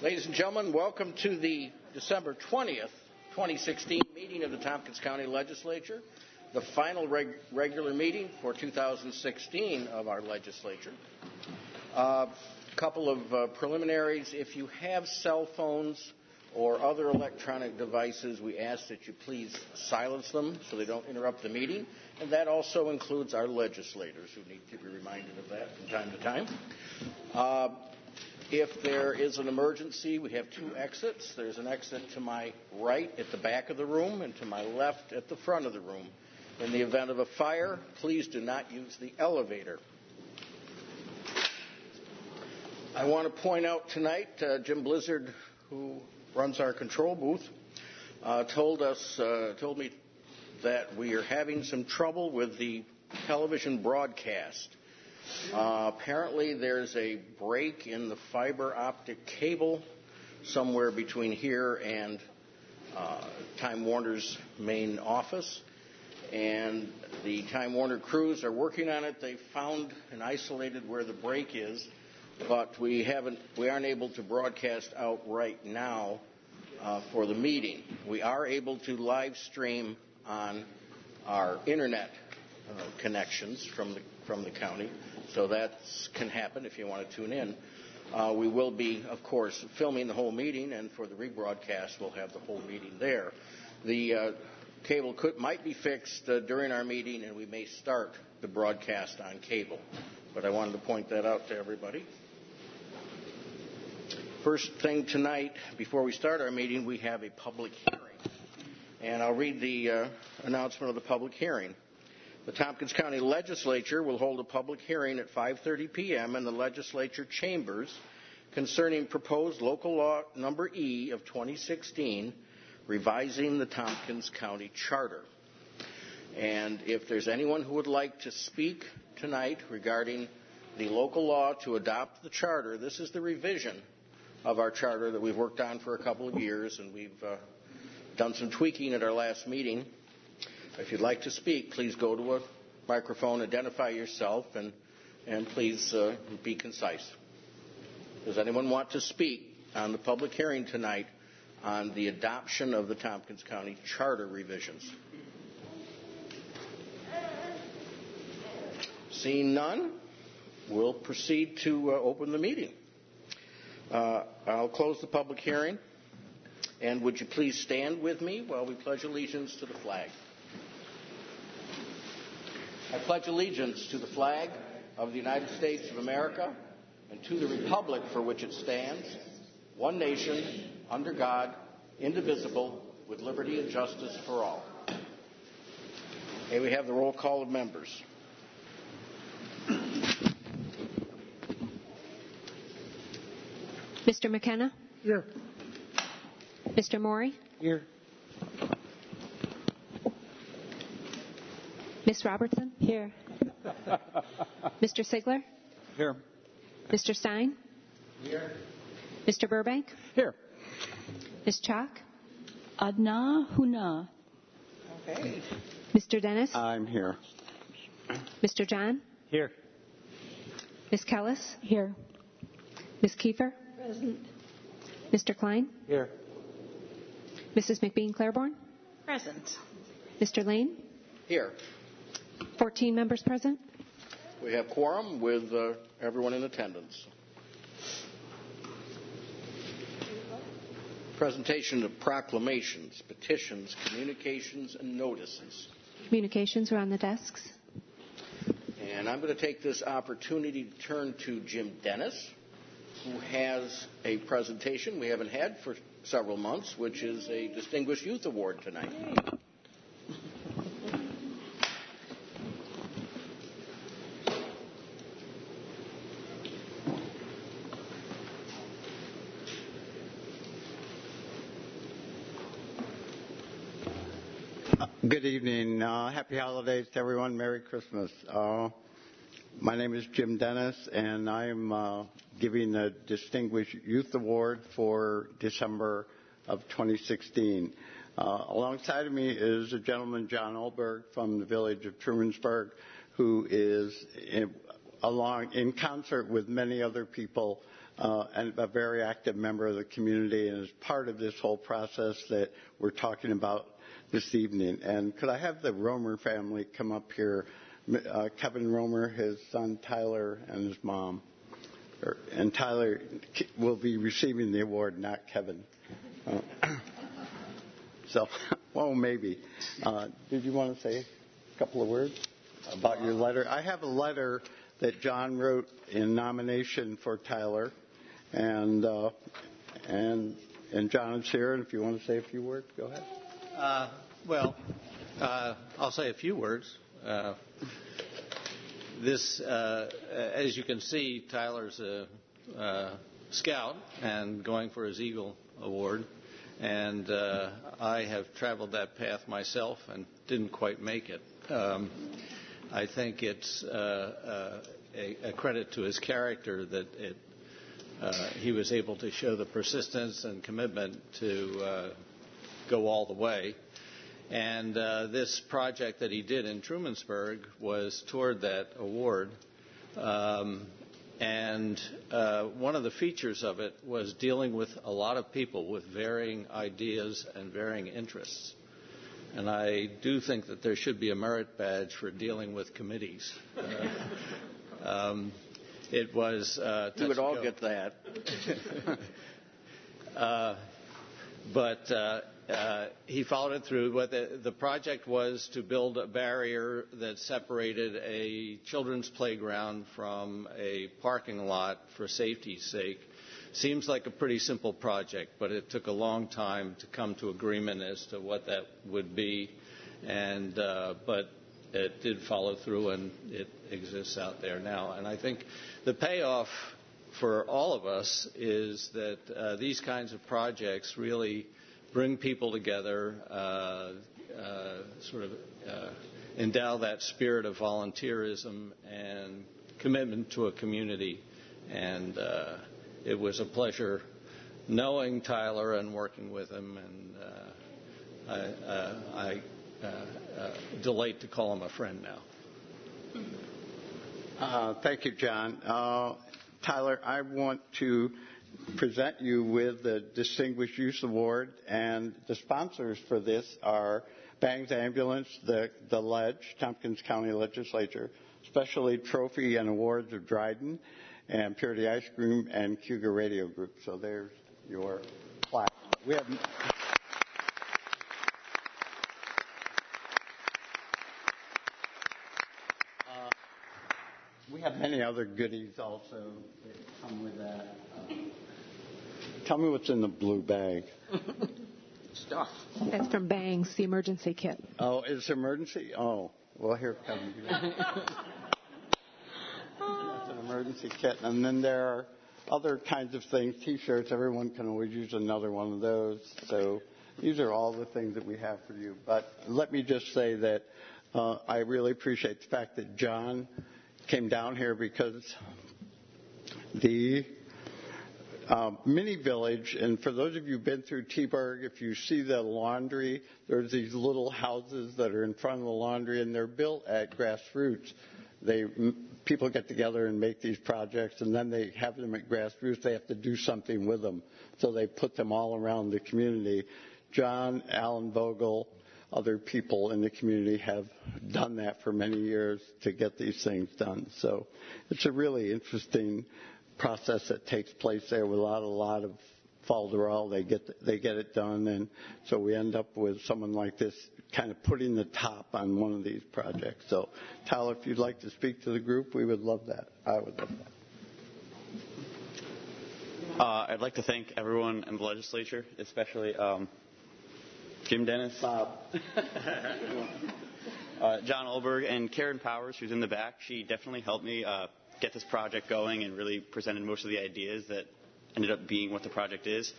Ladies and gentlemen, welcome to the December 20th, 2016 meeting of the Tompkins County Legislature, the final regular meeting for 2016 of our legislature. A couple of preliminaries. If you have cell phones or other electronic devices, we ask that you please silence them so they don't interrupt the meeting. And that also includes our legislators who need to be reminded of that from time to time. If there is an emergency, we have two exits. There's an exit to my right at the back of the room and to my left at the front of the room. In the event of a fire, please do not use the elevator. I want to point out tonight, Jim Blizzard, who runs our control booth, told me that we are having some trouble with the television broadcast. Apparently there's a break in the fiber optic cable somewhere between here and Time Warner's main office, and the Time Warner crews are working on it. They found and isolated where the break is, but we aren't able to broadcast out right now for the meeting. We are able to live stream on our internet connections from the county, so that can happen if you want to tune in. We will be, of course, filming the whole meeting, and for the rebroadcast, we'll have the whole meeting there. The cable might be fixed during our meeting, and we may start the broadcast on cable. But I wanted to point that out to everybody. First thing tonight, before we start our meeting, we have a public hearing. And I'll read the announcement of the public hearing. The Tompkins County Legislature will hold a public hearing at 5:30 p.m. in the Legislature Chambers concerning proposed local law number E of 2016, revising the Tompkins County Charter. And if there's anyone who would like to speak tonight regarding the local law to adopt the charter, this is the revision of our charter that we've worked on for a couple of years, and we've done some tweaking at our last meeting. If you'd like to speak, please go to a microphone, identify yourself, and please be concise. Does anyone want to speak on the public hearing tonight on the adoption of the Tompkins County Charter revisions? Seeing none, we'll proceed to open the meeting. I'll close the public hearing. And would you please stand with me while we pledge allegiance to the flag? I pledge allegiance to the flag of the United States of America and to the republic for which it stands, one nation, under God, indivisible, with liberty and justice for all. May we have the roll call of members. Mr. McKenna? Here. Mr. Morey? Here. Ms. Robertson? Here. Mr. Sigler? Here. Mr. Stein? Here. Mr. Burbank? Here. Ms. Chalk? Adna Huna. Okay. Mr. Dennis? I'm here. Mr. John? Here. Ms. Kellis? Here. Ms. Kiefer? Present. Mr. Klein? Here. Mrs. McBean Claiborne? Present. Mr. Lane? Here. 14 members present. We have quorum with everyone in attendance. Presentation of proclamations, petitions, communications, and notices. Communications are on the desks. And I'm going to take this opportunity to turn to Jim Dennis, who has a presentation we haven't had for several months, which is a Distinguished Youth Award tonight. Good evening. Happy holidays to everyone. Merry Christmas. My name is Jim Dennis, and I'm giving the Distinguished Youth Award for December of 2016. Alongside of me is a gentleman, John Olberg, from the village of Trumansburg, who is in concert with many other people and a very active member of the community, and is part of this whole process that we're talking about this evening. And could I have the Romer family come up here? Kevin Romer, his son Tyler, and his mom. And Tyler will be receiving the award, not Kevin. So, well, maybe. Did you want to say a couple of words about your letter? I have a letter that John wrote in nomination for Tyler, and John is here. And if you want to say a few words, go ahead. I'll say a few words. As you can see, Tyler's a scout and going for his Eagle Award. And I have traveled that path myself and didn't quite make it. I think it's a credit to his character that he was able to show the persistence and commitment to go all the way. And this project that he did in Trumansburg was toward that award. And one of the features of it was dealing with a lot of people with varying ideas and varying interests. And I do think that there should be a merit badge for dealing with committees. It was we would all get that. But he followed it through. What the project was to build a barrier that separated a children's playground from a parking lot for safety's sake. Seems like a pretty simple project, but it took a long time to come to agreement as to what that would be. And but it did follow through, and it exists out there now. And I think the payoff for all of us is that these kinds of projects really bring people together, endow that spirit of volunteerism and commitment to a community. And it was a pleasure knowing Tyler and working with him, and I delight to call him a friend now. Thank you, John. Tyler, I want to present you with the Distinguished Youth Award, and the sponsors for this are Bangs Ambulance, the Ledge, Tompkins County Legislature, Specialty Trophy and Awards of Dryden, and Purity Ice Cream and Cougar Radio Group. So there's your plaque. We have many other goodies also that come with that. Tell me what's in the blue bag. Stuff. That's from Bangs, the emergency kit. Oh, it's emergency? Oh, well, here it comes. It's an emergency kit. And then there are other kinds of things, T-shirts. Everyone can always use another one of those. So these are all the things that we have for you. But let me just say that I really appreciate the fact that John came down here, because the mini village, and for those of you who've been through T-Burg, if you see the laundry, there's these little houses that are in front of the laundry, and they're built at grassroots. People get together and make these projects, and then they have them at grassroots. They have to do something with them, so they put them all around the community. John, Alan Vogel, other people in the community have done that for many years to get these things done. So it's a really interesting process that takes place there with a lot of folderol. They get it done, and so we end up with someone like this kind of putting the top on one of these projects. So, Tyler, if you'd like to speak to the group, we would love that. I would love that. I'd like to thank everyone in the legislature, especially Jim Dennis, Bob, John Olberg, and Karen Powers, who's in the back. She definitely helped me get this project going and really presented most of the ideas that ended up being what the project is.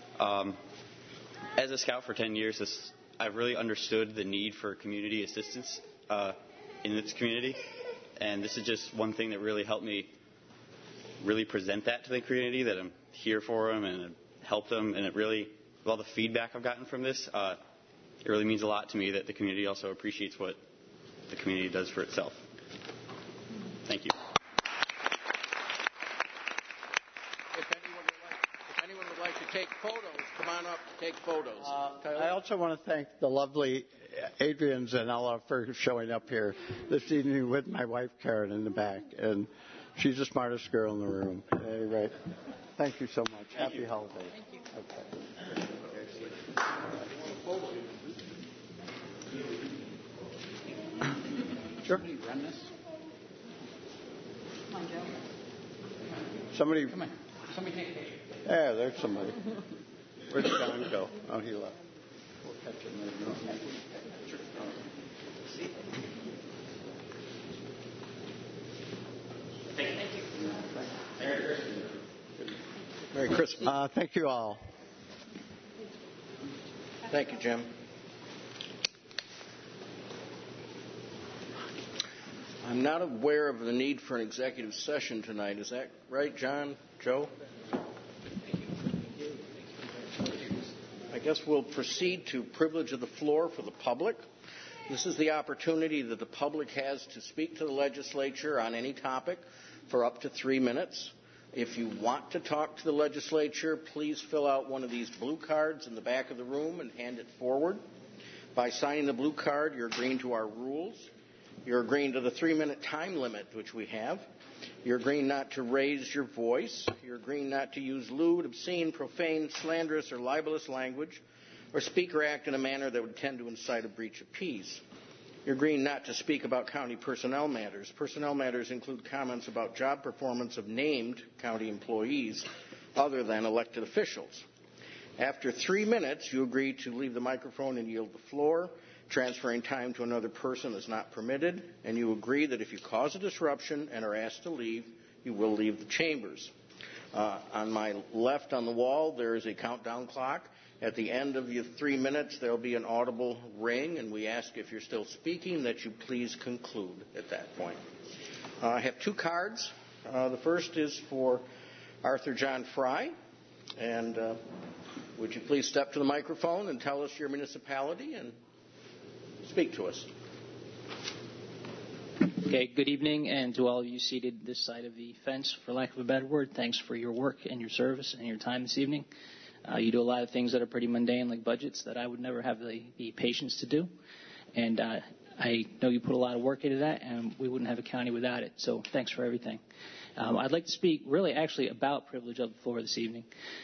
As a scout for 10 years, I've really understood the need for community assistance in this community, and this is just one thing that really helped me really present that to the community, that I'm here for them and help them, and it really, with all the feedback I've gotten from this, it really means a lot to me that the community also appreciates what the community does for itself. Thank you. take photos, come on up to take photos. I also want to thank the lovely Adrian Zanella for showing up here this evening with my wife Karen in the back, and she's the smartest girl in the room. Anyway, thank you so much. Happy holidays. Thank you. Okay. Sure. Run this. Come on, Joe. Somebody. Come on. Somebody take a picture. Yeah, there's somebody. Where'd John go? Oh, he left. We'll catch him later. Thank you. Merry Christmas. Thank you all. Thank you, Jim. I'm not aware of the need for an executive session tonight. Is that right, John? Joe? I guess we'll proceed to privilege of the floor for the public. This is the opportunity that the public has to speak to the legislature on any topic for up to 3 minutes. If you want to talk to the legislature, please fill out one of these blue cards in the back of the room and hand it forward. By signing the blue card, you're agreeing to our rules. You're agreeing to the 3-minute time limit, which we have. You're agreeing not to raise your voice. You're agreeing not to use lewd, obscene, profane, slanderous, or libelous language, or speak or act in a manner that would tend to incite a breach of peace. You're agreeing not to speak about county personnel matters. Personnel matters include comments about job performance of named county employees other than elected officials. After 3 minutes, you agree to leave the microphone and yield the floor. Transferring time to another person is not permitted, and you agree that if you cause a disruption and are asked to leave, you will leave the chambers. On my left on the wall, there is a countdown clock. At the end of your 3 minutes, there will be an audible ring, and we ask if you're still speaking that you please conclude at that point. I have 2 cards. The first is for Arthur John Fry, and would you please step to the microphone and tell us your municipality and speak to us. Okay, good evening, and to all of you seated this side of the fence, for lack of a better word, thanks for your work and your service and your time this evening. You do a lot of things that are pretty mundane, like budgets, that I would never have the patience to do. And I know you put a lot of work into that, and we wouldn't have a county without it. So thanks for everything. I'd like to speak really actually about privilege of the floor this evening.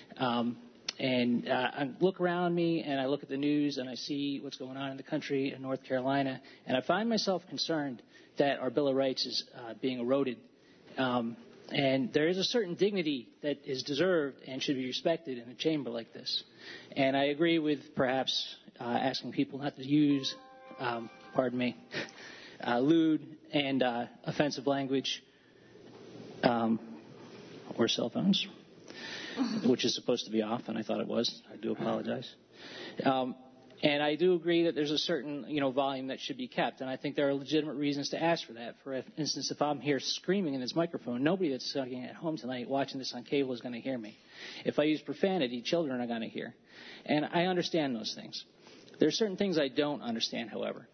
I look around me and I look at the news and I see what's going on in the country in North Carolina, and I find myself concerned that our Bill of Rights is being eroded. And there is a certain dignity that is deserved and should be respected in a chamber like this. And I agree with perhaps asking people not to use, lewd and offensive language or cell phones, which is supposed to be off, and I thought it was. I do apologize. And I do agree that there's a certain, volume that should be kept, and I think there are legitimate reasons to ask for that. For instance, if I'm here screaming in this microphone, nobody that's sitting at home tonight watching this on cable is going to hear me. If I use profanity, children are going to hear. And I understand those things. There are certain things I don't understand, however.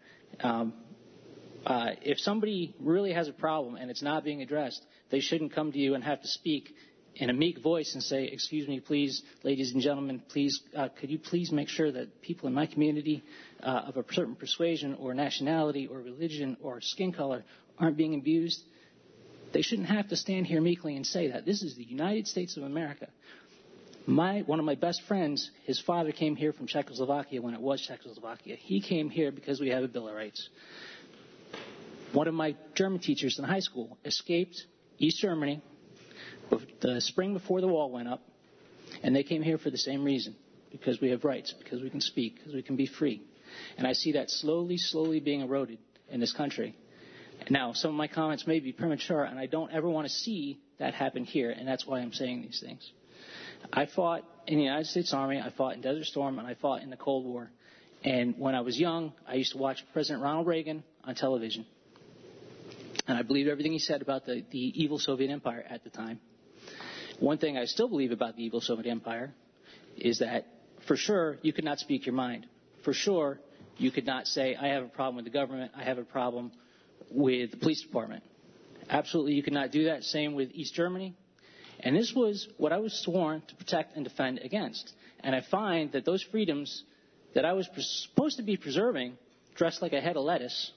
If somebody really has a problem and it's not being addressed, they shouldn't come to you and have to speak in a meek voice and say, excuse me, please, ladies and gentlemen, please, could you please make sure that people in my community of a certain persuasion or nationality or religion or skin color aren't being abused? They shouldn't have to stand here meekly and say that. This is the United States of America. One of my best friends, his father came here from Czechoslovakia when it was Czechoslovakia. He came here because we have a Bill of Rights. One of my German teachers in high school escaped East Germany the spring before the wall went up, and they came here for the same reason, because we have rights, because we can speak, because we can be free. And I see that slowly being eroded in this country. Now, some of my comments may be premature, and I don't ever want to see that happen here, and that's why I'm saying these things. I fought in the United States Army, I fought in Desert Storm, and I fought in the Cold War. And when I was young, I used to watch President Ronald Reagan on television. And I believed everything he said about the evil Soviet Empire at the time. One thing I still believe about the evil Soviet Empire is that, for sure, you could not speak your mind. For sure, you could not say, I have a problem with the government, I have a problem with the police department. Absolutely, you could not do that. Same with East Germany. And this was what I was sworn to protect and defend against. And I find that those freedoms that I was supposed to be preserving, dressed like a head of lettuce,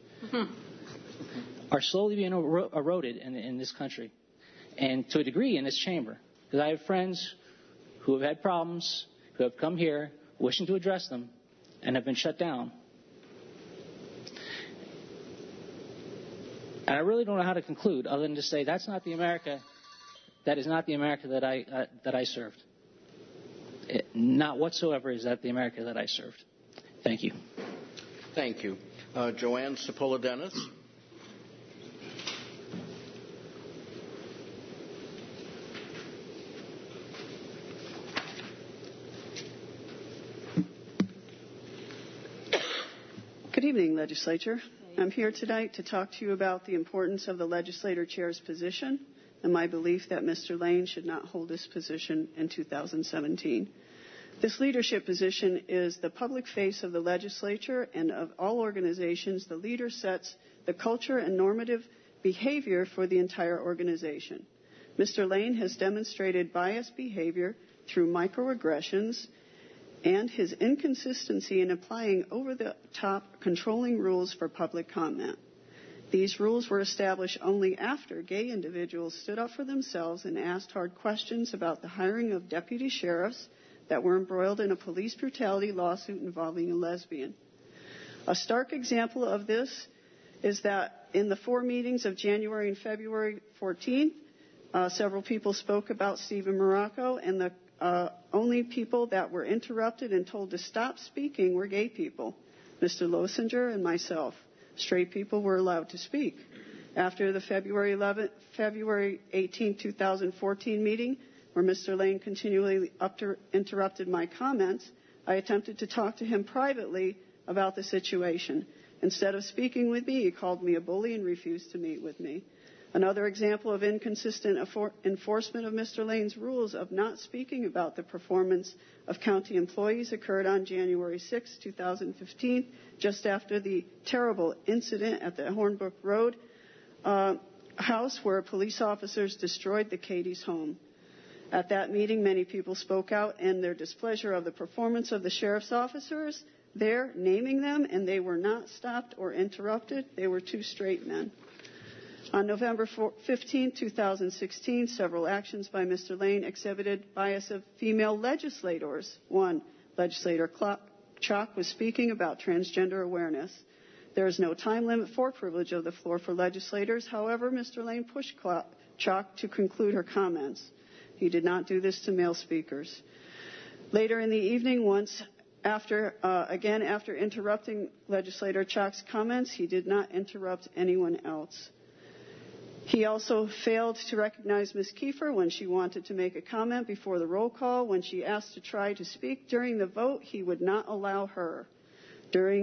are slowly being eroded in this country. And to a degree in this chamber. Because I have friends who have had problems, who have come here wishing to address them, and have been shut down. And I really don't know how to conclude other than to say that is not the America that I served. Not whatsoever is that the America that I served. Thank you. Thank you. Joanne Cipolla-Dennis. Good evening, Legislature. I'm here tonight to talk to you about the importance of the Legislator Chair's position and my belief that Mr. Lane should not hold this position in 2017. This leadership position is the public face of the Legislature, and of all organizations, the leader sets the culture and normative behavior for the entire organization. Mr. Lane has demonstrated biased behavior through microaggressions and his inconsistency in applying over-the-top controlling rules for public comment. These rules were established only after gay individuals stood up for themselves and asked hard questions about the hiring of deputy sheriffs that were embroiled in a police brutality lawsuit involving a lesbian. A stark example of this is that in the 4 meetings of January and February 14th, several people spoke about Stephen Morocco, and the only people that were interrupted and told to stop speaking were gay people, Mr. Losinger and myself. Straight people were allowed to speak. After the February 18, 2014 meeting, where Mr. Lane continually interrupted my comments, I attempted to talk to him privately about the situation. Instead of speaking with me, he called me a bully and refused to meet with me. Another example of inconsistent enforcement of Mr. Lane's rules of not speaking about the performance of county employees occurred on January 6, 2015, just after the terrible incident at the Hornbrook Road house where police officers destroyed the Katie's home. At that meeting, many people spoke out in their displeasure of the performance of the sheriff's officers there, naming them, and they were not stopped or interrupted. They were 2 straight men. On November 15, 2016, several actions by Mr. Lane exhibited bias of female legislators. 1. Legislator Chalk was speaking about transgender awareness. There is no time limit for privilege of the floor for legislators. However, Mr. Lane pushed Chalk to conclude her comments. He did not do this to male speakers. Later in the evening, after interrupting Legislator Chalk's comments, he did not interrupt anyone else. He also failed to recognize Ms. Kiefer when she wanted to make a comment before the roll call. When she asked to try to speak during the vote, he would not allow her. During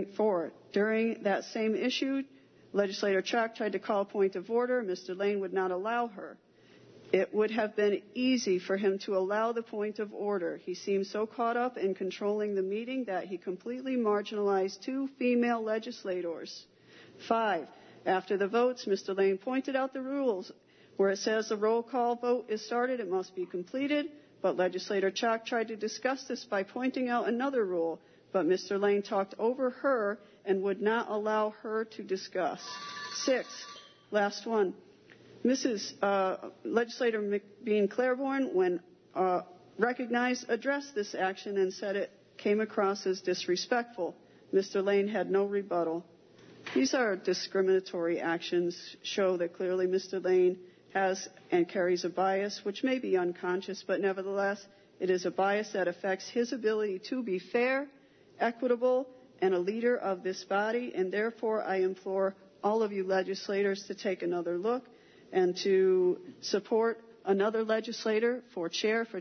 that same issue, Legislator Chalk tried to call a point of order. Mr. Lane would not allow her. It would have been easy for him to allow the point of order. He seemed so caught up in controlling the meeting that he completely marginalized 2 female legislators. 5. After the votes, Mr. Lane pointed out the rules. Where it says the roll call vote is started, it must be completed. But Legislator Chalk tried to discuss this by pointing out another rule. But Mr. Lane talked over her and would not allow her to discuss. 6. Last one. Mrs. Legislator McBean Claiborne, when recognized, addressed this action and said it came across as disrespectful. Mr. Lane had no rebuttal. These are discriminatory actions, show that clearly Mr. Lane has and carries a bias, which may be unconscious, but nevertheless, it is a bias that affects his ability to be fair, equitable, and a leader of this body. And therefore, I implore all of you legislators to take another look and to support another legislator for chair for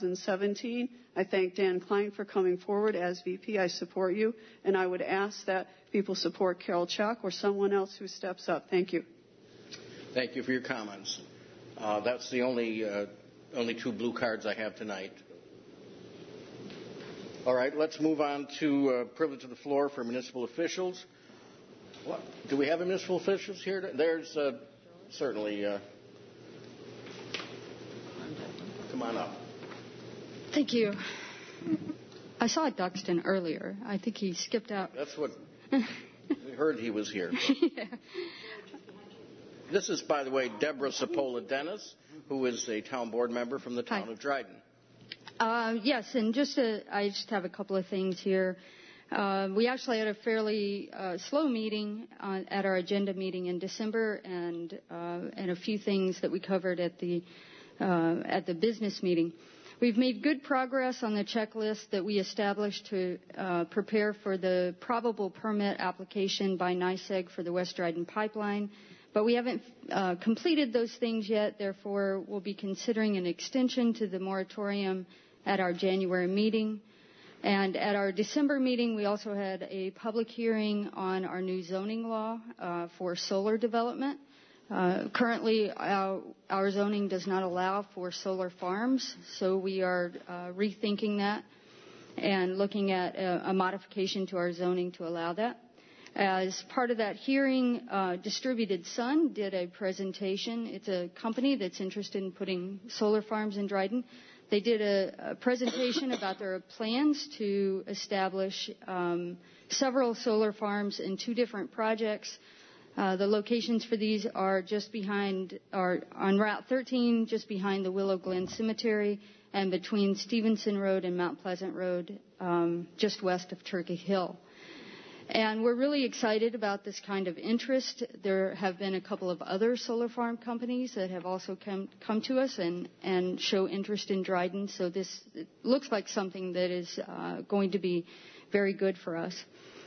2017. I thank Dan Klein for coming forward as VP. I support you, and I would ask that people support Carol Chalk or someone else who steps up. Thank you. Thank you for your comments. That's the only 2 blue cards I have tonight. All right, let's move on to privilege of the floor for municipal officials. What? Do we have municipal officials here? There's certainly. come on up. Thank you. I saw Duxton earlier. I think he skipped out. That's what we heard he was here. Yeah. This is, by the way, Deborah Cipolla Dennis, who is a town board member from the town of Dryden. Yes, and I just have a couple of things here. We actually had a fairly slow meeting at our agenda meeting in December, and a few things that we covered at the business meeting. We've made good progress on the checklist that we established to prepare for the probable permit application by NYSEG for the West Dryden pipeline. But we haven't completed those things yet. Therefore, we'll be considering an extension to the moratorium at our January meeting. And at our December meeting, we also had a public hearing on our new zoning law for solar development. Currently, our zoning does not allow for solar farms, so we are rethinking that and looking at a modification to our zoning to allow that. As part of that hearing, Distributed Sun did a presentation. It's a company that's interested in putting solar farms in Dryden. They did a presentation about their plans to establish several solar farms in two different projects. The locations for these are on Route 13, just behind the Willow Glen Cemetery, and between Stevenson Road and Mount Pleasant Road, just west of Turkey Hill. And we're really excited about this kind of interest. There have been a couple of other solar farm companies that have also come to us and show interest in Dryden. So this looks like something that is going to be very good for us.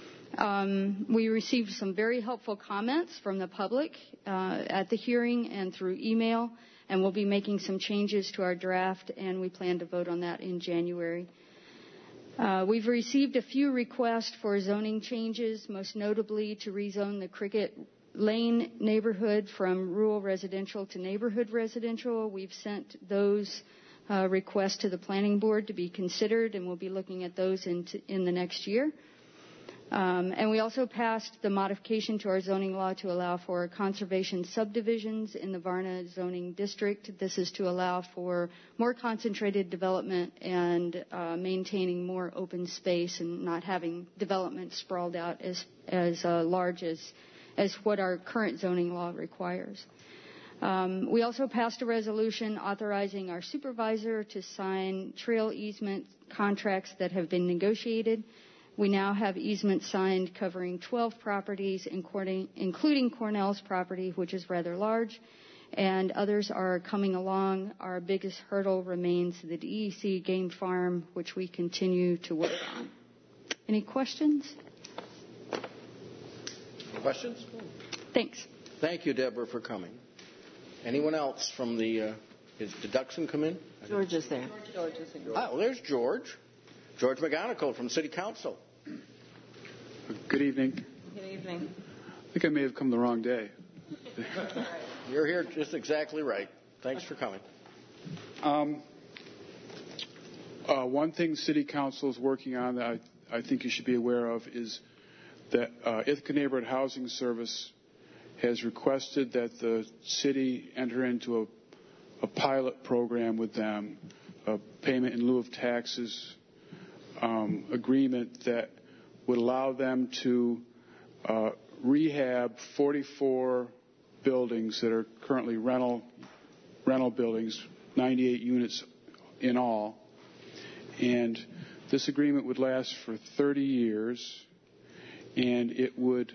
We received some very helpful comments from the public at the hearing and through email, and we'll be making some changes to our draft, and we plan to vote on that in January. We've received a few requests for zoning changes, most notably to rezone the Cricket Lane neighborhood from rural residential to neighborhood residential. We've sent those requests to the planning board to be considered, and we'll be looking at those in the next year. And we also passed the modification to our zoning law to allow for conservation subdivisions in the Varna zoning district. This is to allow for more concentrated development and maintaining more open space and not having development sprawled out as large as what our current zoning law requires. We also passed a resolution authorizing our supervisor to sign trail easement contracts that have been negotiated. We now have easements signed covering 12 properties, including Cornell's property, which is rather large, and others are coming along. Our biggest hurdle remains the DEC game farm, which we continue to work on. Any questions? Questions? Thanks. Thank you, Deborah, for coming. Anyone else from did Duxton come in? George is there. Oh, there's George. George McGonigal from City Council. Good evening. Good evening. I think I may have come the wrong day. You're here just exactly right. Thanks for coming. One thing City Council is working on that I think you should be aware of is that Ithaca Neighborhood Housing Service has requested that the city enter into a pilot program with them, a payment in lieu of taxes agreement that would allow them to rehab 44 buildings that are currently rental buildings, 98 units in all. And this agreement would last for 30 years, and it would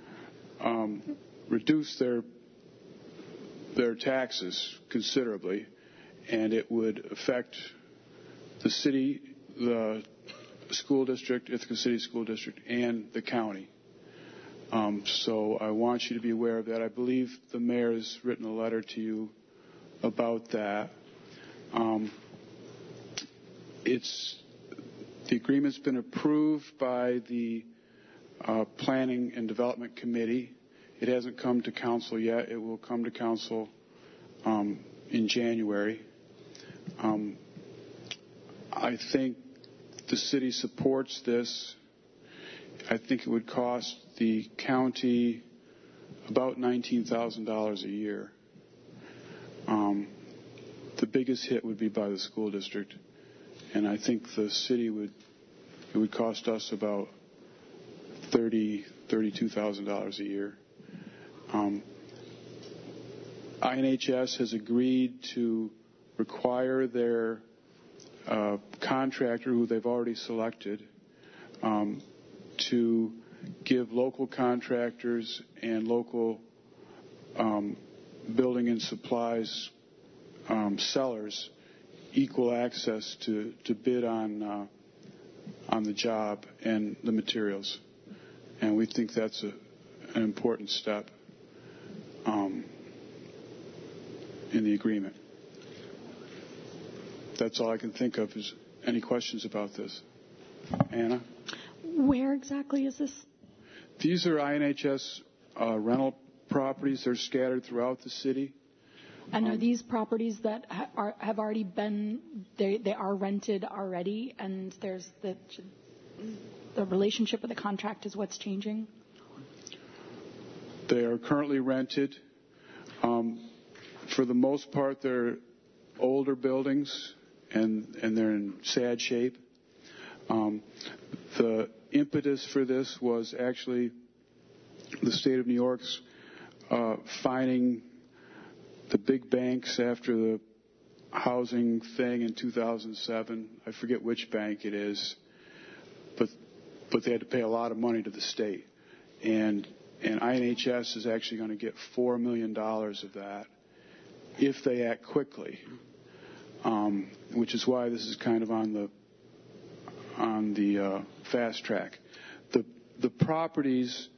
reduce their taxes considerably, and it would affect the city, the school district, Ithaca City School District, and the county. So I want you to be aware of that. I believe the mayor has written a letter to you about that. The agreement's been approved by the Planning and Development Committee. It hasn't come to council yet. It will come to council in January. I think the city supports this. I think it would cost the county about $19,000 a year. the biggest hit would be by the school district, and I think the city would cost us about $32,000 a year. INHS has agreed to require their contractor, who they've already selected, to give local contractors and local building and supplies sellers equal access to bid on the job and the materials. And we think that's an important step in the agreement. That's all I can think of. Is any questions about this? Anna? Where exactly is this? These are INHS rental properties. They're scattered throughout the city. And are these properties that have already been, they are rented already, and there's the relationship with the contract is what's changing? They are currently rented. For the most part, they're older buildings, and they're in sad shape. The impetus for this was actually the state of New York's fining the big banks after the housing thing in 2007. I forget which bank it is, but they had to pay a lot of money to the state. And INHS is actually going to get $4 million of that if they act quickly, which is why this is kind of on the fast track. The properties,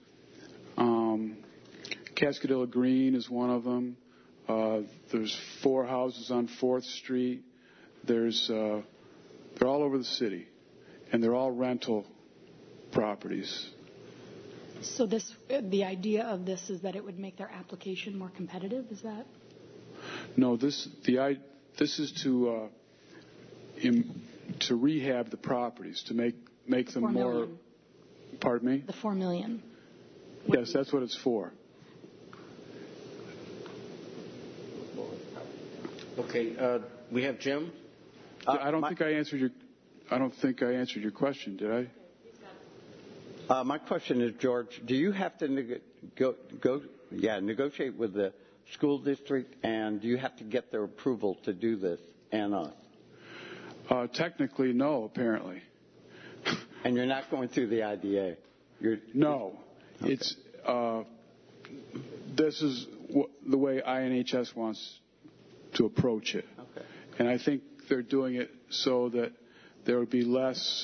Cascadilla Green is one of them. There's 4 houses on 4th Street. They're all over the city, and they're all rental properties. So the idea of this is that it would make their application more competitive. Is that? No, this is to rehab the properties, to make them more. Million. Pardon me? The $4 million. Yes, that's what it's for. Okay, we have Jim. I don't think I answered your question, did I? My question is, George, do you have to negotiate with the school district, and do you have to get their approval to do this and us? Technically, no, apparently. And you're not going through the IDA? No. Okay. It's this is the way INHS wants to approach it. Okay. And I think they're doing it so that there would be less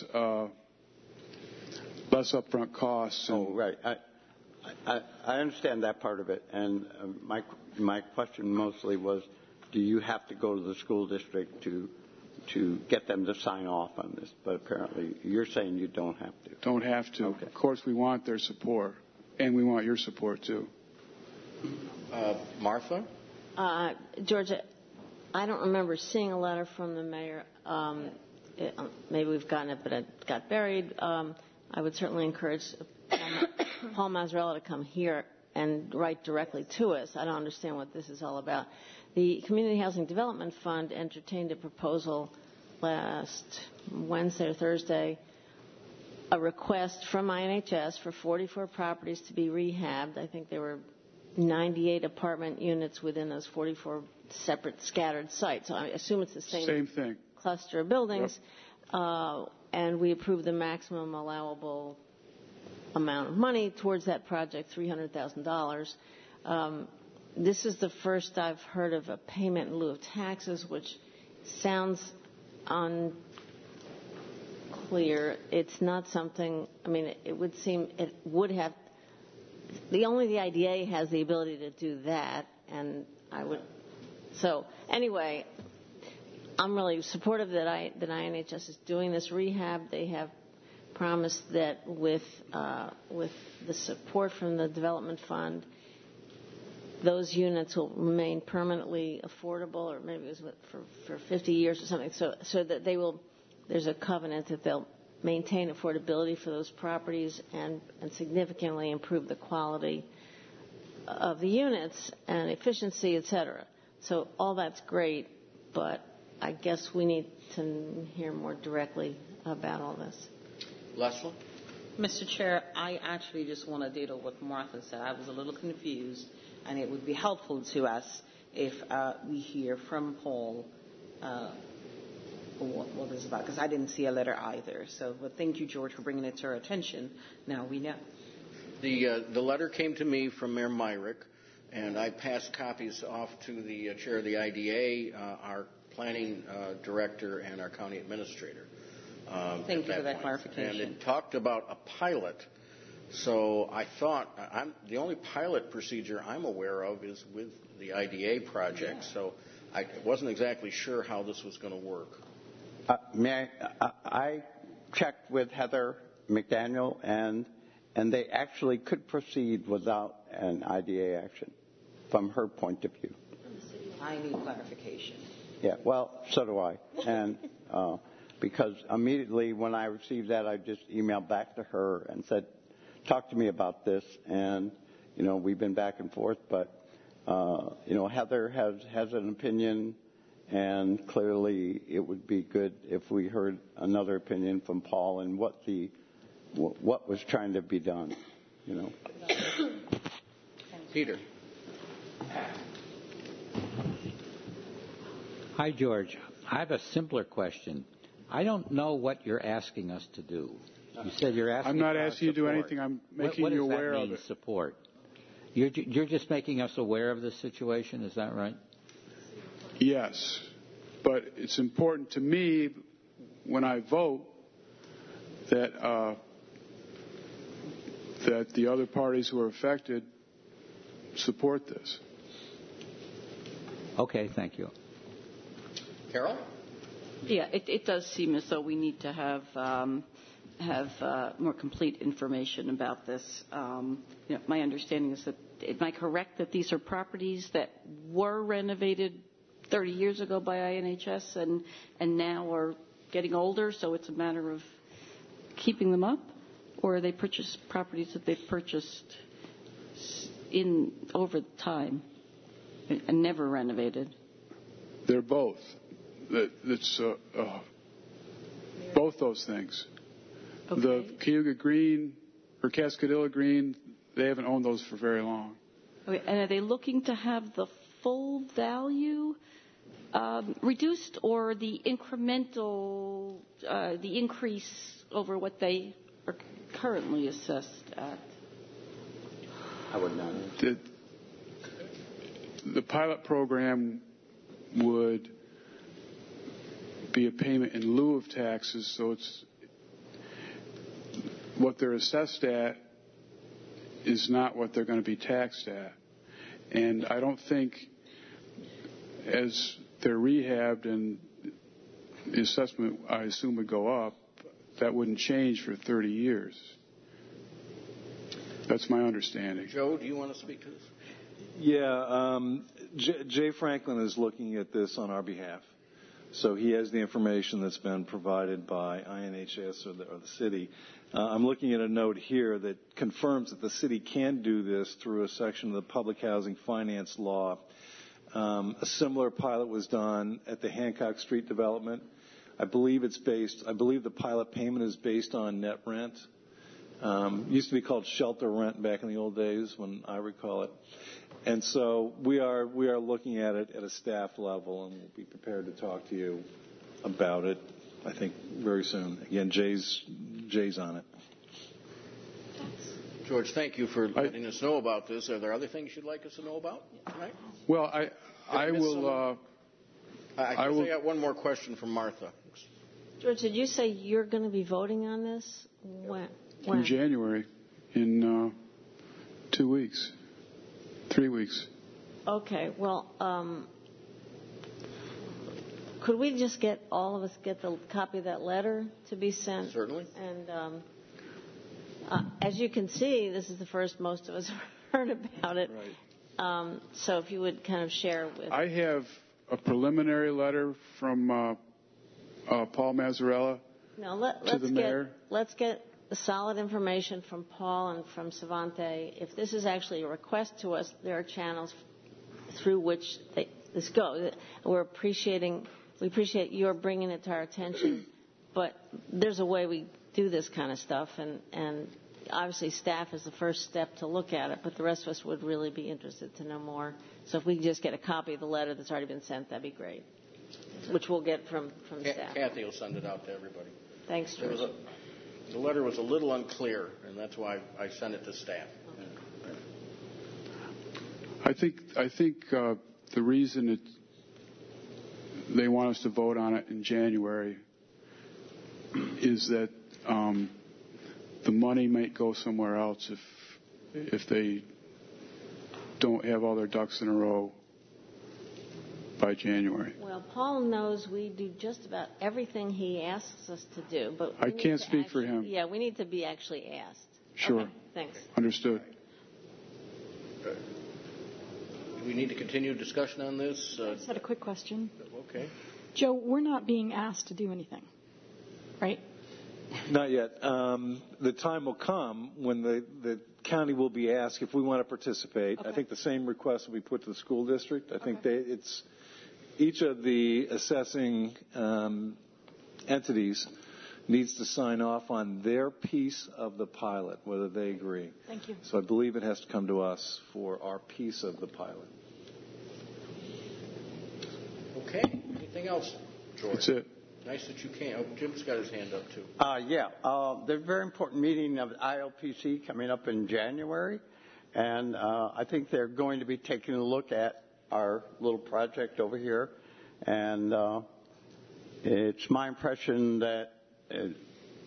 upfront costs. Oh, right. I understand that part of it. And my question mostly was, do you have to go to the school district to get them to sign off on this? But apparently you're saying you don't have to. Don't have to. Okay. Of course, we want their support, and we want your support, too. Martha? George, I don't remember seeing a letter from the mayor. Maybe we've gotten it, but it got buried. I would certainly encourage Paul Mazzarella to come here and write directly to us. I don't understand what this is all about. The Community Housing Development Fund entertained a proposal last Wednesday or Thursday, a request from INHS for 44 properties to be rehabbed. I think there were 98 apartment units within those 44 separate scattered sites. So I assume it's the same thing. Cluster of buildings. Yep. And we approved the maximum allowable amount of money towards that project, $300,000. This is the first I've heard of a payment in lieu of taxes, which sounds unclear. It's not something, it would seem it would have, the IDA has the ability to do that, and so anyway, I'm really supportive that INHS is doing this rehab. They have promised that with the support from the development fund, those units will remain permanently affordable, or maybe it was for 50 years or something, so that there's a covenant that they'll maintain affordability for those properties and significantly improve the quality of the units and efficiency, et cetera. So all that's great, but I guess we need to hear more directly about all this. Leslie? Mr. Chair, I actually just want to ditto what Martha said. I was a little confused, and it would be helpful to us if we hear from Paul what this is about, because I didn't see a letter either. So, but thank you, George, for bringing it to our attention. Now we know. The letter came to me from Mayor Myrick, and I passed copies off to the chair of the IDA, our planning director, and our county administrator. Thank you for that clarification. And it talked about a pilot. So I thought the only pilot procedure I'm aware of is with the IDA project. Yeah. So I wasn't exactly sure how this was going to work. I checked with Heather McDaniel, and they actually could proceed without an IDA action from her point of view. I need clarification. Yeah, well, so do I. And because immediately when I received that, I just emailed back to her and said, talk to me about this. And, we've been back and forth, but, Heather has an opinion, and clearly it would be good if we heard another opinion from Paul and what was trying to be done, Peter. Hi, George. I have a simpler question. I don't know what you're asking us to do. You said you're asking. I'm not asking you to do anything. I'm making you aware of it. What does that mean, support? You're just making us aware of this situation. Is that right? Yes, but it's important to me when I vote that the other parties who are affected support this. Okay, thank you. Carol? Yeah, it does seem as though we need to have more complete information about this. My understanding is that, am I correct that these are properties that were renovated 30 years ago by INHS and now are getting older, so it's a matter of keeping them up? Or are they properties that they've purchased over time and never renovated? They're both. It's both those things. Okay. The Cayuga Green or Cascadilla Green, they haven't owned those for very long. Okay. And are they looking to have the full value reduced, or the incremental, the increase over what they are currently assessed at? I would not. The pilot program would be a payment in lieu of taxes, so it's what they're assessed at is not what they're going to be taxed at. And I don't think as they're rehabbed and the assessment, I assume, would go up, that wouldn't change for 30 years. That's my understanding. Joe, do you want to speak to this? Yeah, Jay Franklin is looking at this on our behalf. So he has the information that's been provided by INHS or the city. I'm looking at a note here that confirms that the city can do this through a section of the Public Housing Finance Law. A similar pilot was done at the Hancock Street development. I believe the pilot payment is based on net rent. Used to be called shelter rent back in the old days, when I recall it. And so we are looking at it at a staff level, and we'll be prepared to talk to you about it, I think, very soon. Again, Jay's on it. George, thank you for letting us know about this. Are there other things you'd like us to know about tonight? Well, I will. I got one more question from Martha. George, did you say you're going to be voting on this? When? In January, in 2 weeks, 3 weeks. Okay. Well, could we just all of us get the copy of that letter to be sent? Certainly. And as you can see, this is the first most of us have heard about it. Right. So if you would kind of share with. I have a preliminary letter from Paul Mazzarella to the mayor. Let's get solid information from Paul and from Savante. If this is actually a request to us, there are channels through which this go. We appreciate your bringing it to our attention, but there's a way we do this kind of stuff, and obviously staff is the first step to look at it, but the rest of us would really be interested to know more. So if we can just get a copy of the letter that's already been sent, that'd be great, which we'll get from staff. Kathy will send it out to everybody. Thanks, George. The letter was a little unclear, and that's why I sent it to staff. I think the reason they want us to vote on it in January is that the money might go somewhere else if they don't have all their ducks in a row by January. Well, Paul knows we do just about everything he asks us to do, but I can't speak for him. Yeah, we need to be actually asked. Sure. Okay, thanks. Understood. Do we need to continue discussion on this? I just had a quick question. Okay. Joe, we're not being asked to do anything, right? Not yet. The time will come when the county will be asked if we want to participate. Okay. I think the same request will be put to the school district. I think it's each of the assessing entities needs to sign off on their piece of the pilot, whether they agree. Thank you. So I believe it has to come to us for our piece of the pilot. Okay. Anything else, George? That's it. Nice that you came. Oh, Jim's got his hand up, too. There's a very important meeting of ILPC coming up in January, and I think they're going to be taking a look at our little project over here, and it's my impression that is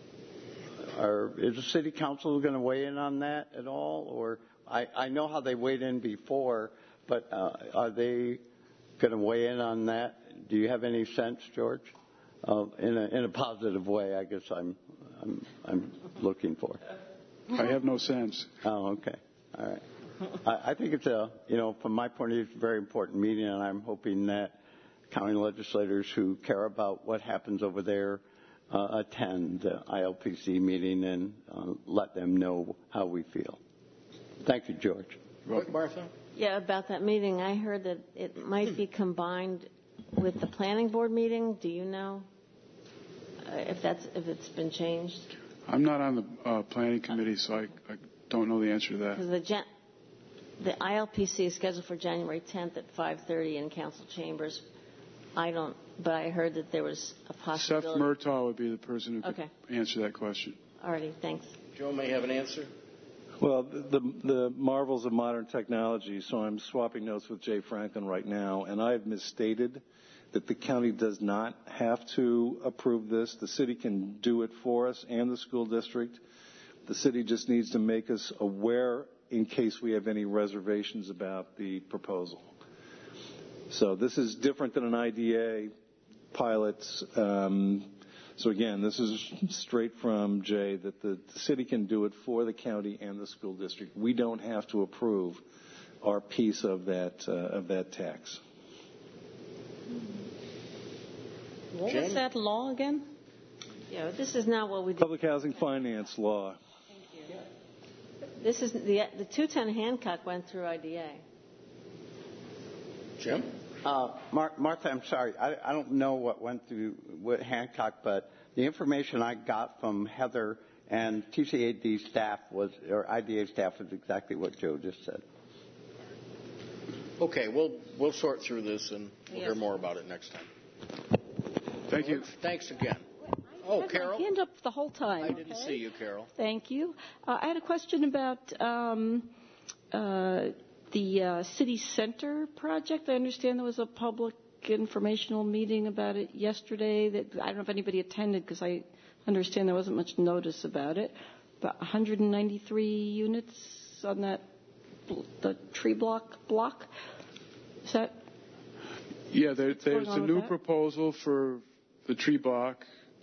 the city council going to weigh in on that at all? Or I know how they weighed in before, but are they going to weigh in on that? Do you have any sense, George? In a positive way, I guess I'm looking for. I have no sense. Oh, okay. All right. I think it's from my point of view, it's a very important meeting, and I'm hoping that county legislators who care about what happens over there attend the ILPC meeting and let them know how we feel. Thank you, George. Quick, Martha? Yeah, about that meeting, I heard that it might be combined with the planning board meeting. Do you know if it's been changed? I'm not on the planning committee, so I don't know the answer to that. Because the ILPC is scheduled for January 10th at 5:30 in council chambers. But I heard that there was a possibility. Seth Murtaugh would be the person who could answer that question. Alrighty, thanks. Joe may have an answer. Well, the marvels of modern technology, so I'm swapping notes with Jay Franklin right now, and I've misstated that the county does not have to approve this. The city can do it for us and the school district. The city just needs to make us aware in case we have any reservations about the proposal. So this is different than an IDA pilot. So again, this is straight from Jay, that the city can do it for the county and the school district. We don't have to approve our piece of that tax. What was that law again? Yeah, this is not what we do. Public housing finance law. Thank you. This is the 210 Hancock went through IDA. Jim? Martha, I'm sorry. I don't know what went through with Hancock, but the information I got from Heather and TCAD staff or IDA staff was exactly what Joe just said. Okay, we'll sort through this and we'll hear more about it next time. Thank you. Thanks again. I had my hand up the whole time. I didn't see you, Carol. Thank you. I had a question about the city center project. I understand there was a public informational meeting about it yesterday. I don't know if anybody attended because I understand there wasn't much notice about it. But 193 units on the tree block. Is that? Yeah, there's a new proposal for the tree block.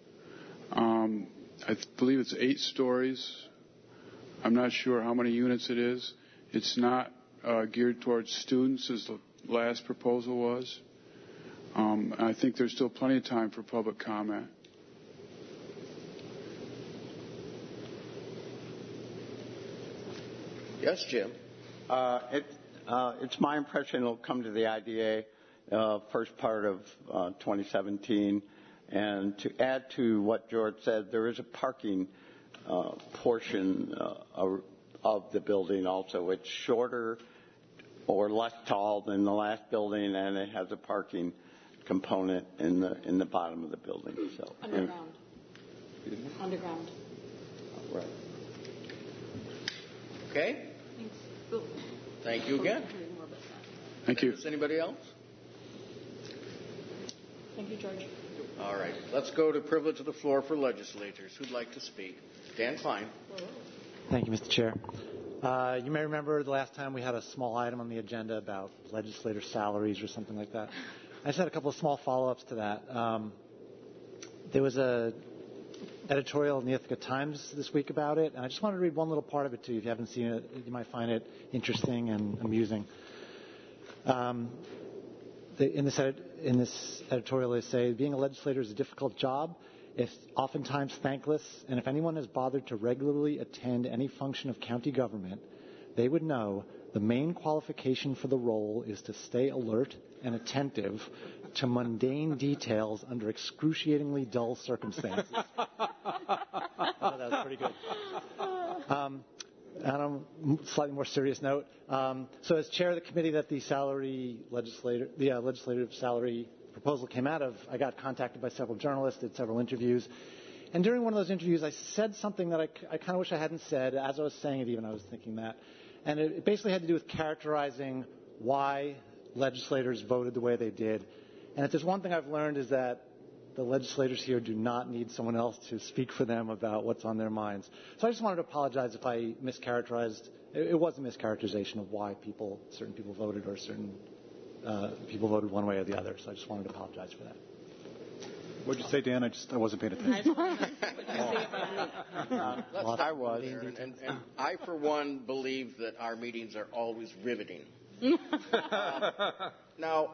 I believe it's 8 stories. I'm not sure how many units it is. It's not geared towards students as the last proposal was. I think there's still plenty of time for public comment. Yes, Jim. It's my impression it'll come to the IDA. first part of 2017. And to add to what George said, there is a parking portion of the building also. It's shorter or less tall than the last building, and it has a parking component in the bottom of the building. So underground. Underground. Right. Okay. Thanks. Thank you again. Thank you. Does anybody else? Thank you, George. All right. Let's go to privilege of the floor for legislators. Who'd like to speak? Dan Klein. Thank you, Mr. Chair. You may remember the last time we had a small item on the agenda about legislator salaries or something like that. I just had a couple of small follow-ups to that. There was a editorial in the Ithaca Times this week about it, and I just wanted to read one little part of it to you. If you haven't seen it, you might find it interesting and amusing. In this editorial, they say, being a legislator is a difficult job. It's oftentimes thankless, and if anyone has bothered to regularly attend any function of county government, they would know the main qualification for the role is to stay alert and attentive to mundane details under excruciatingly dull circumstances. I thought that was pretty good. On a slightly more serious note, so as chair of the committee that the legislative salary proposal came out of, I got contacted by several journalists, did several interviews. And during one of those interviews, I said something that I kind of wish I hadn't said. As I was saying it, even I was thinking that. And it basically had to do with characterizing why legislators voted the way they did. And if there's one thing I've learned is that the legislators here do not need someone else to speak for them about what's on their minds. So I just wanted to apologize if I mischaracterized. It was a mischaracterization of why certain people voted or certain people voted one way or the other. So I just wanted to apologize for that. What did you say, Dan? I wasn't paying attention. I was. And I, for one, believe that our meetings are always riveting. Now,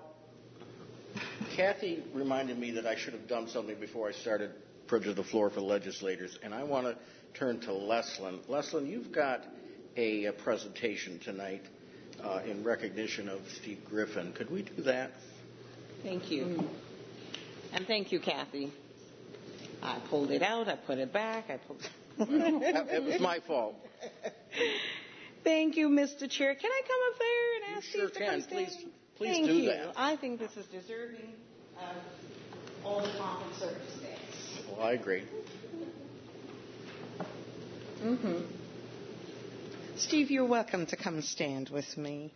Kathy reminded me that I should have done something before I started privilege of the floor for legislators, and I want to turn to Leslyn. Leslyn, you've got a presentation tonight in recognition of Steve Griffin. Could we do that? Thank you. And thank you, Kathy. I pulled it out. I put it back. It was my fault. Thank you, Mr. Chair. Can I come up there and ask you Steve to come stand? Please Thank do you. that. I think this is deserving of all the pomp and circumstance. Well, I agree. Steve, you're welcome to come stand with me.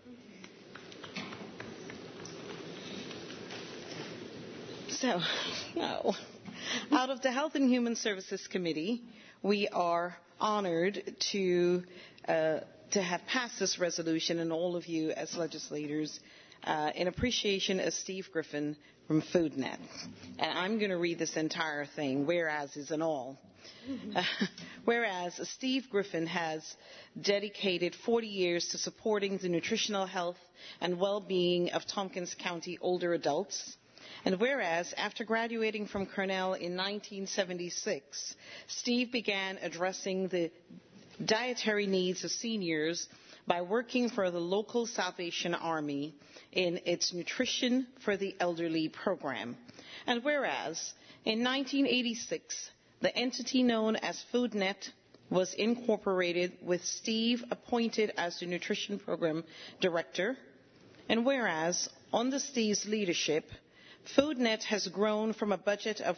So, out of the Health and Human Services Committee, we are honored to have passed this resolution, and all of you as legislators, in appreciation of Steve Griffin from FoodNet. And I'm going to read this entire thing, whereas is and all. Whereas Steve Griffin has dedicated 40 years to supporting the nutritional health and well-being of Tompkins County older adults. And whereas, after graduating from Cornell in 1976, Steve began addressing the dietary needs of seniors by working for the local Salvation Army in its Nutrition for the Elderly program. And whereas, in 1986, the entity known as FoodNet was incorporated with Steve appointed as the Nutrition Program Director. And whereas, under Steve's leadership, FoodNet has grown from a budget of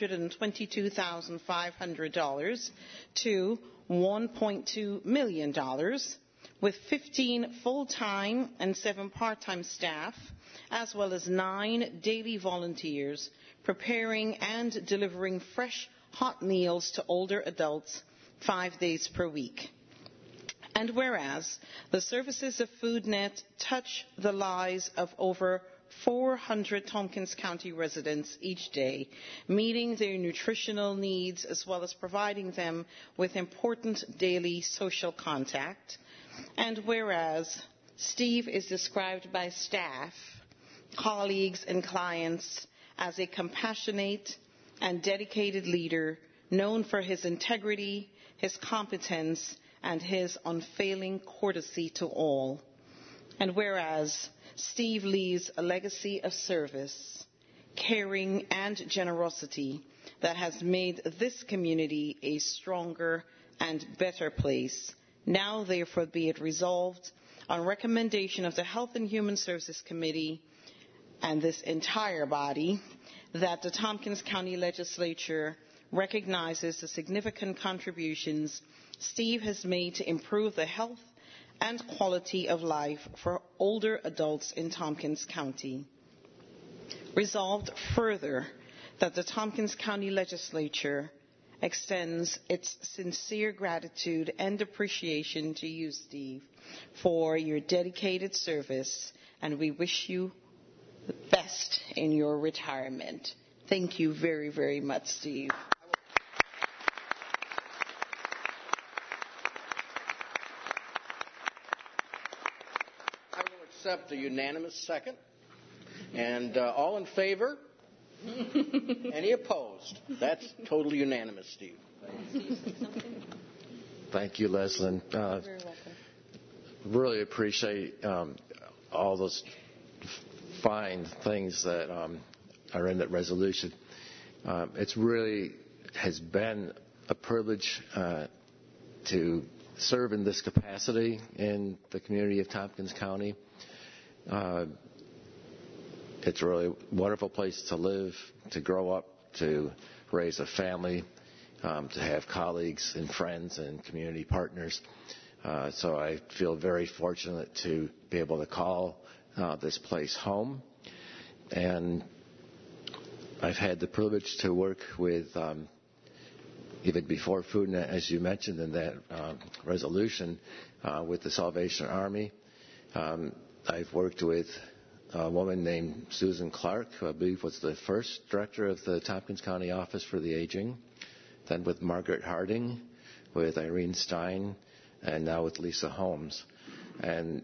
$122,500 to $1.2 million, with 15 full-time and 7 part-time staff, as well as 9 daily volunteers preparing and delivering fresh, hot meals to older adults 5 days per week. And whereas the services of FoodNet touch the lives of over 400 Tompkins County residents each day, meeting their nutritional needs as well as providing them with important daily social contact. And whereas Steve is described by staff, colleagues, and clients as a compassionate and dedicated leader known for his integrity, his competence, and his unfailing courtesy to all. And whereas Steve leaves a legacy of service, caring, and generosity that has made this community a stronger and better place, now therefore be it resolved on recommendation of the Health and Human Services Committee and this entire body that the Tompkins County Legislature recognizes the significant contributions Steve has made to improve the health and quality of life for older adults in Tompkins County. Resolved further that the Tompkins County Legislature extends its sincere gratitude and appreciation to you, Steve, for your dedicated service, and we wish you the best in your retirement. Thank you very, very much, Steve. I will accept a unanimous second. And all in favor? Any opposed? That's totally unanimous, Steve. Thank you, Leslyn. Really appreciate all those fine things that are in that resolution. It's really has been a privilege to serve in this capacity in the community of Tompkins County. It's a really wonderful place to live, to grow up, to raise a family, to have colleagues and friends and community partners. So I feel very fortunate to be able to call this place home. And I've had the privilege to work with, even before Foodnet, as you mentioned in that resolution, with the Salvation Army. I've worked with a woman named Susan Clark, who I believe was the first director of the Tompkins County Office for the Aging, then with Margaret Harding, with Irene Stein, and now with Lisa Holmes. And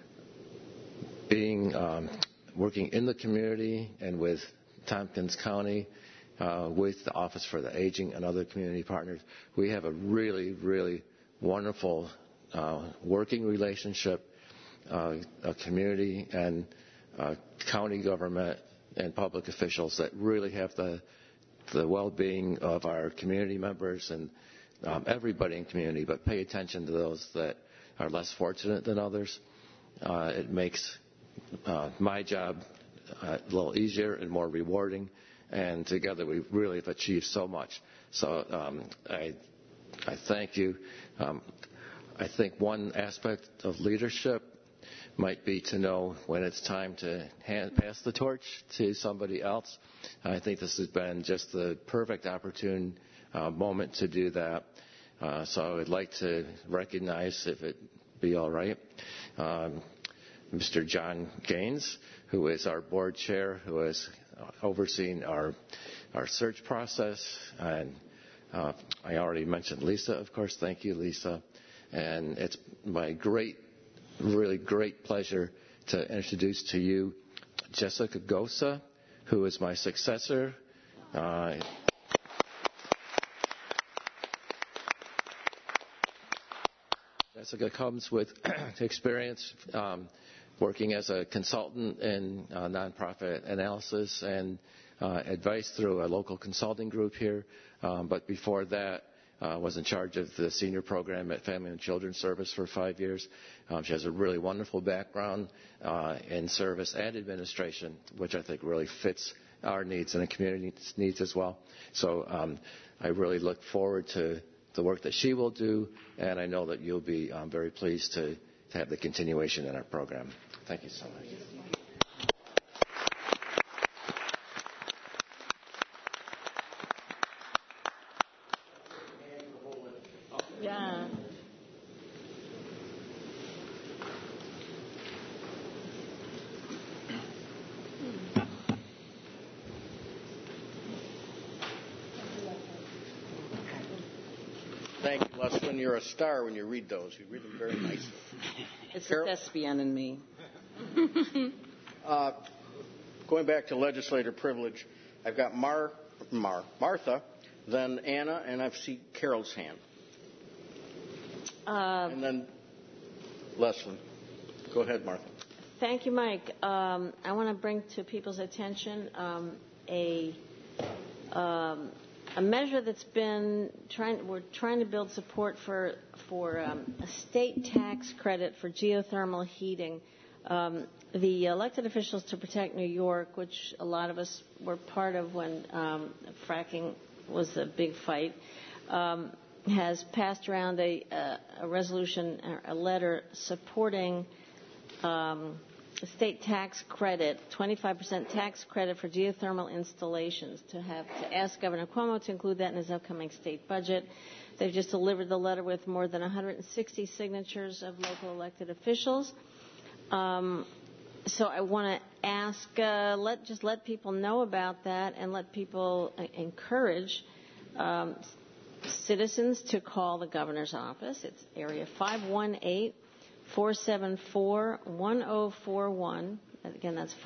being working in the community and with Tompkins County, with the Office for the Aging and other community partners, we have a really, really wonderful working relationship, a community and county government and public officials that really have the well-being of our community members and everybody in community, but pay attention to those that are less fortunate than others. It makes my job a little easier and more rewarding, and together we really have achieved so much. So I thank you. I think one aspect of leadership might be to know when it's time to pass the torch to somebody else. I think this has been just the perfect opportune moment to do that. So I would like to recognize, if it be all right, Mr. John Gaines, who is our board chair, who has overseen our search process. And I already mentioned Lisa, of course. Thank you, Lisa. And it's my really great pleasure to introduce to you Jessica Gosa, who is my successor. Jessica comes with experience working as a consultant in nonprofit analysis and advice through a local consulting group here. But before that, was in charge of the senior program at Family and Children's Service for 5 years. She has a really wonderful background in service and administration, which I think really fits our needs and the community's needs as well. So I really look forward to the work that she will do, and I know that you'll be very pleased to have the continuation in our program. Thank you so much. Yeah. Thank you, Leslyn. You're a star when you read those. You read them very nicely. It's the thespian in me. Going back to legislator privilege, I've got Martha, then Anna, and I see Carol's hand. And then Leslyn. Go ahead, Martha. Thank you, Mike. I want to bring to people's attention a measure that's been we're trying to build support for a state tax credit for geothermal heating. The elected officials to protect New York, which a lot of us were part of when fracking was a big fight, has passed around a resolution, a letter supporting a state tax credit, 25% tax credit for geothermal installations, to ask Governor Cuomo to include that in his upcoming state budget. They've just delivered the letter with more than 160 signatures of local elected officials. So I want to ask, let people know about that and let people encourage citizens to call the governor's office. It's area 518-474-1041. Again, that's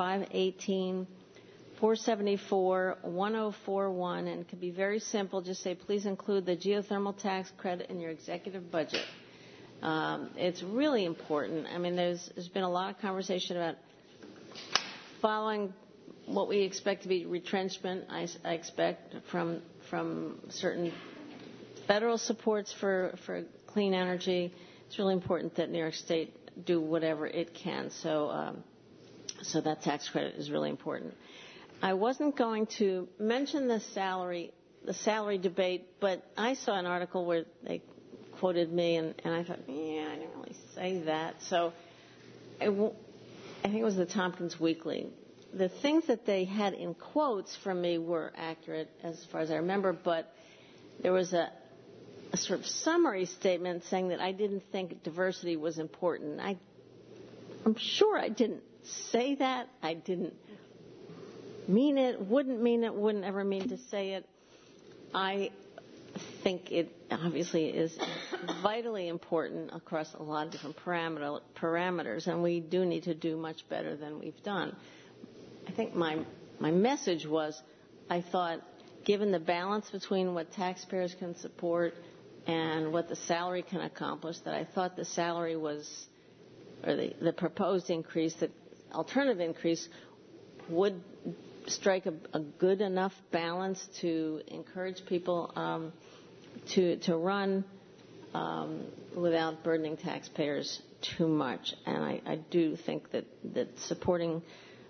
518-474-1041. And it can be very simple. Just say, please include the geothermal tax credit in your executive budget. It's really important. I mean, there's been a lot of conversation about following what we expect to be retrenchment, I expect, from certain federal supports for clean energy. It's really important that New York State do whatever it can. So that tax credit is really important. I wasn't going to mention the salary debate, but I saw an article where they quoted me, and I thought, I didn't really say that. So I think it was the Tompkins Weekly. The things that they had in quotes from me were accurate as far as I remember, but there was a sort of summary statement saying that I didn't think diversity was important. I'm sure I didn't say that. I didn't mean it, wouldn't ever mean to say it. I think it obviously is vitally important across a lot of different parameters, and we do need to do much better than we've done. I think my message was, I thought, given the balance between what taxpayers can support and what the salary can accomplish, that I thought the salary was, or the proposed increase, the alternative increase, would strike a good enough balance to encourage people to run without burdening taxpayers too much. And I do think that supporting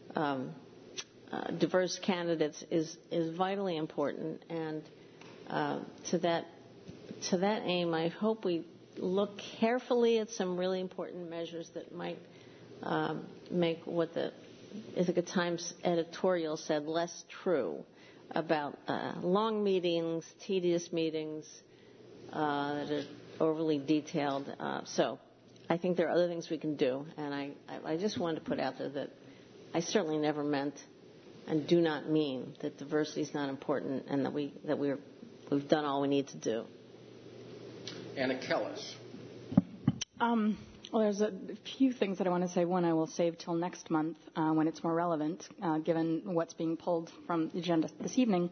diverse candidates is vitally important. And to that aim, I hope we look carefully at some really important measures that might make what the Ithaca Times editorial said less true about long meetings, tedious meetings that are overly detailed. So I think there are other things we can do, and I just wanted to put out there that I certainly never meant and do not mean that diversity is not important and that we've done all we need to do. Anna Kellis. Well, there's a few things that I want to say. One, I will save till next month when it's more relevant, given what's being pulled from the agenda this evening.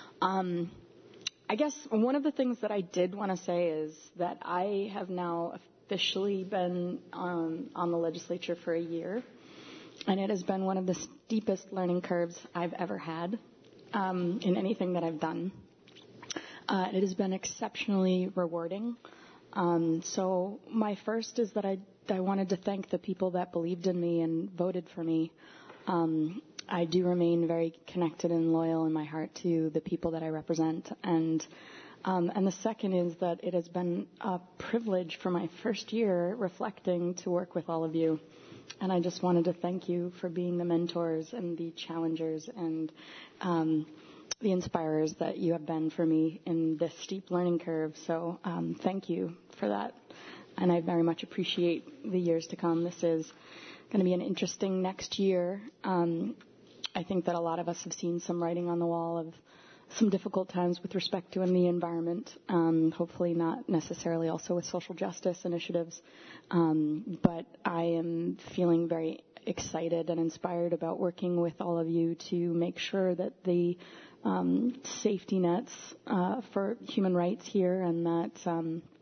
I guess one of the things that I did want to say is that I have now officially been on the legislature for a year, and it has been one of the steepest learning curves I've ever had in anything that I've done. It has been exceptionally rewarding. So my first is that I wanted to thank the people that believed in me and voted for me. I do remain very connected and loyal in my heart to the people that I represent. And the second is that it has been a privilege for my first year reflecting to work with all of you. And I just wanted to thank you for being the mentors and the challengers and the inspirers that you have been for me in this steep learning curve. So thank you for that. And I very much appreciate the years to come. This is going to be an interesting next year. I think that a lot of us have seen some writing on the wall of some difficult times with respect to the environment, hopefully not necessarily also with social justice initiatives. But I am feeling very excited and inspired about working with all of you to make sure that the safety nets for human rights here and that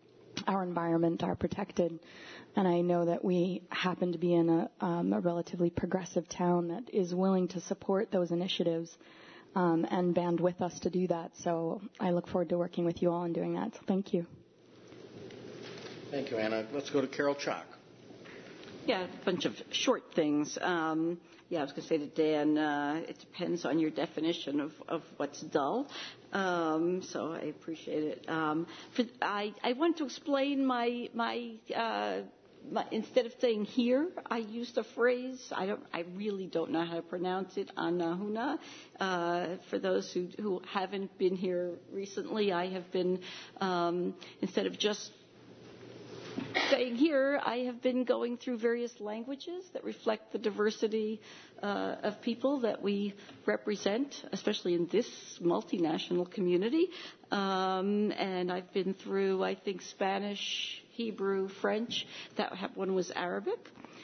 our environment are protected. And I know that we happen to be in a relatively progressive town that is willing to support those initiatives and band with us to do that. So I look forward to working with you all in doing that. So thank you. Thank you, Anna. Let's go to Carol Chalk. Yeah, a bunch of short things. I was going to say to Dan, it depends on your definition of what's dull. So I appreciate it. I want to explain my instead of saying here, I used a phrase. I really don't know how to pronounce it. Anahuna. For those who haven't been here recently, I have been instead of just saying here, I have been going through various languages that reflect the diversity of people that we represent, especially in this multinational community. And I've been through, I think, Spanish, Hebrew, French. That one was Arabic.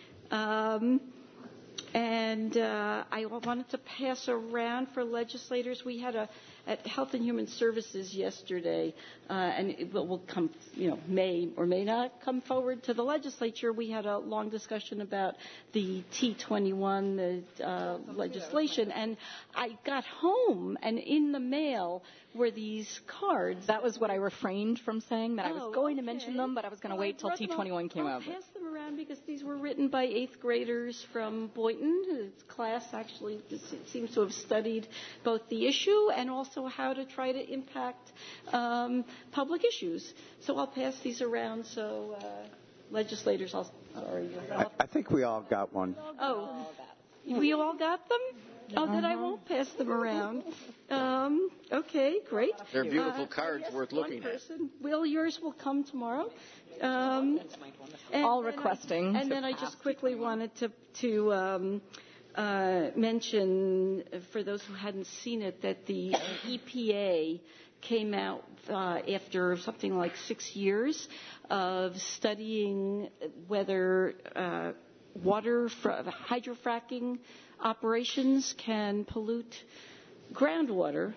And I wanted to pass around for legislators. We had at Health and Human Services yesterday, and it will come, may or may not come forward to the legislature. We had a long discussion about the T21 legislation, and I got home, and in the mail were these cards. That was what I refrained from saying, that I was going to mention them, but I was going to wait till T21 came out. I'll pass them around because these were written by 8th graders from Boynton. His class actually seems to have studied both the issue and also how to try to impact public issues. So I'll pass these around so legislators, I think we all got one. Oh, we all got them? Oh, then I won't pass them around. Okay, great. They're beautiful cards worth looking at. Will, yours will come tomorrow. All requesting. And then I just quickly wanted to mention, for those who hadn't seen it, that the EPA came out after something like 6 years of studying whether hydrofracking operations can pollute groundwater.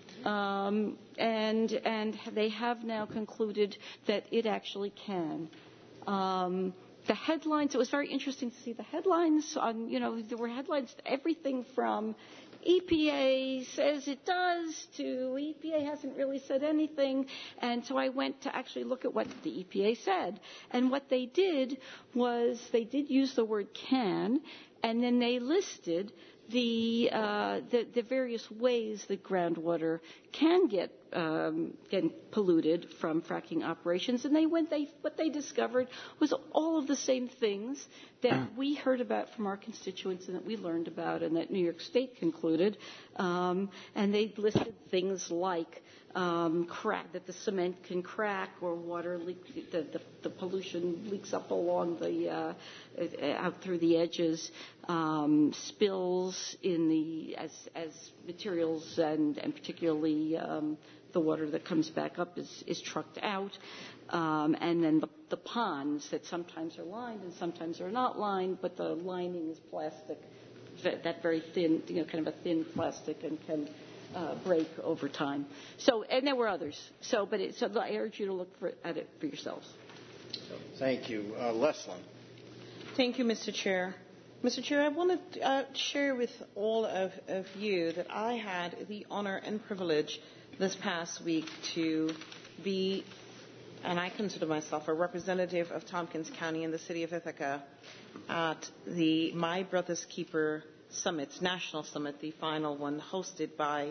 And they have now concluded that it actually can. The headlines, it was very interesting to see the headlines on, there were headlines, everything from EPA says it does to EPA hasn't really said anything. And so I went to actually look at what the EPA said. And what they did was they did use the word can, and then they listed the various ways that groundwater can get polluted from fracking operations, and what they discovered was all of the same things that we heard about from our constituents and that we learned about and that New York State concluded, and they listed things like that the cement can crack, or water leak, the pollution leaks up along out through the edges, spills in as materials and particularly the water that comes back up is trucked out, and then the ponds that sometimes are lined and sometimes are not lined, but the lining is plastic, that very thin, kind of a thin plastic, and can break over time. So, and there were others. So I urge you to look at it for yourselves. Thank you. Leslyn. Thank you, Mr. Chair. Mr. Chair, I want to share with all of you that I had the honor and privilege this past week to be, and I consider myself a representative of Tompkins County in the city of Ithaca at the My Brother's Keeper Summit, National Summit, the final one hosted by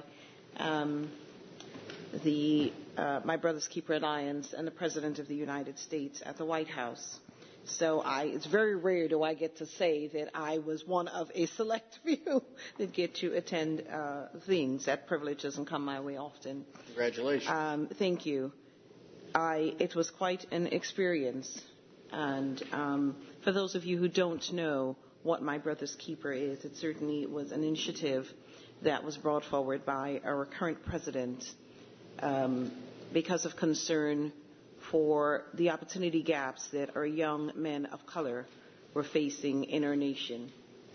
the My Brother's Keeper Alliance and the President of the United States at the White House. So it's very rare do I get to say that I was one of a select few that get to attend things. That privilege doesn't come my way often. Congratulations. Thank you. It was quite an experience. And for those of you who don't know what My Brother's Keeper is, it certainly was an initiative that was brought forward by our current president because of concern for the opportunity gaps that our young men of color were facing in our nation,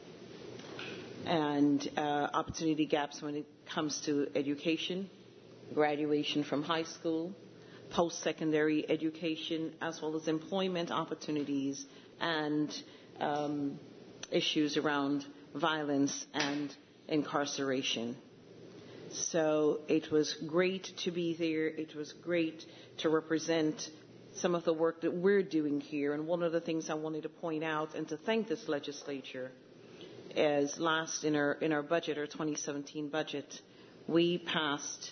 and opportunity gaps when it comes to education, graduation from high school, post-secondary education, as well as employment opportunities and issues around violence and incarceration. So it was great to be there. It was great to represent some of the work that we're doing here. And one of the things I wanted to point out and to thank this legislature is last in our budget, our 2017 budget, we passed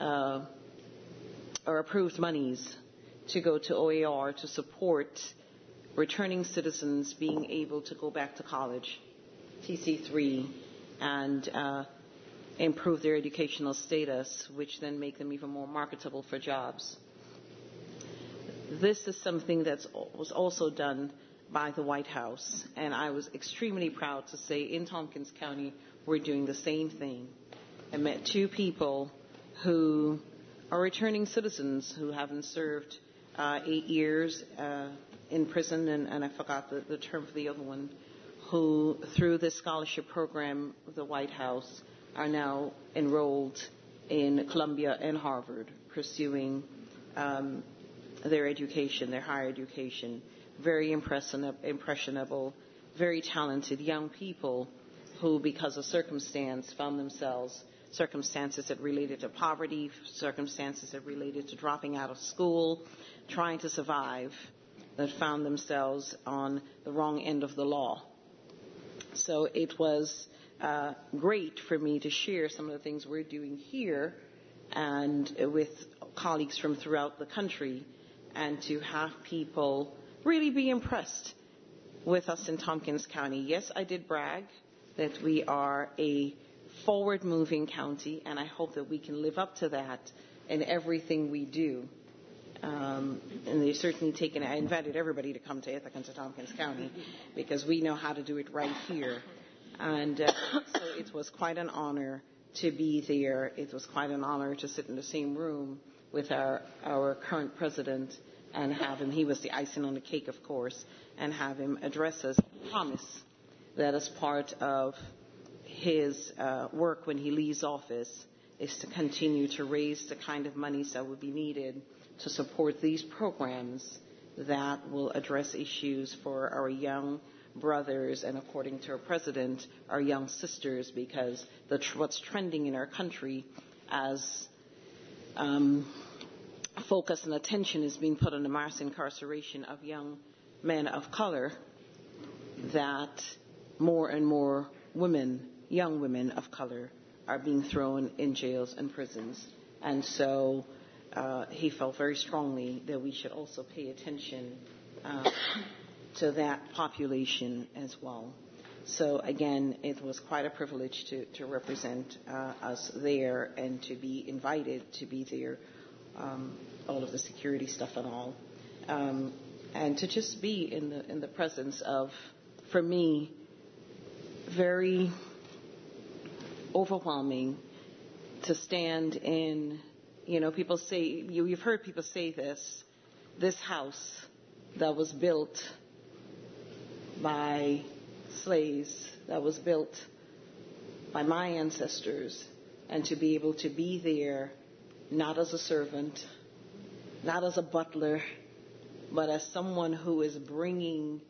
or approved monies to go to OER to support returning citizens being able to go back to college, TC3, and improve their educational status, which then make them even more marketable for jobs. This is something that was also done by the White House, and I was extremely proud to say in Tompkins County we're doing the same thing. I met two people who are returning citizens who haven't served 8 years in prison, and I forgot the term for the other one, who through this scholarship program of the White House are now enrolled in Columbia and Harvard, pursuing their education, their higher education. Very impressionable, very talented young people who, because of circumstances that related to poverty, circumstances that related to dropping out of school, trying to survive, that found themselves on the wrong end of the law. So it was great for me to share some of the things we're doing here and with colleagues from throughout the country, and to have people really be impressed with us in Tompkins County. Yes, I did brag that we are a forward-moving county, and I hope that we can live up to that in everything we do. And they've certainly I invited everybody to come to Ithaca and to Tompkins County because we know how to do it right here. And so it was quite an honor to be there. It was quite an honor to sit in the same room with our current president and have him, he was the icing on the cake, of course, and have him address us, promise that as part of his work when he leaves office is to continue to raise the kind of monies that would be needed to support these programs that will address issues for our young brothers and, according to our president, our young sisters, because what's trending in our country as focus and attention is being put on the mass incarceration of young men of color, that more and more women, young women of color, are being thrown in jails and prisons. And so he felt very strongly that we should also pay attention to that population as well. So again, it was quite a privilege to represent us there and to be invited to be there, all of the security stuff and all, and to just be in the presence of, for me, very overwhelming to stand in. People say, you've heard people say this house that was built by slaves, that was built by my ancestors, and to be able to be there, not as a servant, not as a butler, but as someone who is being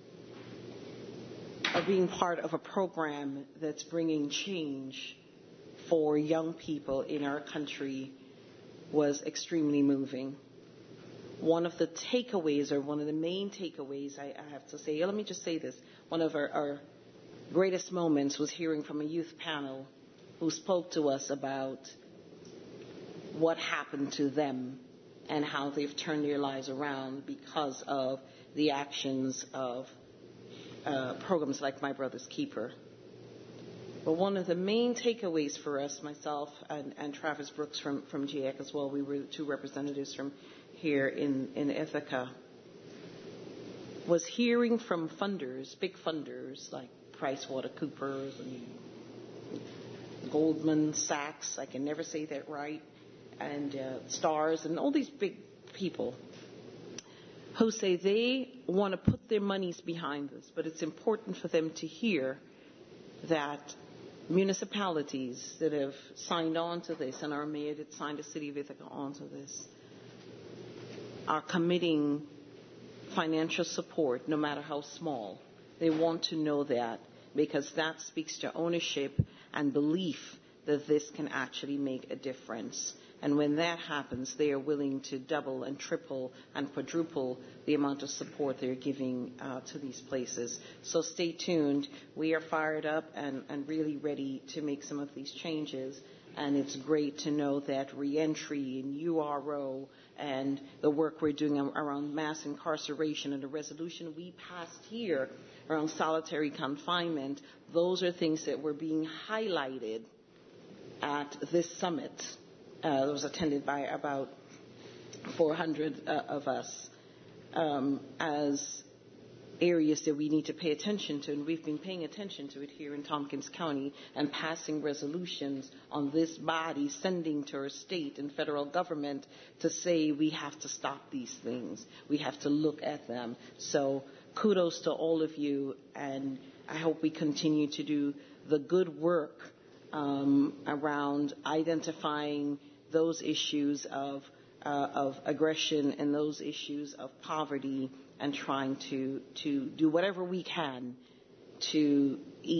part of a program that's bringing change for young people in our country, was extremely moving. One of the takeaways, or one of the main takeaways, I have to say, let me just say this, one of our greatest moments was hearing from a youth panel who spoke to us about what happened to them and how they've turned their lives around because of the actions of programs like My Brother's Keeper. But one of the main takeaways for us, myself and Travis Brooks from GIAC as well, we were two representatives from here in Ithaca, was hearing from funders, big funders like PricewaterhouseCoopers and Goldman Sachs, I can never say that right, and STARS and all these big people who say they want to put their monies behind this, but it's important for them to hear that municipalities that have signed on to this, and our mayor that signed the city of Ithaca onto this, are committing financial support, no matter how small. They want to know that because that speaks to ownership and belief that this can actually make a difference. And when that happens, they are willing to double and triple and quadruple the amount of support they're giving to these places. So stay tuned. We are fired up and really ready to make some of these changes. And it's great to know that reentry and URO and the work we're doing around mass incarceration and the resolution we passed here around solitary confinement, those are things that were being highlighted at this summit. It was attended by about 400 of us as areas that we need to pay attention to, and we've been paying attention to it here in Tompkins County and passing resolutions on this body, sending to our state and federal government to say we have to stop these things. We have to look at them. So kudos to all of you, and I hope we continue to do the good work around identifying those issues of aggression and those issues of poverty, and trying to do whatever we can to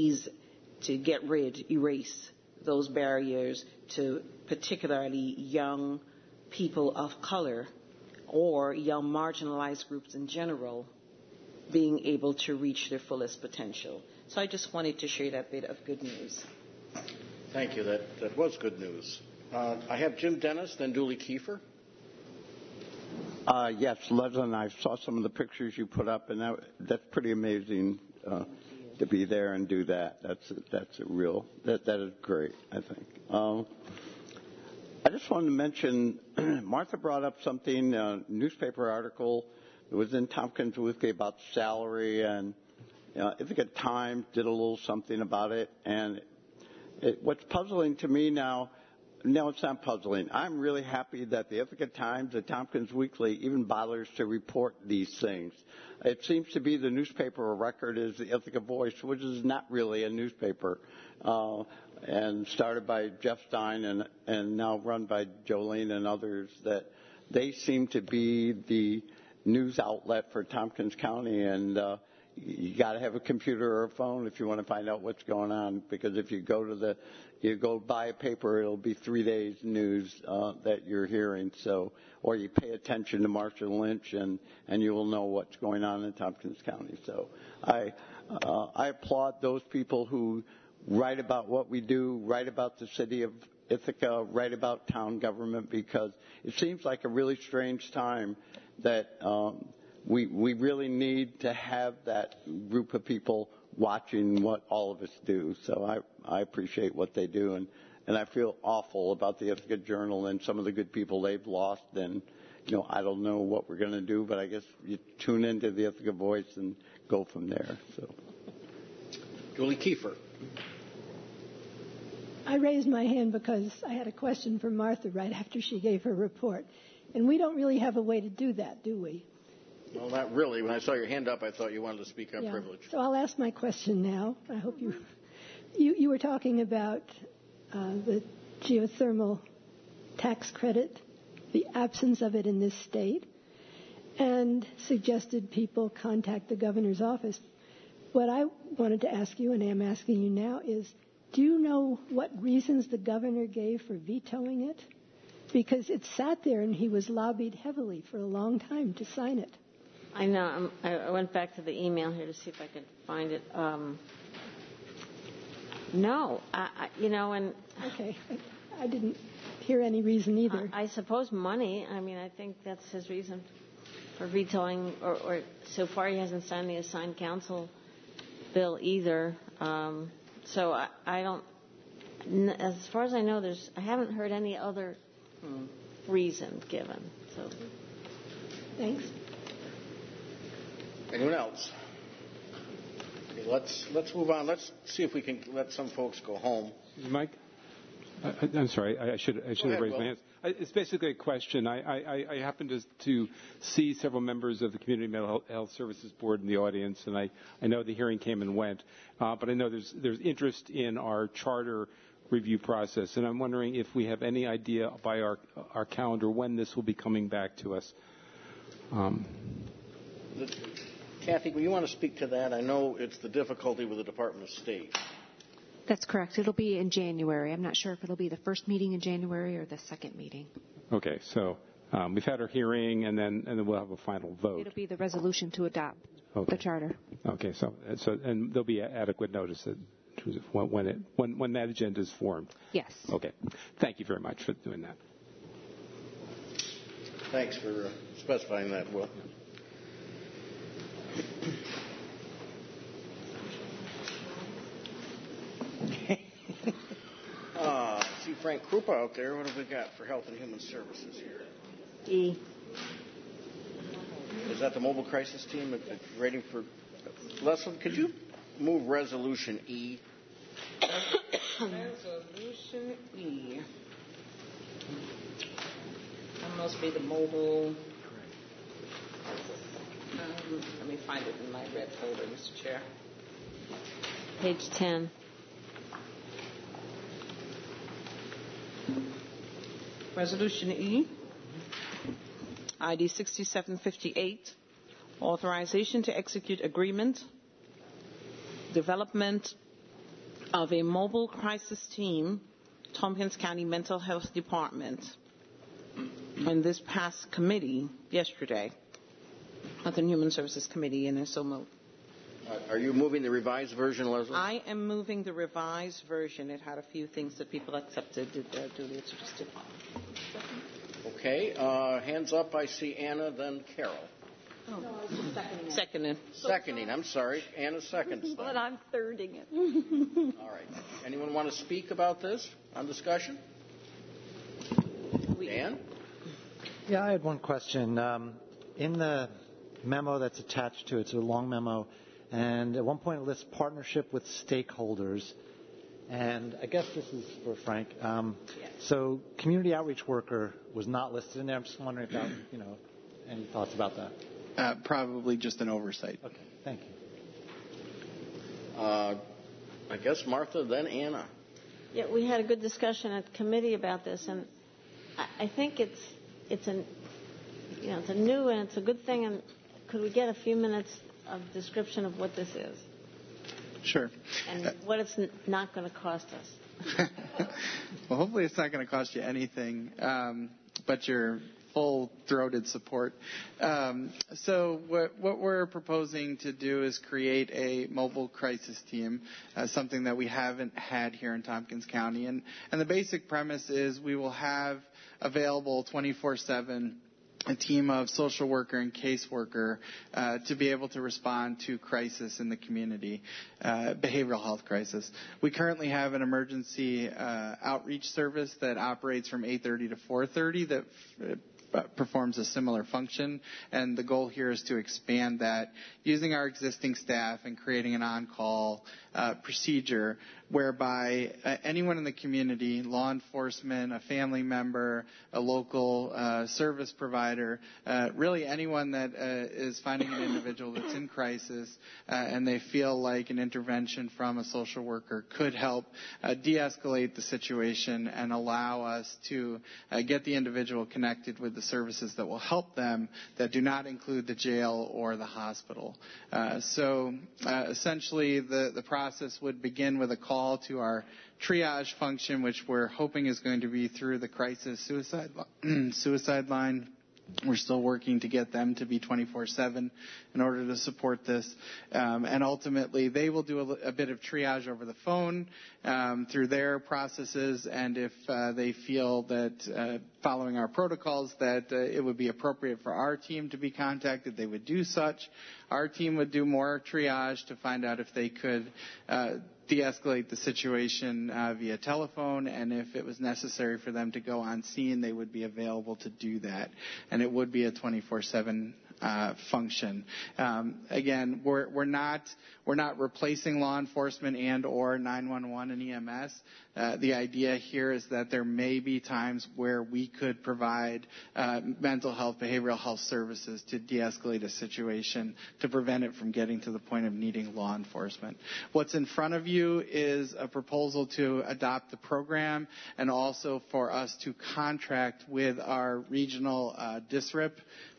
erase those barriers to particularly young people of color or young marginalized groups in general being able to reach their fullest potential. So I just wanted to share that bit of good news. Thank you. That was good news. I have Jim Dennis, then Julie Kiefer. Yes, Leslie and I saw some of the pictures you put up, and that's pretty amazing to be there and do that. That's a real, that is great, I think. I just wanted to mention, Martha brought up something, a newspaper article that was in Tompkins Weekly about salary, and Ithaca Times did a little something about it, and what's puzzling to me now, no, it's not puzzling. I'm really happy that the Ithaca Times, the Tompkins Weekly, even bothers to report these things. It seems to be the newspaper of record is the Ithaca Voice, which is not really a newspaper, and started by Jeff Stein and now run by Jolene and others, that they seem to be the news outlet for Tompkins County, and you got to have a computer or a phone if you want to find out what's going on, because if you go buy a paper, it'll be 3 days news that you're hearing. So, or you pay attention to Marshall Lynch, and you will know what's going on in Tompkins County. So, I applaud those people who write about what we do, write about the city of Ithaca, write about town government, because it seems like a really strange time that we really need to have that group of people watching what all of us do. So I appreciate what they do, and I feel awful about the Ithaca Journal and some of the good people they've lost. And I don't know what we're going to do, but I guess you tune into the Ithaca Voice and go from there. So, Julie Kiefer. I raised my hand because I had a question for Martha right after she gave her report, and we don't really have a way to do that, do we? Well, not really. When I saw your hand up, I thought you wanted to speak on privilege. So I'll ask my question now. I hope you were talking about the geothermal tax credit, the absence of it in this state, and suggested people contact the governor's office. What I wanted to ask you, and am asking you now, is do you know what reasons the governor gave for vetoing it? Because it sat there and he was lobbied heavily for a long time to sign it. I know. I went back to the email here to see if I could find it. No, and okay, I didn't hear any reason either. I suppose money. I mean, I think that's his reason for vetoing, or so far he hasn't signed the assigned council bill either. So I don't. As far as I know, I haven't heard any other reason given. So, thanks. Anyone else? Okay, let's move on. Let's see if we can let some folks go home. Mike, I'm sorry. I should have raised my hands. It's basically a question. I happen to see several members of the Community Mental Health Services Board in the audience, and I know the hearing came and went, but I know there's interest in our charter review process, and I'm wondering if we have any idea by our calendar when this will be coming back to us. Kathy, will you want to speak to that? I know it's the difficulty with the Department of State. That's correct. It'll be in January. I'm not sure if it'll be the first meeting in January or the second meeting. Okay, so we've had our hearing, and then we'll have a final vote. It'll be the resolution to adopt the charter. Okay, so and there'll be adequate notice when that agenda is formed. Yes. Okay. Thank you very much for doing that. Thanks for specifying that, Will. See Frank Krupa out there. What have we got for Health and Human Services here? E. Is that the mobile crisis team waiting for Leslie? Could you move Resolution E? Resolution E. That must be the mobile. Let me find it in my red folder, Mr. Chair. Page 10. Resolution E, ID 6758, authorization to execute agreement, development of a mobile crisis team, Tompkins County Mental Health Department. And this passed committee yesterday, Health and Human Services Committee, and so moved. Are you moving the revised version, Leslie? I am moving the revised version. It had a few things that people accepted duly suggested. Okay. Hands up. I see Anna, then Carol. Oh. No, I was seconding. Seconding. I'm sorry. Anna seconds. But I'm thirding it. All right. Anyone want to speak about this on discussion? Dan? Yeah, I had one question. In the memo that's attached to it, it's a long memo, and at one point it lists partnership with stakeholders. And I guess this is for Frank. Yes. So community outreach worker was not listed in there. I'm just wondering about, any thoughts about that? Probably just an oversight. Okay, thank you. I guess Martha, then Anna. Yeah, we had a good discussion at committee about this, and I think it's a new and it's a good thing. And could we get a few minutes of description of what this is? Sure. And what it's not going to cost us. Well, hopefully it's not going to cost you anything, but your full-throated support. So what we're proposing to do is create a mobile crisis team, something that we haven't had here in Tompkins County. And the basic premise is we will have available 24/7 a team of social worker and caseworker to be able to respond to crisis in the community, behavioral health crisis. We currently have an emergency outreach service that operates from 8:30 to 4:30 that performs a similar function, and the goal here is to expand that using our existing staff and creating an on-call procedure whereby anyone in the community, law enforcement, a family member, a local service provider, really anyone that is finding an individual that's in crisis and they feel like an intervention from a social worker could help de-escalate the situation and allow us to get the individual connected with the services that will help them that do not include the jail or the hospital. So essentially the process would begin with a call to our triage function, which we're hoping is going to be through the crisis suicide line. We're still working to get them to be 24/7 in order to support this. And ultimately, they will do a bit of triage over the phone through their processes. And if they feel that following our protocols that it would be appropriate for our team to be contacted, they would do such. Our team would do more triage to find out if they could de-escalate the situation via telephone, and if it was necessary for them to go on scene, they would be available to do that. And it would be a 24/7 function. Again, we're not replacing law enforcement and or 911 and EMS. The idea here is that there may be times where we could provide mental health, behavioral health services to de-escalate a situation to prevent it from getting to the point of needing law enforcement. What's in front of you is a proposal to adopt the program and also for us to contract with our regional DSRIP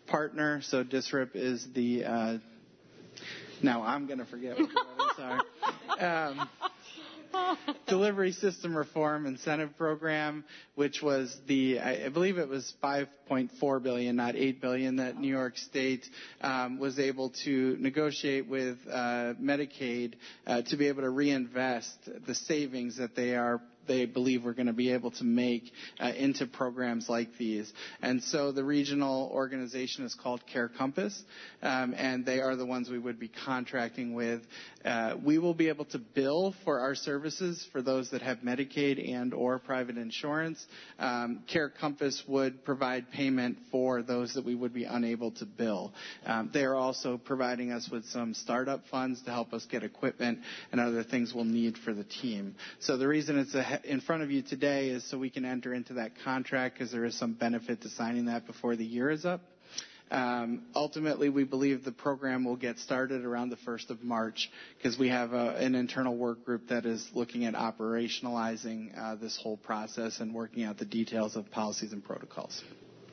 partner. So DSRIP is the now I'm going to forget what the others are. Delivery System Reform Incentive Program, which was I believe it was $5.4 billion, not $8 billion, that New York State was able to negotiate with Medicaid to be able to reinvest the savings that they believe we're going to be able to make into programs like these. And so the regional organization is called Care Compass, and they are the ones we would be contracting with. We will be able to bill for our services for those that have Medicaid and or private insurance. Care Compass would provide payment for those that we would be unable to bill. They are also providing us with some startup funds to help us get equipment and other things we'll need for the team. So the reason it's in front of you today is so we can enter into that contract, because there is some benefit to signing that before the year is up. Ultimately, we believe the program will get started around the 1st of March, because we have an internal work group that is looking at operationalizing this whole process and working out the details of policies and protocols.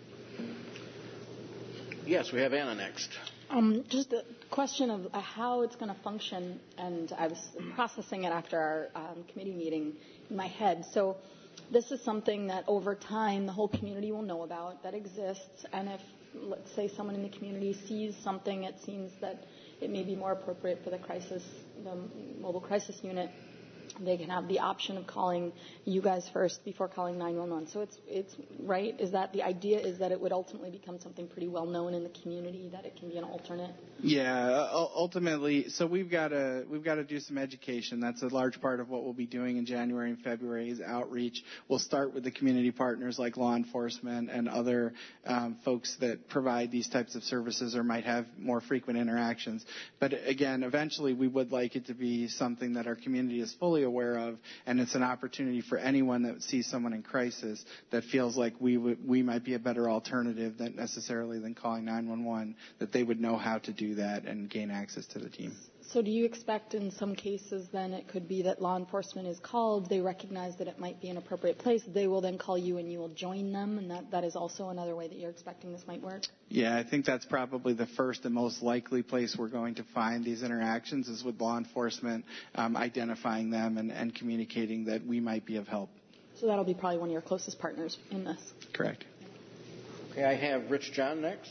Yes, we have Anna next. Just a question of how it's going to function, and I was processing it after our committee meeting in my head. So this is something that over time the whole community will know about, that exists, and if, let's say, someone in the community sees something, it seems that it may be more appropriate for the mobile crisis unit, they can have the option of calling you guys first before calling 911. So it's right. Is that the idea? Is that it would ultimately become something pretty well known in the community, that it can be an alternate? Yeah, ultimately. So we've got to do some education. That's a large part of what we'll be doing in January and February is outreach. We'll start with the community partners like law enforcement and other folks that provide these types of services or might have more frequent interactions. But again, eventually we would like it to be something that our community is fully aware of, and it's an opportunity for anyone that sees someone in crisis that feels like we might be a better alternative than calling 911, that they would know how to do that and gain access to the team. So do you expect in some cases then it could be that law enforcement is called, they recognize that it might be an appropriate place, they will then call you and you will join them, and that is also another way that you're expecting this might work? Yeah, I think that's probably the first and most likely place we're going to find these interactions is with law enforcement, identifying them and communicating that we might be of help. So that'll be probably one of your closest partners in this. Correct. Okay, I have Rich John next.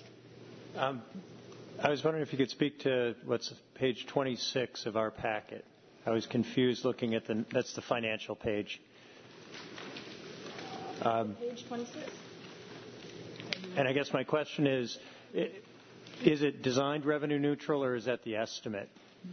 I was wondering if you could speak to what's page 26 of our packet. I was confused looking at that's the financial page. Page 26. And I guess my question is it designed revenue neutral, or is that the estimate?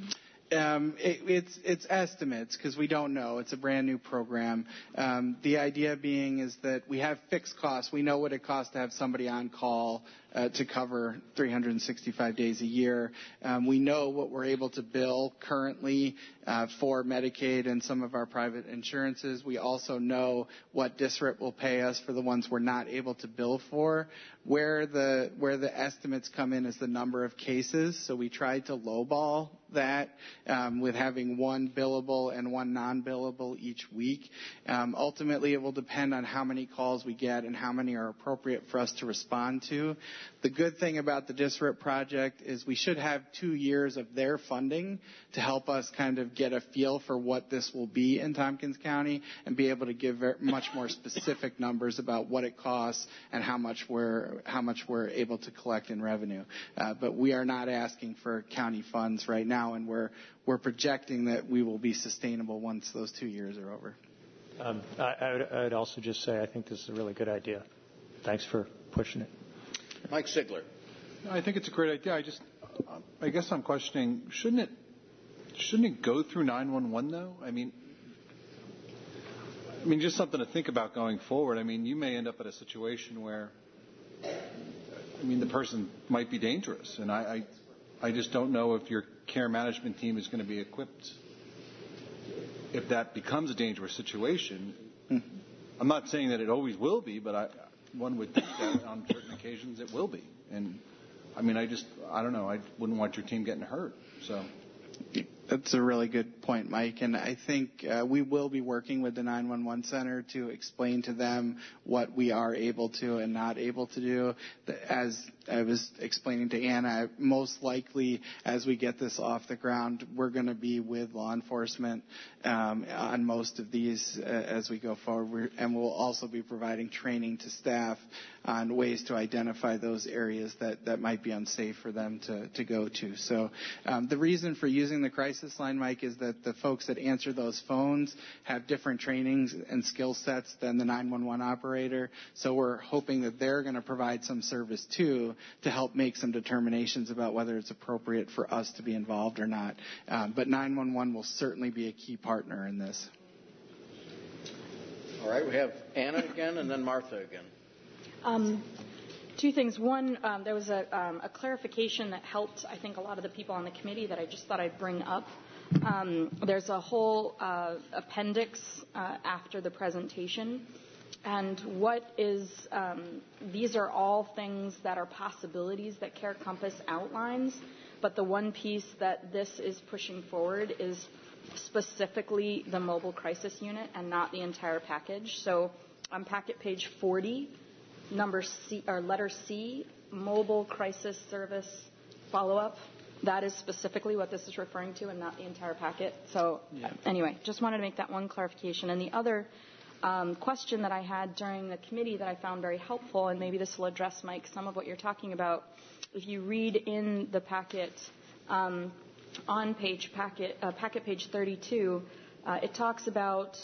It's estimates because we don't know. It's a brand new program. The idea being is that we have fixed costs. We know what it costs to have somebody on call to cover 365 days a year. We know what we're able to bill currently for Medicaid and some of our private insurances. We also know what DSRIP will pay us for the ones we're not able to bill for. Where the estimates come in is the number of cases. So we tried to lowball that with having one billable and one non-billable each week. Ultimately, it will depend on how many calls we get and how many are appropriate for us to respond to. The good thing about the DSRIP project is we should have 2 years of their funding to help us kind of get a feel for what this will be in Tompkins County and be able to give much more specific numbers about what it costs and how much we're able to collect in revenue. But we are not asking for county funds right now, and we're projecting that we will be sustainable once those 2 years are over. I would also just say I think this is a really good idea. Thanks for pushing it. Mike Sigler. I think it's a great idea. I guess I'm questioning, shouldn't it go through 911 though? I mean, just something to think about going forward. I mean, you may end up at a situation where, the person might be dangerous, and I just don't know if your care management team is going to be equipped if that becomes a dangerous situation. I'm not saying that it always will be, but one would think that on certain occasions it will be. And I don't know. I wouldn't want your team getting hurt. So. That's a really good point, Mike. And I think we will be working with the 911 Center to explain to them what we are able to and not able to do. As I was explaining to Anna, most likely as we get this off the ground, we're going to be with law enforcement on most of these as we go forward. And we'll also be providing training to staff on ways to identify those areas that might be unsafe for them to go to. So the reason for using the crisis line, Mike, is that the folks that answer those phones have different trainings and skill sets than the 911 operator. So we're hoping that they're going to provide some service too to help make some determinations about whether it's appropriate for us to be involved or not. But 911 will certainly be a key partner in this. All right, we have Anna again and then Martha again. Two things. One, there was a clarification that helped, I think, a lot of the people on the committee that I just thought I'd bring up. There's a whole appendix after the presentation. And these are all things that are possibilities that Care Compass outlines. But the one piece that this is pushing forward is specifically the mobile crisis unit and not the entire package. So on packet page 40, number C or letter C, mobile crisis service follow-up. That is specifically what this is referring to and not the entire packet. So anyway, just wanted to make that one clarification. And the other question that I had during the committee that I found very helpful, and maybe this will address, Mike, some of what you're talking about. If you read in the packet, on packet page 32, it talks about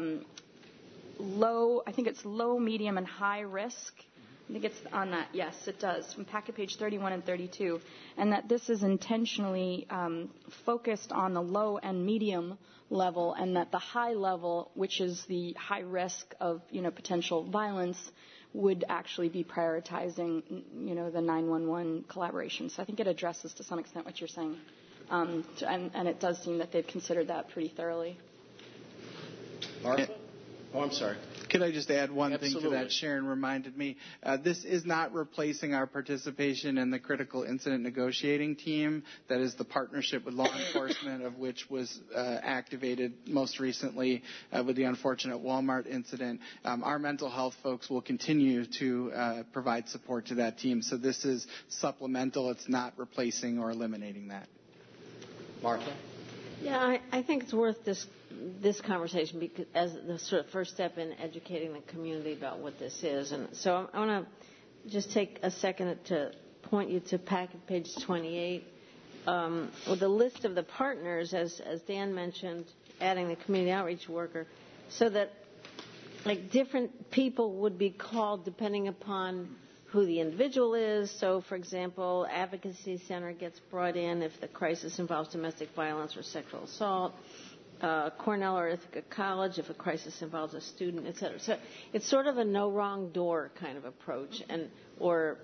low, I think it's low, medium, and high risk. I think it's on that. Yes, it does, from packet page 31 and 32. And that this is intentionally focused on the low and medium level, and that the high level, which is the high risk of, potential violence, would actually be prioritizing, the 911 collaboration. So I think it addresses to some extent what you're saying. And it does seem that they've considered that pretty thoroughly. Martha? Oh, I'm sorry. Could I just add one Absolutely. thing to that? Sharon reminded me. This is not replacing our participation in the critical incident negotiating team. That is the partnership with law enforcement, of which was activated most recently with the unfortunate Walmart incident. Our mental health folks will continue to provide support to that team. So this is supplemental. It's not replacing or eliminating that. Martha? Yeah, I think it's worth this conversation because as the sort of first step in educating the community about what this is. And so I want to just take a second to point you to packet page 28 with a list of the partners, as Dan mentioned, adding the community outreach worker, so that like different people would be called depending upon who the individual is. So, for example, Advocacy Center gets brought in if the crisis involves domestic violence or sexual assault. Cornell or Ithaca College if a crisis involves a student, et cetera. So it's sort of a no wrong door kind of approach, and or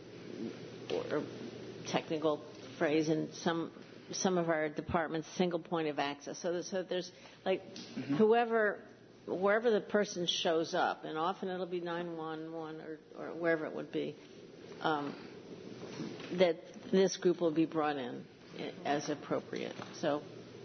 technical phrase in some of our departments, single point of access. So there's like wherever the person shows up, and often it'll be 911 or wherever it would be, that this group will be brought in as appropriate. So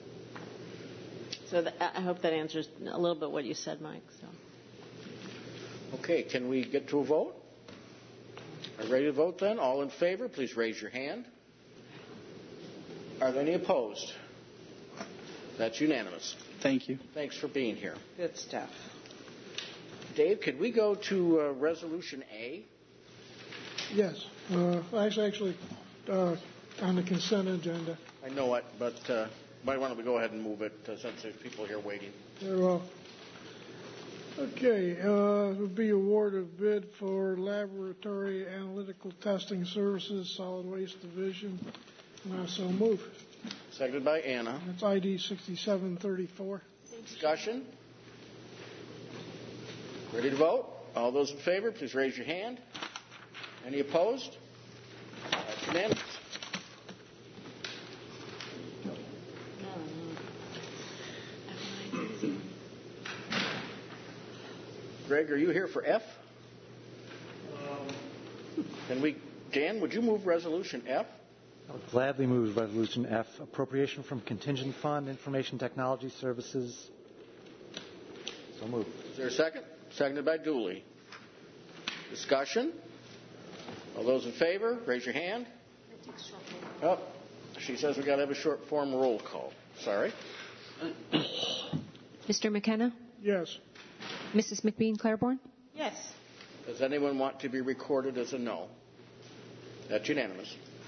I hope that answers a little bit what you said, Mike. So. Okay, can we get to a vote? Are you ready to vote then? All in favor, please raise your hand. Are there any opposed? That's unanimous. Thank you. Thanks for being here. Good stuff. Dave, could we go to Resolution A? Yes. Actually, on the consent agenda. I know it, but why don't we go ahead and move it since there's people here waiting. Very well. Okay. It would be award of bid for laboratory analytical testing services, solid waste division. And I so move. Seconded by Anna. That's ID 6734. Discussion? Ready to vote? All those in favor, please raise your hand. Any opposed? That's unanimous. Greg, are you here for F? Dan, would you move Resolution F? I would gladly move Resolution F, appropriation from contingent fund, information technology services. So moved. Is there a second? Seconded by Dooley. Discussion? All those in favor, raise your hand. Oh, she says we've got to have a short form roll call. Sorry. Mr. McKenna? Yes. Mrs. McBean-Claiborne? Yes. Does anyone want to be recorded as a no? That's unanimous.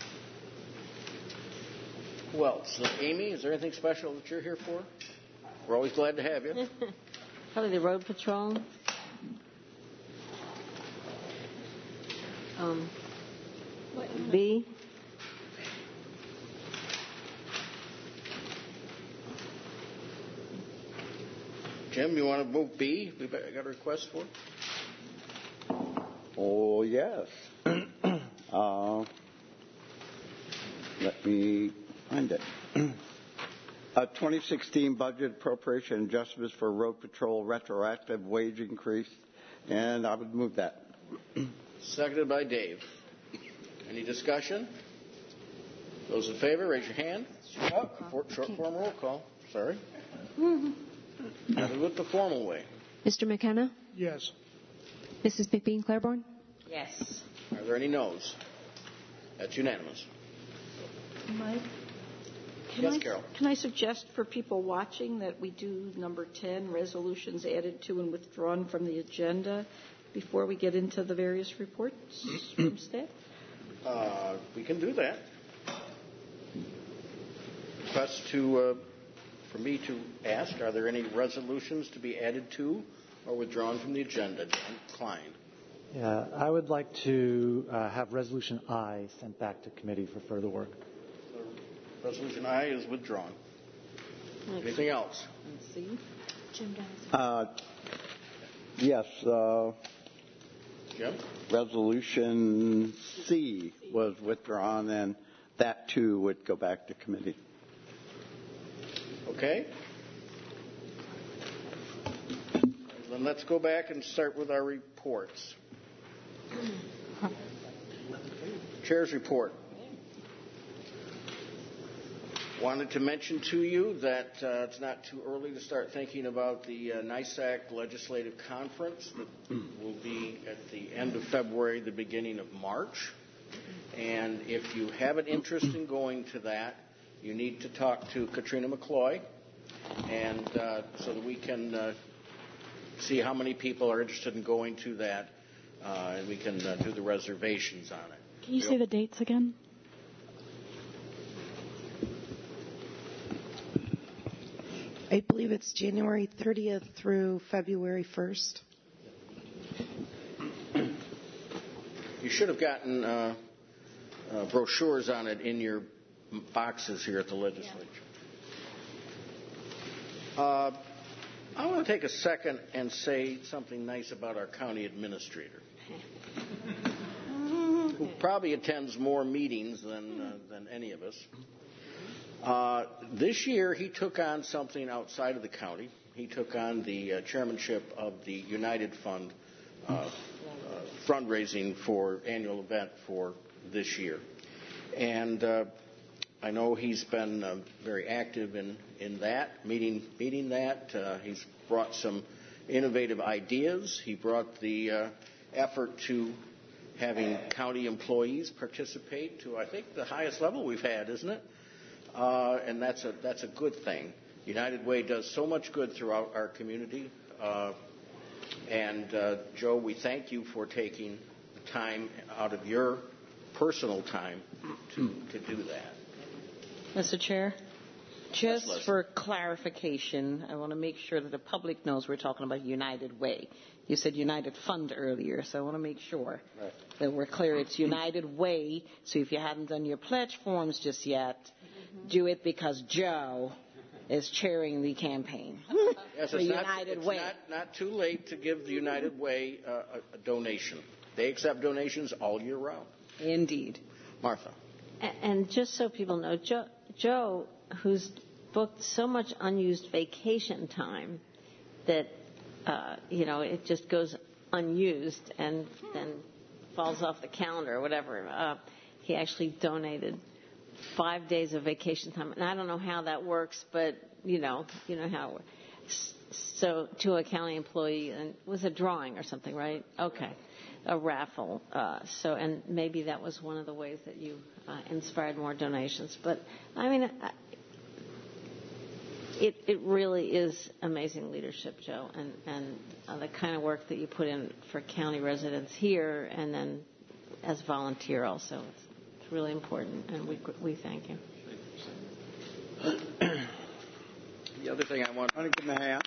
Who else? Amy, is there anything special that you're here for? We're always glad to have you. Probably the road patrol. B. Jim, you want to move B? We got a request for? Oh, yes. Let me find it. 2016 budget appropriation adjustments for road patrol retroactive wage increase, and I would move that. Seconded by Dave. Any discussion? Those in favor, raise your hand. Oh, short form roll call. Sorry. Got to do it the formal way. Mr. McKenna? Yes. Mrs. McBean-Claiborne? Yes. Are there any no's? That's unanimous. Mike? Yes, Carol. Can I suggest for people watching that we do number 10, resolutions added to and withdrawn from the agenda, before we get into the various reports from staff? We can do that. Request for me to ask, are there any resolutions to be added to or withdrawn from the agenda? John Klein. Yeah, I would like to have Resolution I sent back to committee for further work. Resolution I is withdrawn. Anything else? Let's see. Jim Dennis. Yes. Jim? Resolution C was withdrawn, and that too would go back to committee. Okay. Then let's go back and start with our reports. Chair's report. Wanted to mention to you that it's not too early to start thinking about the NISAC Legislative Conference that will be at the end of February, the beginning of March. And if you have an interest in going to that, you need to talk to Katrina McCloy, and so that we can see how many people are interested in going to that, and we can do the reservations on it. Can you say the dates again? I believe it's January 30th through February 1st. You should have gotten brochures on it in your boxes here at the legislature. I want to take a second and say something nice about our county administrator, who probably attends more meetings than any of us. This year, he took on something outside of the county. He took on the chairmanship of the United Fund fundraising for annual event for this year. And I know he's been very active in that, meeting that. He's brought some innovative ideas. He brought the effort to having county employees participate to, I think, the highest level we've had, isn't it? And that's a good thing. United Way does so much good throughout our community. And Joe, we thank you for taking the time out of your personal time to do that. Mr. Chair, just for clarification, I want to make sure that the public knows we're talking about United Way. You said United Fund earlier, so I want to make sure that we're clear. It's United Way, so if you haven't done your pledge forms just yet, do it because Joe is chairing the campaign for United Way. It's not too late to give the United Way a donation. They accept donations all year round. Indeed. Martha. And just so people know, Joe, who's booked so much unused vacation time that, it just goes unused and then falls off the calendar or whatever, he actually donated 5 days of vacation time. And I don't know how that works, but you know how it works. So to a county employee, and it was a drawing or something, right? Okay. A raffle. And maybe that was one of the ways that you inspired more donations. But I mean, it really is amazing leadership, Joe, and the kind of work that you put in for county residents here, and then as volunteer also. It's really important, and we thank you. The other thing I want to give my hand.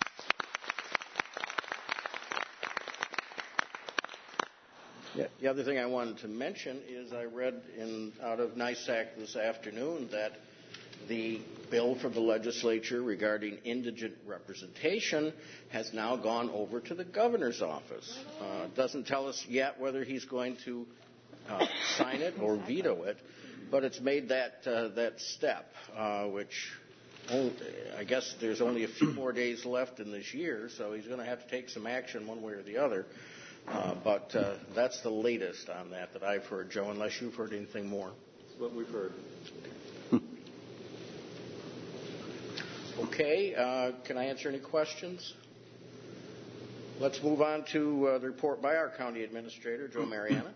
The other thing I wanted to mention is I read out of NISAC this afternoon that the bill from the legislature regarding indigent representation has now gone over to the governor's office. Doesn't tell us yet whether he's going to sign it or veto it, but it's made that step, which I guess there's only a few more days left in this year, so he's going to have to take some action one way or the other. But that's the latest on that I've heard, Joe, unless you've heard anything more. That's what we've heard. Okay, can I answer any questions? Let's move on to the report by our county administrator, Joe Mariana.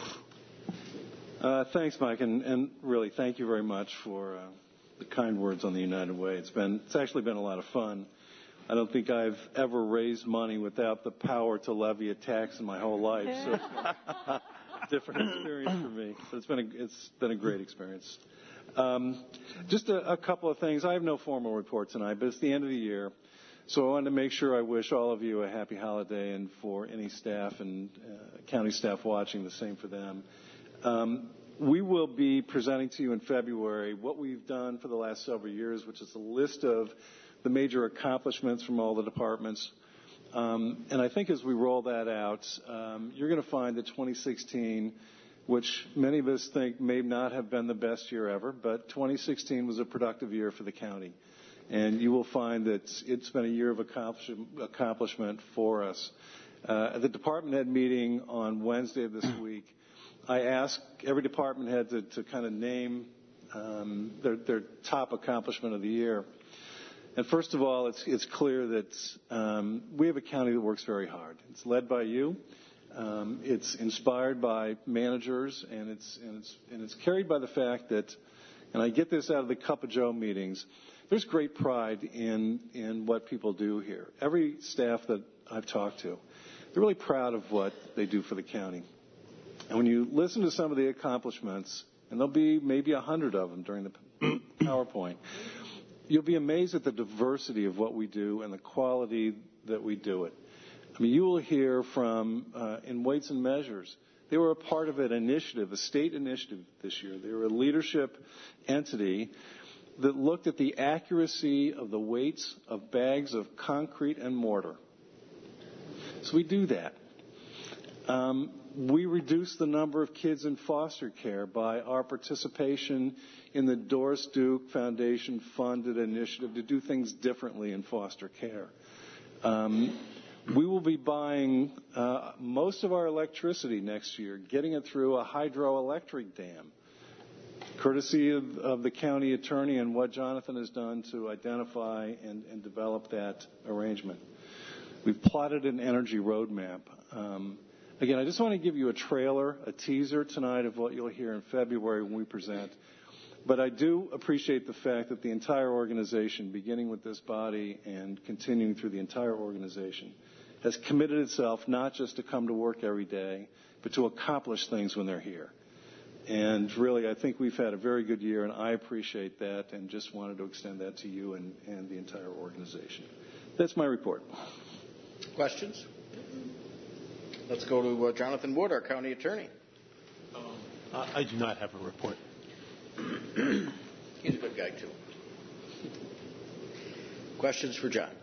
Thanks, Mike, and really thank you very much for the kind words on the United Way. It's actually been a lot of fun. I don't think I've ever raised money without the power to levy a tax in my whole life. So it's been a different experience for me. But it's been a great experience. Just a couple of things. I have no formal report tonight, but it's the end of the year. So I wanted to make sure I wish all of you a happy holiday, and for any staff and county staff watching, the same for them. We will be presenting to you in February what we've done for the last several years, which is a list of the major accomplishments from all the departments. And I think as we roll that out, you're going to find that 2016, which many of us think may not have been the best year ever, but 2016 was a productive year for the county. And you will find that it's been a year of accomplishment for us. At the department head meeting on Wednesday of this week, I asked every department head to kind of name their top accomplishment of the year. And first of all, it's clear that we have a county that works very hard. It's led by you. It's inspired by managers, and it's carried by the fact that, and I get this out of the Cup of Joe meetings, there's great pride in what people do here. Every staff that I've talked to, they're really proud of what they do for the county. And when you listen to some of the accomplishments, and there'll be maybe 100 of them during the PowerPoint, you'll be amazed at the diversity of what we do and the quality that we do it. I mean, you will hear from, in Weights and Measures, they were a part of an initiative, a state initiative this year. They were a leadership entity that looked at the accuracy of the weights of bags of concrete and mortar. So we do that. We reduce the number of kids in foster care by our participation in the Doris Duke Foundation funded initiative to do things differently in foster care. We will be buying most of our electricity next year, getting it through a hydroelectric dam, courtesy of the county attorney and what Jonathan has done to identify and develop that arrangement. We've plotted an energy roadmap. Again, I just want to give you a trailer, a teaser tonight of what you'll hear in February when we present. But I do appreciate the fact that the entire organization, beginning with this body and continuing through the entire organization, has committed itself not just to come to work every day, but to accomplish things when they're here. And really, I think we've had a very good year, and I appreciate that, and just wanted to extend that to you and the entire organization. That's my report. Questions? Let's go to Jonathan Wood, our county attorney. I do not have a report. He's a good guy, too. Questions for John?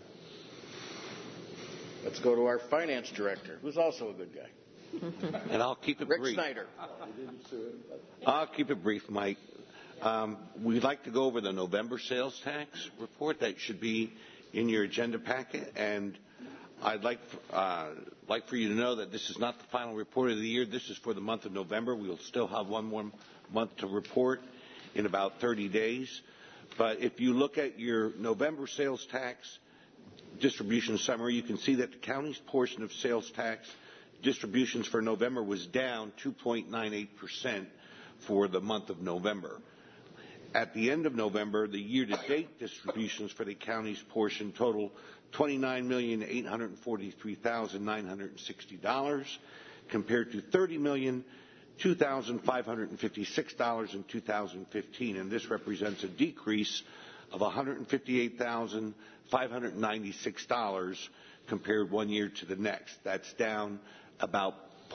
Let's go to our finance director, who's also a good guy. And I'll keep it Rick brief. Snyder. I'll keep it brief, Mike. We'd like to go over the November sales tax report. That should be in your agenda packet. And I'd like for you to know that this is not the final report of the year. This is for the month of November. We'll still have one more month to report. in about 30 days. But if you look at your November sales tax distribution summary, you can see that the county's portion of sales tax distributions for November was down 2.98% for the month of November. At the end of November, the year-to-date distributions for the county's portion total $29,843,960 compared to $30,002,556 in 2015, and this represents a decrease of $158,596 compared one year to the next. That's down about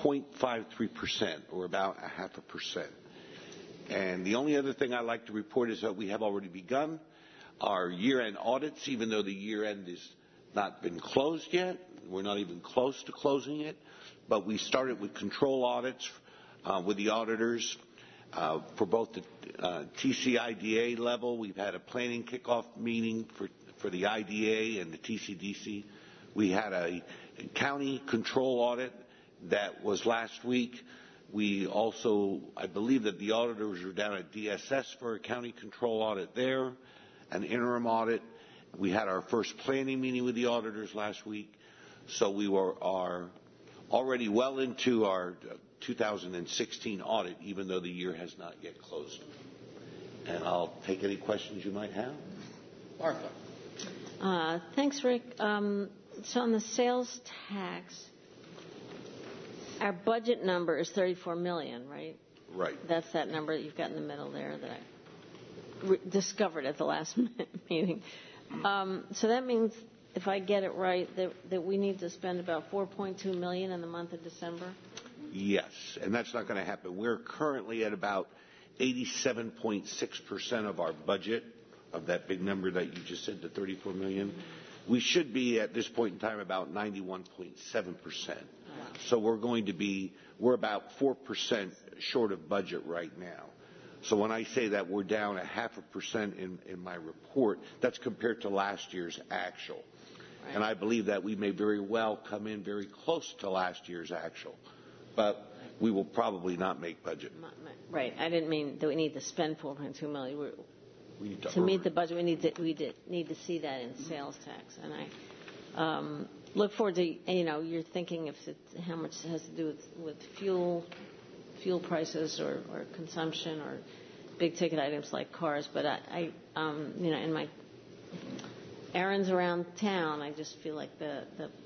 0.53%, or about 0.5%. And the only other thing I'd like to report is that we have already begun our year-end audits, even though the year-end has not been closed yet. We're not even close to closing it. But we started with control audits with the auditors for both the TCIDA level. We've had a planning kickoff meeting for the IDA and the TCDC. We had a county control audit that was last week. We also, I believe that the auditors are down at DSS for a county control audit there, an interim audit. We had our first planning meeting with the auditors last week. So we are already well into our 2016 audit, even though the year has not yet closed. And I'll take any questions you might have. Martha. Thanks, Rick. So on the sales tax, our budget number is $34 million, right? Right. That's that number that you've got in the middle there that I discovered at the last meeting. So that means, if I get it right, that we need to spend about $4.2 million in the month of December? Yes, and that's not going to happen. We're currently at about 87.6% of our budget, of that big number that you just said, the $34 million. We should be at this point in time about 91.7%. So we're about 4% short of budget right now. So when I say that we're down 0.5% in my report, that's compared to last year's actual. Right. And I believe that we may very well come in very close to last year's actual. But we will probably not make budget. Right. I didn't mean that we need to spend $4.2 million. To meet the budget, we need to see that in sales tax. And I look forward to, you're thinking how much it has to do with fuel prices or consumption or big ticket items like cars. But I in my errands around town, I just feel like the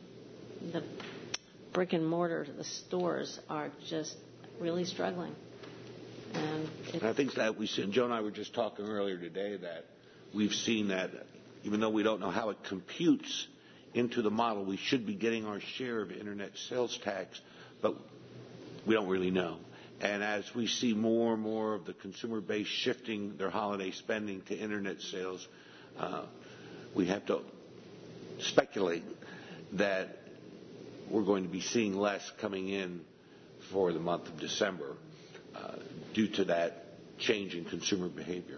brick and mortar, the stores are just really struggling. And I think that Joe and I were just talking earlier today that we've seen that even though we don't know how it computes into the model, we should be getting our share of internet sales tax, but we don't really know. And as we see more and more of the consumer base shifting their holiday spending to internet sales, we have to speculate that we're going to be seeing less coming in for the month of December due to that change in consumer behavior.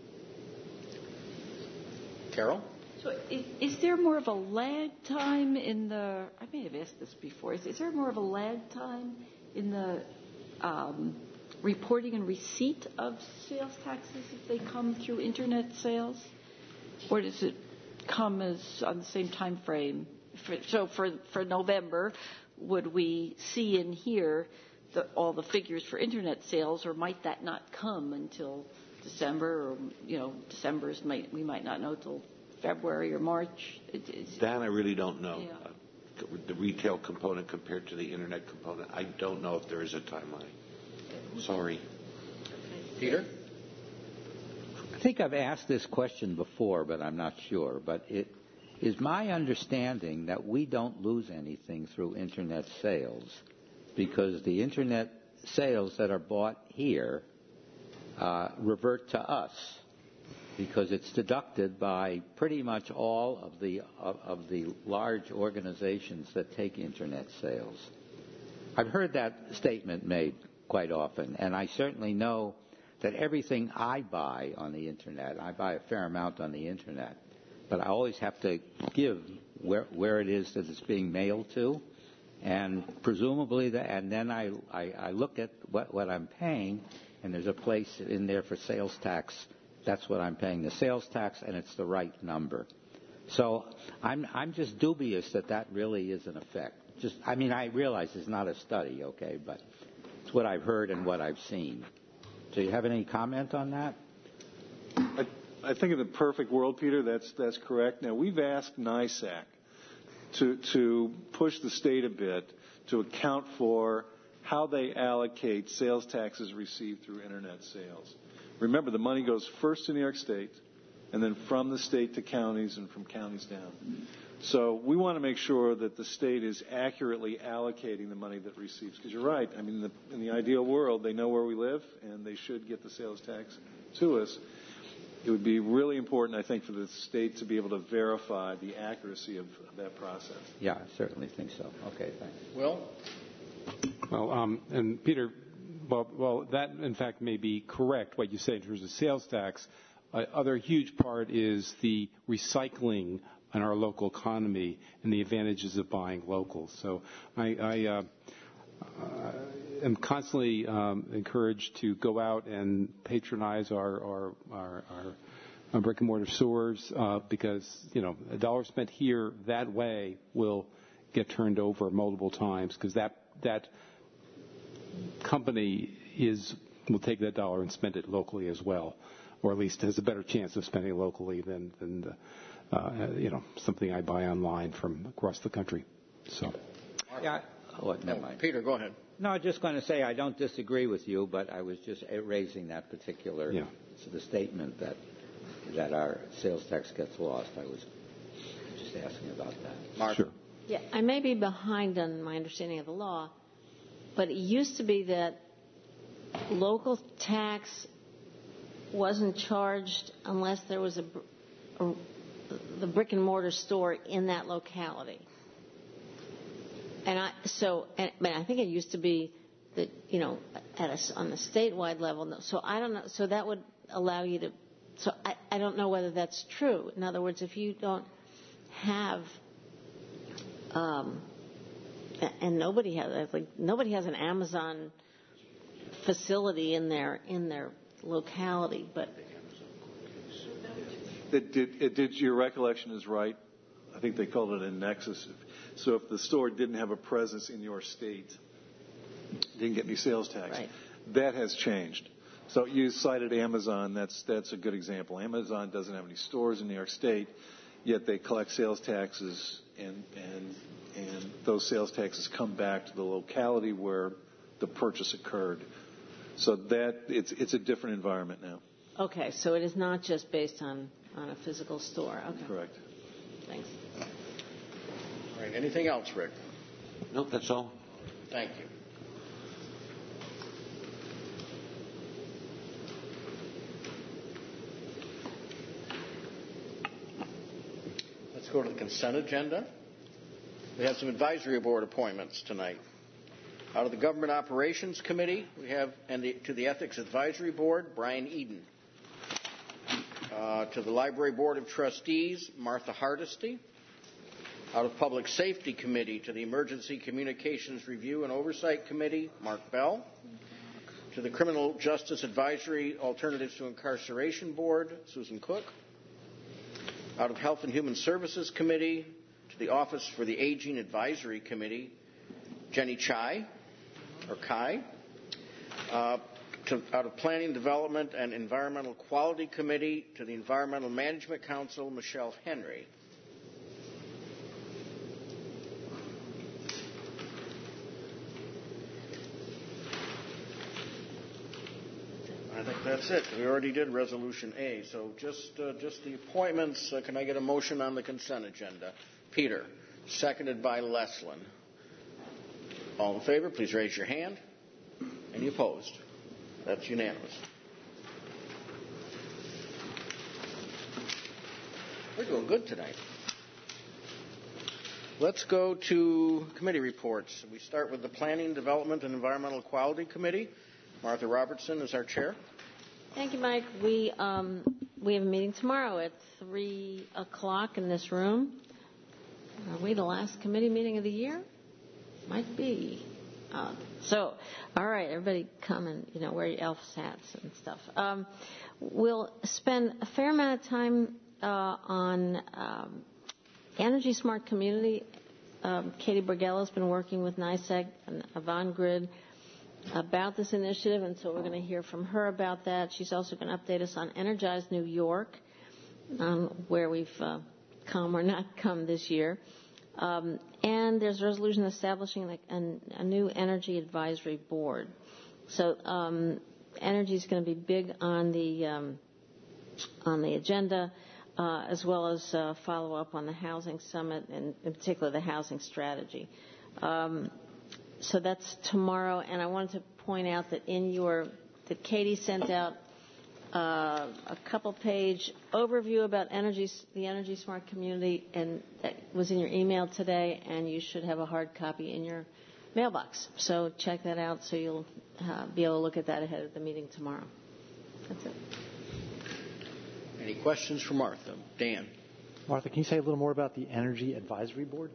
Carol? So is there more of a lag time in the, I may have asked this before, is there more of a lag time in the reporting and receipt of sales taxes if they come through internet sales? Or does it come as on the same time frame? So for November, would we see and hear all the figures for internet sales, or might that not come until December? Or we might not know till February or March. That I really don't know. Yeah. The retail component compared to the internet component, I don't know if there is a timeline. Sorry. Peter? I think I've asked this question before, but I'm not sure. But it is my understanding that we don't lose anything through internet sales, because the internet sales that are bought here revert to us, because it's deducted by pretty much all of the large organizations that take internet sales. I've heard that statement made quite often, and I certainly know that everything I buy on the internet, I buy a fair amount on the internet, but I always have to give where it is that it's being mailed to, And presumably, and then I look at what I'm paying, and there's a place in there for sales tax. That's what I'm paying, the sales tax, and it's the right number. So I'm just dubious that really is an effect. I realize it's not a study, okay, but it's what I've heard and what I've seen. Do you have any comment on that? I think in the perfect world, Peter, that's correct. Now, we've asked NISAC to push the state a bit to account for how they allocate sales taxes received through Internet sales. Remember, the money goes first to New York State, and then from the state to counties, and from counties down. So we want to make sure that the state is accurately allocating the money that it receives. Because you're right. I mean, in the ideal world, they know where we live, and they should get the sales tax to us. It would be really important, I think, for the state to be able to verify the accuracy of that process. Yeah, I certainly think so. Okay, thanks. Will? Well, and Peter, well, that in fact may be correct, what you say in terms of sales tax. Other huge part is the recycling in our local economy and the advantages of buying local. So I am constantly encouraged to go out and patronize our brick and mortar stores because a dollar spent here that way will get turned over multiple times because that company will take that dollar and spend it locally as well, or at least has a better chance of spending it locally than something I buy online from across the country. So. Yeah. Never mind. Peter, go ahead. No, I was just going to say I don't disagree with you, but I was just raising that particular the statement that our sales tax gets lost. I was just asking about that. Mark? Sure. Yeah, I may be behind on my understanding of the law, but it used to be that local tax wasn't charged unless there was the brick and mortar store in that locality. And I think it used to be that on the statewide level. So I don't know. So that would allow you to. So I don't know whether that's true. In other words, if you don't have, and nobody has an Amazon facility in their locality, but. Your recollection is right. I think they called it a nexus. So if the store didn't have a presence in your state, didn't get any sales tax, right. That has changed. So you cited Amazon. That's a good example. Amazon doesn't have any stores in New York State, yet they collect sales taxes, and those sales taxes come back to the locality where the purchase occurred. So it's a different environment now. Okay, so it is not just based on a physical store. Okay. Correct. Thanks. All right. Anything else, Rick? Nope, that's all. Thank you. Let's go to the consent agenda. We have some advisory board appointments tonight. Out of the Government Operations Committee, we have, to the Ethics Advisory Board, Brian Eden. To the Library Board of Trustees, Martha Hardesty. Out of Public Safety Committee, to the Emergency Communications Review and Oversight Committee, Mark Bell. To the Criminal Justice Advisory Alternatives to Incarceration Board, Susan Cook. Out of Health and Human Services Committee, to the Office for the Aging Advisory Committee, Jenny Chai, or Kai. Out of Planning, Development, and Environmental Quality Committee, to the Environmental Management Council, Michelle Henry. I think that's it. We already did Resolution A. So just the appointments. Can I get a motion on the consent agenda? Peter, seconded by Leslin. All in favor, please raise your hand. Any opposed? That's unanimous. We're doing good tonight. Let's go to committee reports. We start with the Planning, Development, and Environmental Quality Committee. Martha Robertson is our chair. Thank you, Mike. We have a meeting tomorrow at 3 o'clock in this room. Are we the last committee meeting of the year? might be. So, all right, everybody come and, wear your elf hats and stuff. We'll spend a fair amount of time on Energy Smart Community. Katie Borgello has been working with NYSEG and Avangrid about this initiative, and so we're going to hear from her about that. She's also going to update us on Energize New York, where we've come or not come this year. And there's a resolution establishing a new energy advisory board. So energy is going to be big on the agenda, as well as follow up on the housing summit, and in particular the housing strategy. So that's tomorrow, and I wanted to point out that that Katie sent out a couple-page overview about the Energy Smart Community, and that was in your email today, and you should have a hard copy in your mailbox. So check that out so you'll be able to look at that ahead of the meeting tomorrow. That's it. Any questions for Martha? Dan? Martha, can you say a little more about the Energy Advisory Board?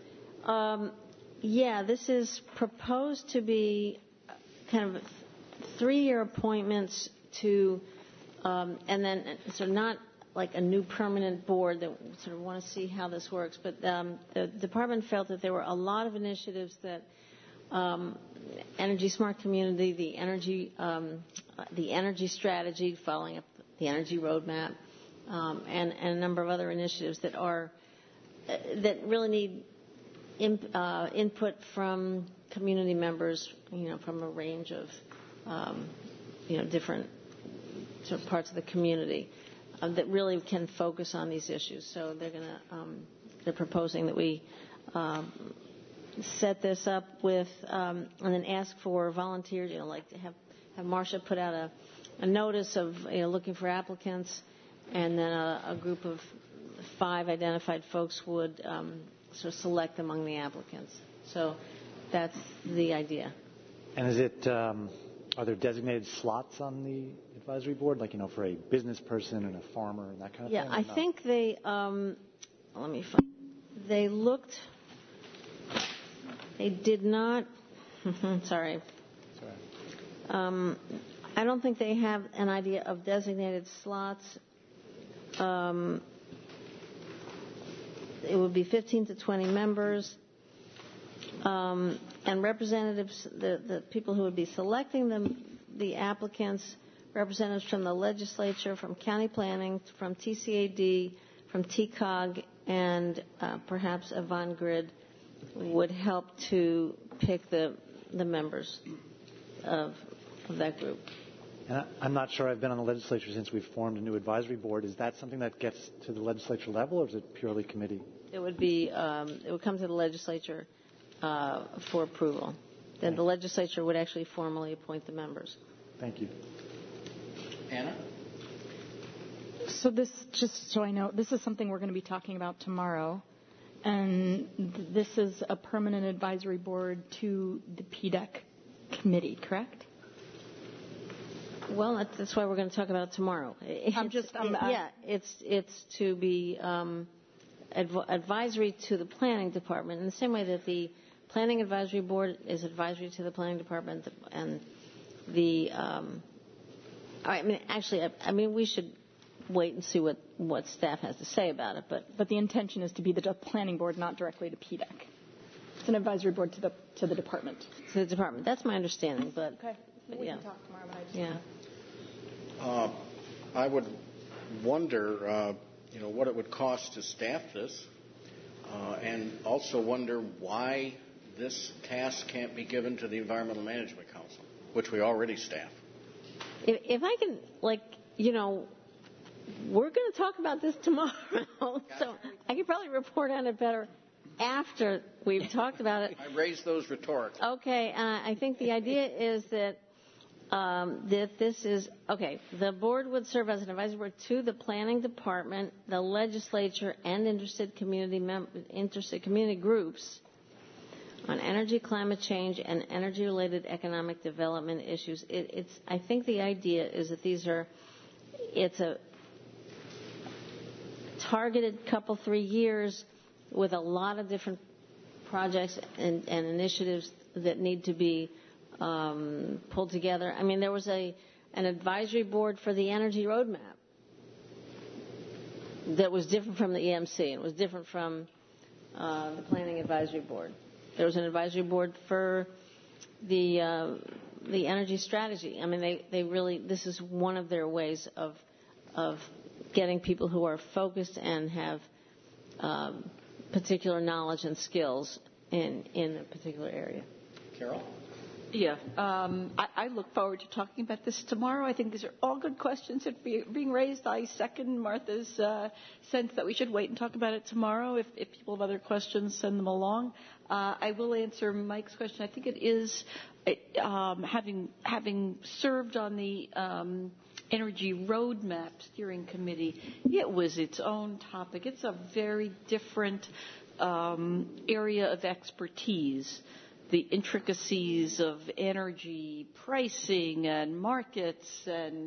Yeah, this is proposed to be kind of 3-year appointments to, and then sort of not like a new permanent board that sort of want to see how this works. But the department felt that there were a lot of initiatives that Energy Smart Community, the energy strategy, following up the energy roadmap, and a number of other initiatives that really need input from community members, from a range of, different sort of parts of the community that really can focus on these issues. So they're proposing that we set this up with, and then ask for volunteers. Like to have Marcia put out a notice of looking for applicants, and then a group of 5 identified folks would sort of select among the applicants. So that's the idea. And is it, are there designated slots on the advisory board, like, for a business person and a farmer and that kind of thing? Yeah, I think they, let me find, they did not, sorry. I don't think they have an idea of designated slots. It would be 15 to 20 members, and representatives, the people who would be selecting the applicants, representatives from the legislature, from county planning, from TCAD, from TCOG, and perhaps Avangrid would help to pick the members of that group. And I'm not sure I've been on the legislature since we've formed a new advisory board. Is that something that gets to the legislature level, or is it purely committee? It would be. It would come to the legislature for approval. Then the legislature would actually formally appoint the members. Thank you. Anna? So this, just so I know, this is something we're going to be talking about tomorrow, and this is a permanent advisory board to the PDEC committee, correct? Well, that's why we're going to talk about it tomorrow. It's to be advisory to the planning department in the same way that the planning advisory board is advisory to the planning department, and the. We should wait and see what staff has to say about it, but the intention is to be the planning board, not directly to PDEC. It's an advisory board to the department. To the department. That's my understanding, but. Okay. We can talk tomorrow, but I just I would wonder, what it would cost to staff this, and also wonder why this task can't be given to the Environmental Management Council, which we already staff. If I can, we're going to talk about this tomorrow, so I could probably report on it better after we've talked about it. I raised those rhetorically. Okay, I think the idea is that this is, the board would serve as an advisory board to the planning department, the legislature, and interested community groups on energy, climate change, and energy-related economic development issues. I think the idea is that it's a targeted 3 years with a lot of different projects and initiatives that need to be pulled together. I mean, there was an advisory board for the energy roadmap that was different from the EMC. It was different from the planning advisory board. There was an advisory board for the energy strategy. I mean, they really, this is one of their ways of getting people who are focused and have particular knowledge and skills in a particular area. Carol? Yeah, I look forward to talking about this tomorrow. I think these are all good questions that are being raised. I second Martha's sense that we should wait and talk about it tomorrow. If people have other questions, send them along. I will answer Mike's question. I think it is, having served on the Energy Roadmap Steering Committee, it was its own topic. It's a very different area of expertise. The intricacies of energy pricing and markets and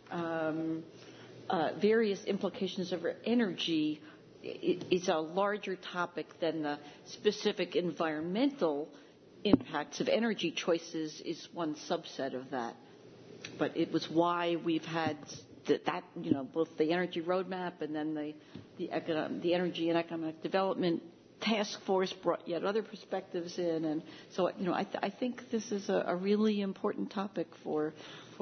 various implications of energy is a larger topic than the specific environmental impacts of energy choices is one subset of that. But it was why we've had that both the energy roadmap and then the energy and economic development task force brought yet other perspectives in, and so I think this is a really important topic for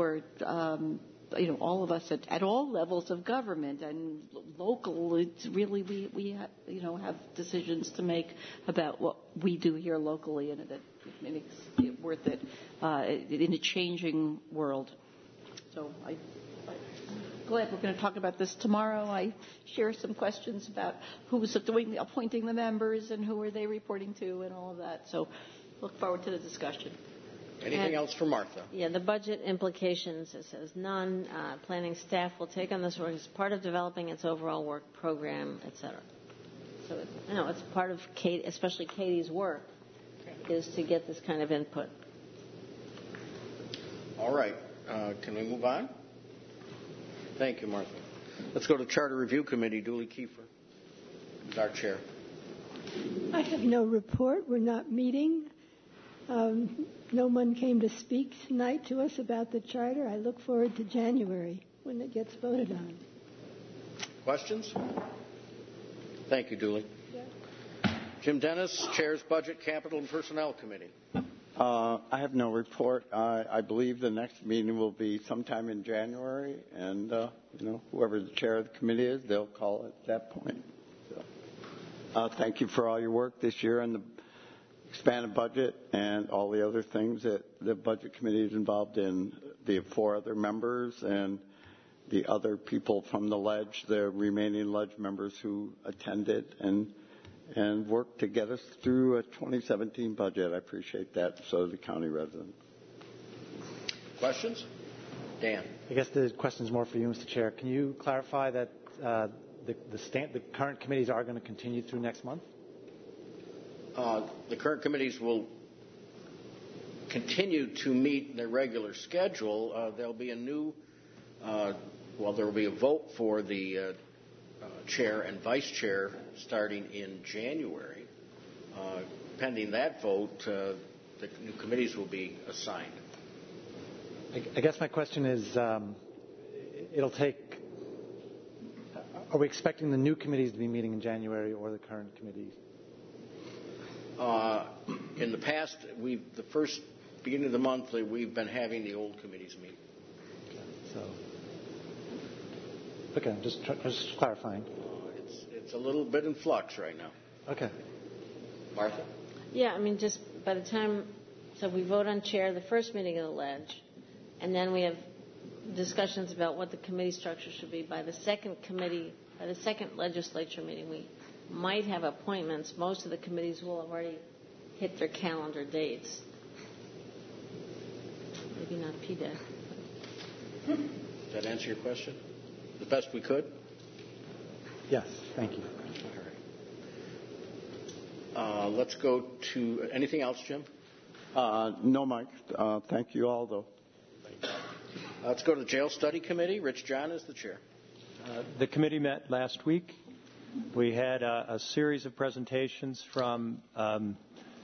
all of us at all levels of government and local. It's really we have decisions to make about what we do here locally, and it makes it worth it in a changing world. So I'm glad we're going to talk about this tomorrow. I share some questions about who's appointing the members and who are they reporting to and all of that. So look forward to the discussion. Anything else for Martha? Yeah, the budget implications, it says none. Planning staff will take on this work as part of developing its overall work program, et cetera. So it's part of Kate, especially Katie's work, is to get this kind of input. All right. Can we move on? Thank you, Martha. Let's go to Charter Review Committee. Dooley Kiefer is our chair. I have no report. We're not meeting. No one came to speak tonight to us about the charter. I look forward to January when it gets voted on. Questions? Thank you, Dooley. Yeah. Jim Dennis chairs Budget, Capital, and Personnel Committee. I have no report. I believe the next meeting will be sometime in January, and whoever the chair of the committee is, they'll call it at that point. So, thank you for all your work this year on the expanded budget and all the other things that the budget committee is involved in. The 4 other members and the other people from the ledge, the remaining ledge members who attended and worked to get us through a 2017 budget. I appreciate that. So the county resident. Questions? Dan. I guess the question is more for you, Mr. Chair. Can you clarify that the current committees are going to continue through next month? The current committees will continue to meet their regular schedule. There'll be a new, there will be a vote for the chair and vice chair starting in January. Pending that vote, the new committees will be assigned. I guess my question is, it'll take. Are we expecting the new committees to be meeting in January or the current committees? In the past, the first beginning of the month, we've been having the old committees meet. Okay, just clarifying. It's a little bit in flux right now. Okay. Martha? Yeah, just by the time, so we vote on chair the first meeting of the ledge, and then we have discussions about what the committee structure should be. By the second legislature meeting, we might have appointments. Most of the committees will have already hit their calendar dates. Maybe not PDEC. Does that answer your question? The best we could? Yes, thank you. All right. Let's go to anything else, Jim? No, Mike. Thank you all, though. Let's go to the Jail Study Committee. Rich John is the chair. The committee met last week. We had a series of presentations from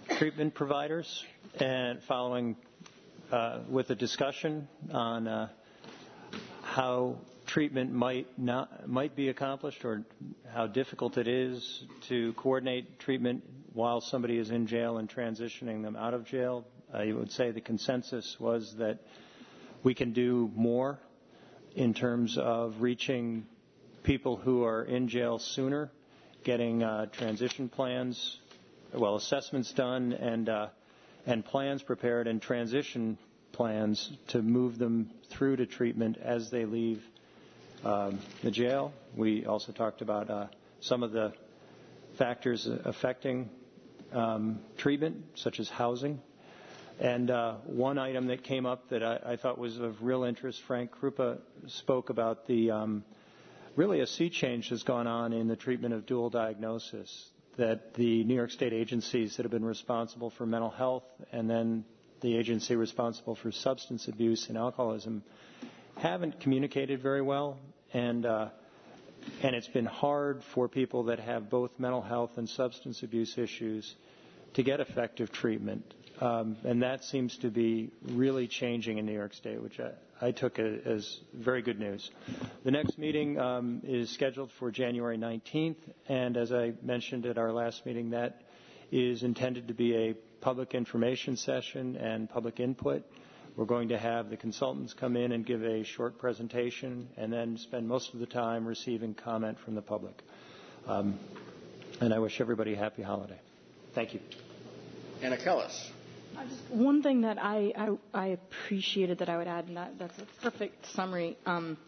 treatment providers, and following with a discussion on how treatment might be accomplished, or how difficult it is to coordinate treatment while somebody is in jail and transitioning them out of jail. I would say the consensus was that we can do more in terms of reaching people who are in jail sooner, getting transition plans, assessments done, and plans prepared, and transition plans to move them through to treatment as they leave the jail. We also talked about some of the factors affecting treatment, such as housing. And one item that came up that I thought was of real interest, Frank Krupa spoke about the really a sea change has gone on in the treatment of dual diagnosis, that the New York State agencies that have been responsible for mental health and then the agency responsible for substance abuse and alcoholism haven't communicated very well, and it's been hard for people that have both mental health and substance abuse issues to get effective treatment. And that seems to be really changing in New York State, which I took as very good news. The next meeting is scheduled for January 19th, and as I mentioned at our last meeting, that is intended to be a public information session and public input. We're going to have the consultants come in and give a short presentation and then spend most of the time receiving comment from the public. And I wish everybody a happy holiday. Thank you. Anna Kellis. One thing that I appreciated that I would add, and that's a perfect summary.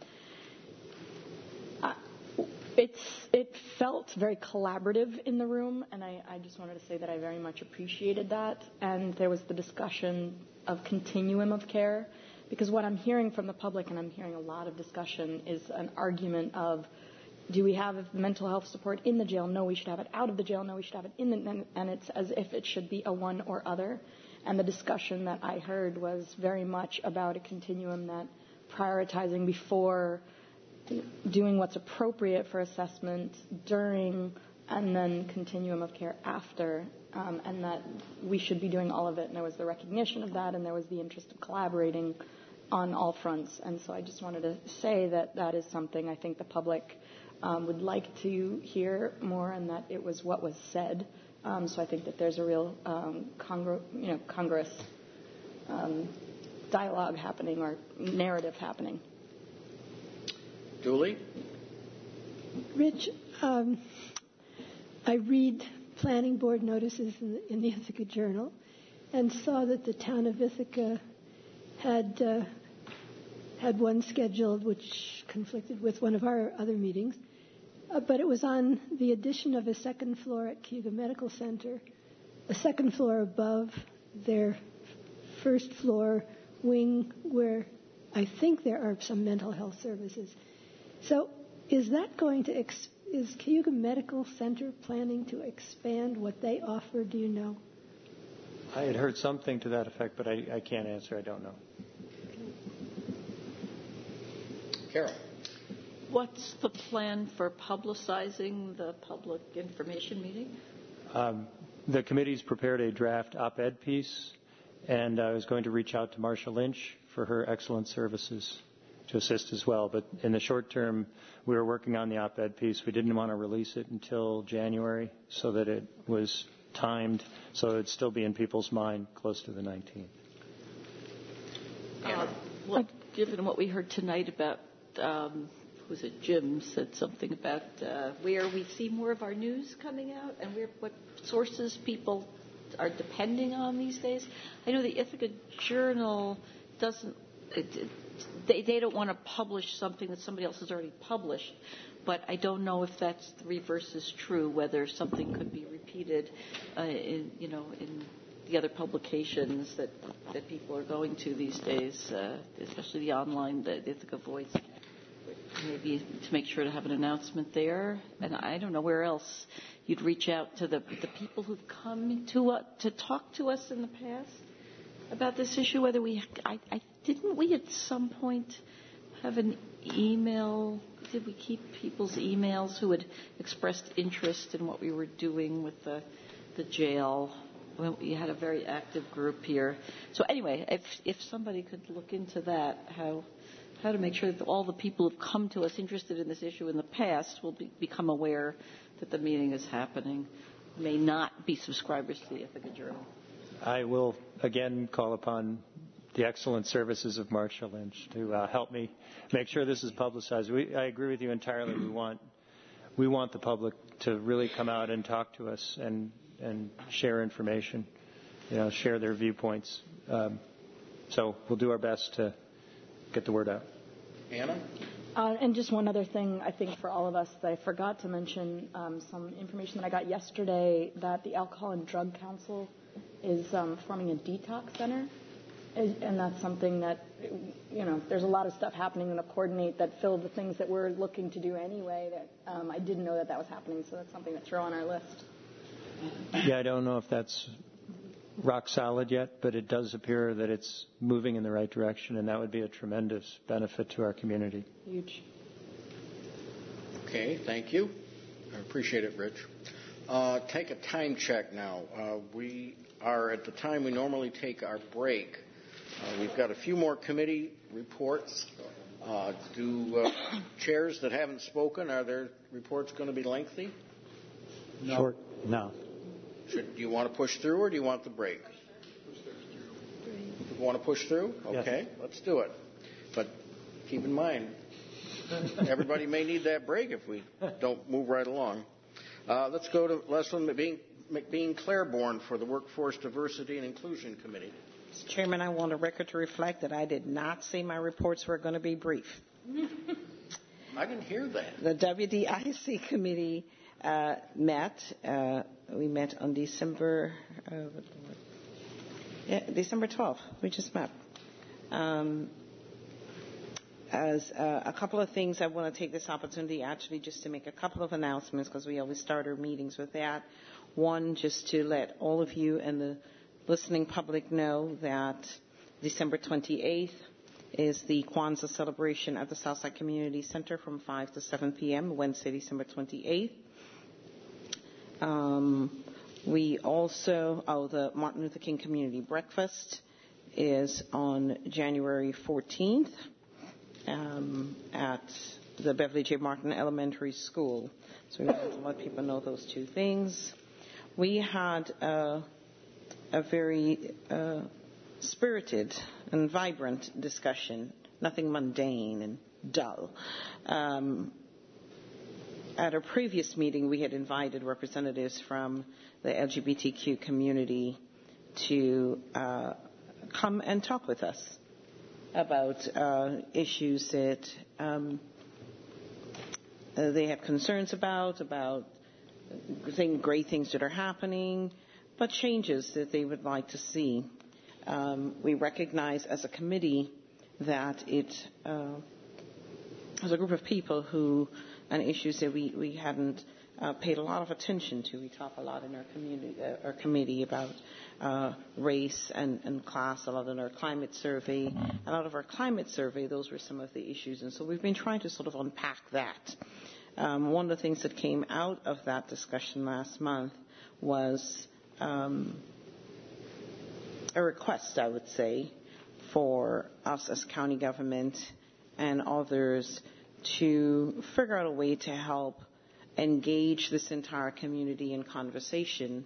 It felt very collaborative in the room, and I just wanted to say that I very much appreciated that. And there was the discussion of continuum of care, because what I'm hearing from the public, and I'm hearing a lot of discussion, is an argument of, do we have mental health support in the jail? No, we should have it out of the jail. No, we should have it in the, and it's as if it should be a one or other. And the discussion that I heard was very much about a continuum, that prioritizing before, doing what's appropriate for assessment during, and then continuum of care after, and that we should be doing all of it. And there was the recognition of that, and there was the interest of collaborating on all fronts. And so I just wanted to say that that is something I think the public would like to hear more, and that it was what was said. So I think that there's a real congruous dialogue happening, or narrative happening. Julie? Rich, I read planning board notices in the Ithaca Journal and saw that the town of Ithaca had one scheduled which conflicted with one of our other meetings, but it was on the addition of a second floor at Cayuga Medical Center, a second floor above their first floor wing, where I think there are some mental health services. So is that going to, is Cayuga Medical Center planning to expand what they offer? Do you know? I had heard something to that effect, but I can't answer. I don't know. Carol. What's the plan for publicizing the public information meeting? The committee's prepared a draft op-ed piece, and I was going to reach out to Marsha Lynch for her excellent services to assist as well. But in the short term, we were working on the op-ed piece. We didn't want to release it until January so that it was timed so it would still be in people's mind close to the 19th. Given what we heard tonight about, was it Jim said something about where we see more of our news coming out and what sources people are depending on these days. I know the Ithaca Journal doesn't, they don't want to publish something that somebody else has already published, but I don't know if that's the reverse is true, whether something could be repeated in the other publications that people are going to these days, especially the online, the Ithaca Voice. Maybe to make sure to have an announcement there. And I don't know where else you'd reach out to the people who've come to talk to us in the past about this issue, whether didn't we at some point have an email? Did we keep people's emails who had expressed interest in what we were doing with the jail? we had a very active group here. So anyway, if somebody could look into that, how to make sure that all the people who've come to us interested in this issue in the past will become aware that the meeting is happening, may not be subscribers to the Ithaca Journal. I will again call upon the excellent services of Marsha Lynch to help me make sure this is publicized. I agree with you entirely. We want the public to really come out and talk to us and share information, share their viewpoints. So we'll do our best to get the word out. Anna? And just one other thing, I think, for all of us that I forgot to mention, some information that I got yesterday that the Alcohol and Drug Council is forming a detox center. And that's something that, there's a lot of stuff happening to coordinate that fill the things that we're looking to do anyway. That I didn't know that was happening, so that's something to throw on our list. Yeah, I don't know if that's rock solid yet, but it does appear that it's moving in the right direction, and that would be a tremendous benefit to our community. Huge. Okay, thank you. I appreciate it, Rich. Take a time check now. We are at the time we normally take our break. We've got a few more committee reports. Do chairs that haven't spoken, are their reports going to be lengthy? No. Short? No. Do you want to push through, or do you want the break? You want to push through? Okay, yes. Let's do it. But keep in mind, everybody may need that break if we don't move right along. Let's go to Leslie McBean-Claiborne for the Workforce Diversity and Inclusion Committee. Mr. Chairman, I want the record to reflect that I did not say my reports were going to be brief. I didn't hear that. The WDIC committee met. We met on December 12th. We just met. As a couple of things, I want to take this opportunity actually just to make a couple of announcements, because we always start our meetings with that. One, just to let all of you and the listening public know that December 28th is the Kwanzaa celebration at the Southside Community Center from 5 to 7 p.m., Wednesday, December 28th. We also, the Martin Luther King Community Breakfast is on January 14th at the Beverly J. Martin Elementary School. So we want to let people know those two things. We had a very spirited and vibrant discussion, nothing mundane and dull. At our previous meeting, we had invited representatives from the LGBTQ community to come and talk with us about issues that they have concerns about great things that are happening, but changes that they would like to see. We recognize as a committee that it was a group of people who, and issues that we hadn't paid a lot of attention to. We talk a lot in our committee about race and class, a lot in our climate survey. And out of our climate survey, those were some of the issues. And so we've been trying to sort of unpack that. One of the things that came out of that discussion last month was a request, I would say, for us as county government and others to figure out a way to help engage this entire community in conversation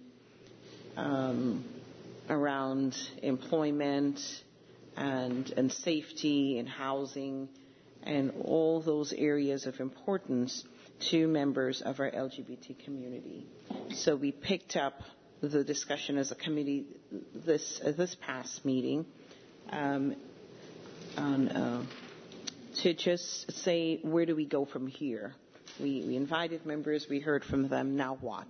around employment and safety and housing and all those areas of importance to members of our LGBT community. So we picked up the discussion as a committee this past meeting to just say, where do we go from here? We invited members, we heard from them, now what?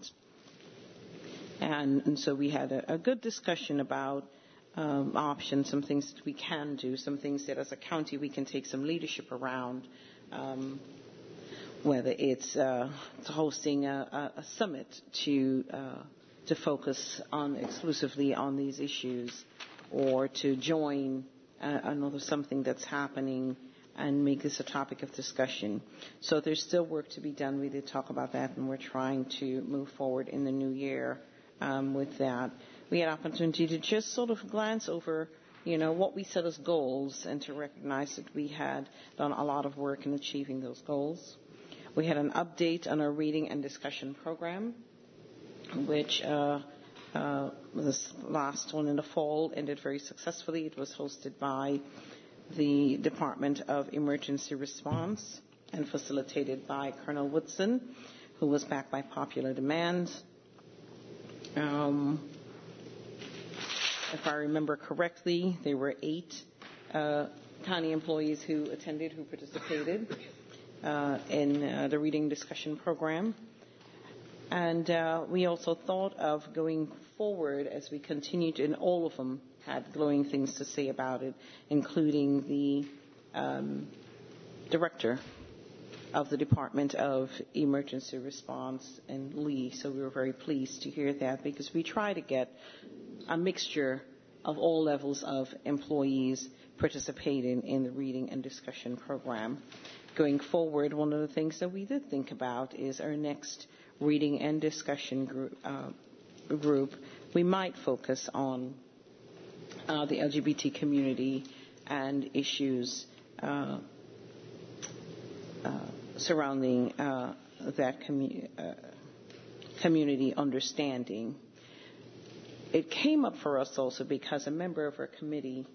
And so we had a good discussion about options, some things that we can do, some things that as a county we can take some leadership around, whether it's hosting a summit to focus on exclusively on these issues, or to join another something that's happening and make this a topic of discussion. So there's still work to be done. We did talk about that, and we're trying to move forward in the new year with that. we had opportunity to just sort of glance over, what we set as goals and to recognize that we had done a lot of work in achieving those goals. We had an update on our reading and discussion program, which this last one in the fall ended very successfully. It was hosted by the Department of Emergency Response and facilitated by Colonel Woodson, who was backed by popular demand. If I remember correctly, there were 8 county employees who attended, who participated in the reading discussion program. And we also thought of going forward as we continued, and all of them had glowing things to say about it, including the director of the Department of Emergency Response in Lee. So we were very pleased to hear that, because we try to get a mixture of all levels of employees participating in the reading and discussion program. Going forward, one of the things that we did think about is our next reading and discussion group. We might focus on the LGBT community and issues surrounding that community understanding. It came up for us also because a member of our committee,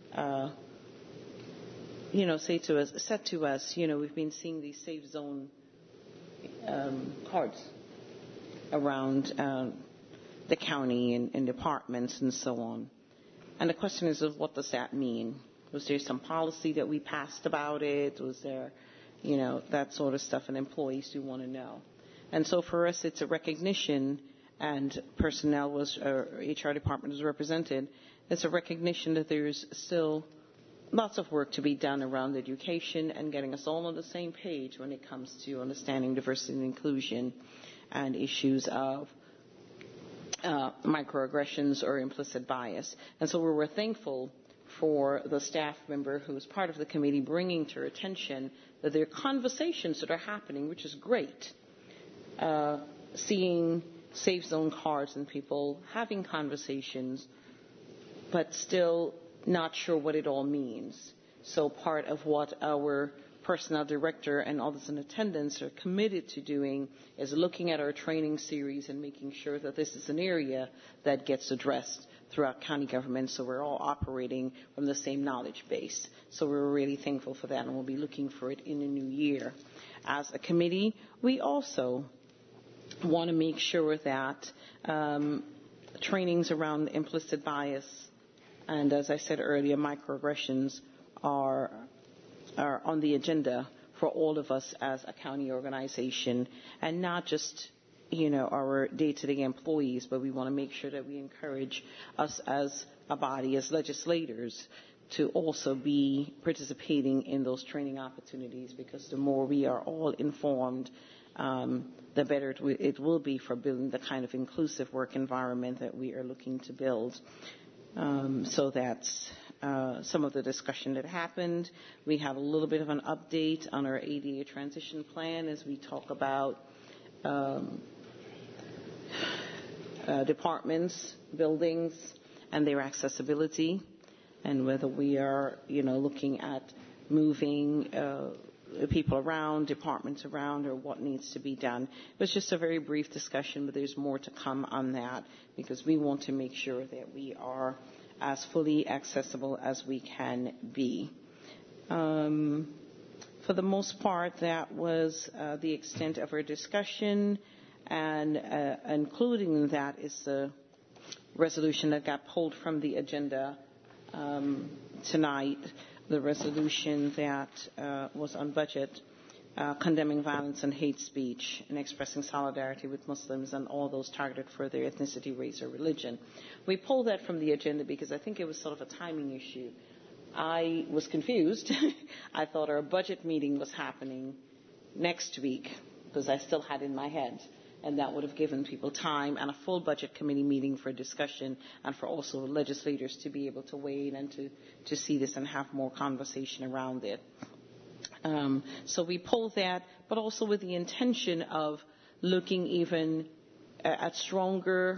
said to us, we've been seeing these safe zone cards around the county and departments and so on. And the question is, what does that mean? Was there some policy that we passed about it? Was there, that sort of stuff, and employees do want to know. And so for us, it's a recognition, and personnel HR department was represented. It's a recognition that there's still lots of work to be done around education and getting us all on the same page when it comes to understanding diversity and inclusion and issues of microaggressions or implicit bias. And so we were thankful for the staff member who was part of the committee bringing to our attention that there are conversations that are happening, which is great. Seeing safe zone cards and people having conversations, but still not sure what it all means. So part of what our personnel director and others in attendance are committed to doing is looking at our training series and making sure that this is an area that gets addressed throughout county government, so we're all operating from the same knowledge base. So we're really thankful for that, and we'll be looking for it in the new year. As a committee, we also want to make sure that trainings around implicit bias and, as I said earlier, microaggressions are on the agenda for all of us as a county organization, and not just our day-to-day employees, but we want to make sure that we encourage us as a body, as legislators, to also be participating in those training opportunities, because the more we are all informed, the better it will be for building the kind of inclusive work environment that we are looking to build. So that's some of the discussion that happened. We have a little bit of an update on our ADA transition plan as we talk about departments, buildings, and their accessibility, and whether we are, looking at moving people around, departments around, or what needs to be done. It was just a very brief discussion, but there's more to come on that, because we want to make sure that we are as fully accessible as we can be. For the most part, that was the extent of our discussion, and including that is the resolution that got pulled from the agenda tonight, the resolution that was on budget, condemning violence and hate speech and expressing solidarity with Muslims and all those targeted for their ethnicity, race, or religion. We pulled that from the agenda because I think it was sort of a timing issue. I was confused. I thought our budget meeting was happening next week, because I still had it in my head, and that would have given people time and a full budget committee meeting for discussion, and for also legislators to be able to weigh in and to see this and have more conversation around it. So we pulled that, but also with the intention of looking even at stronger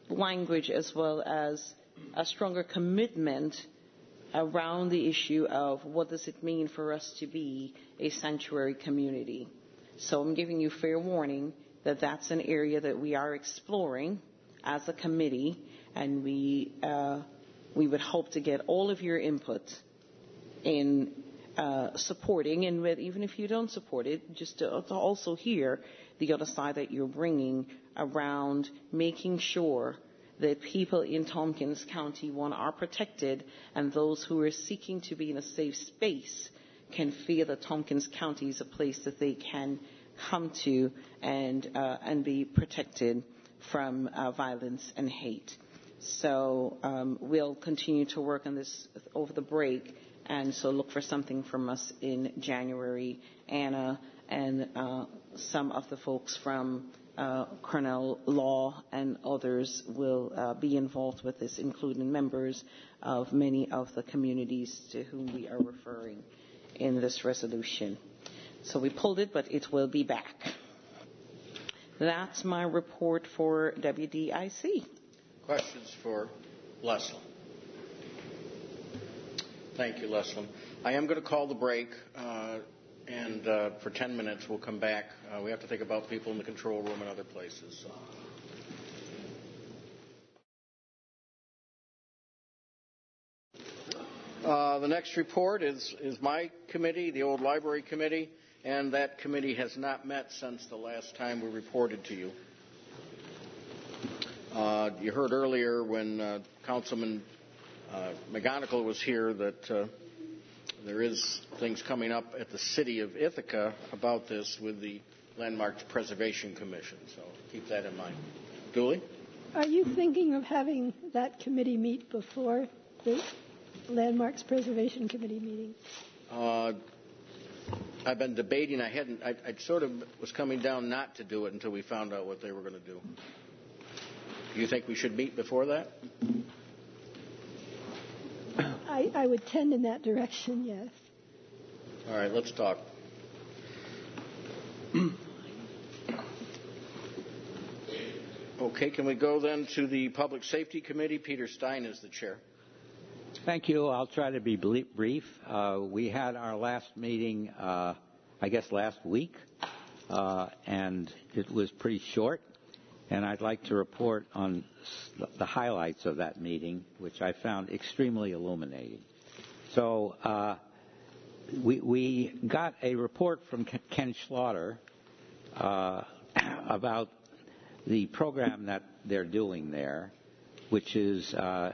language as well as a stronger commitment around the issue of what does it mean for us to be a sanctuary community. So I'm giving you fair warning that that's an area that we are exploring as a committee, and we would hope to get all of your input in supporting, and even if you don't support it, just to also hear the other side that you're bringing around making sure that people in Tompkins County, one, are protected, and those who are seeking to be in a safe space can feel that Tompkins County is a place that they can come to and be protected from violence and hate. So we'll continue to work on this over the break, and so look for something from us in January. Anna and some of the folks from Cornell Law and others will be involved with this, including members of many of the communities to whom we are referring in this resolution. So we pulled it, but it will be back. That's my report for WDIC. Questions for Leslyn? Thank you, Leslyn. I am going to call the break, and for 10 minutes we'll come back. We have to think about people in the control room and other places. The next report is my committee, the Old Library Committee, and that committee has not met since the last time we reported to you. You heard earlier when Councilman McGonigal was here that there is things coming up at the City of Ithaca about this with the Landmarks Preservation Commission, so keep that in mind. Dooley? Are you thinking of having that committee meet before the Landmarks Preservation Committee meeting? I've been debating. I sort of was coming down not to do it until we found out what they were going to do. Do you think we should meet before that? I would tend in that direction, yes. All right, let's talk. Okay, can we go then to the Public Safety Committee? Peter Stein is the chair. Thank you. I'll try to be brief. We had our last meeting, I guess, last week, and it was pretty short. And I'd like to report on the highlights of that meeting, which I found extremely illuminating. So we got a report from Ken Schlaughter about the program that they're doing there, which is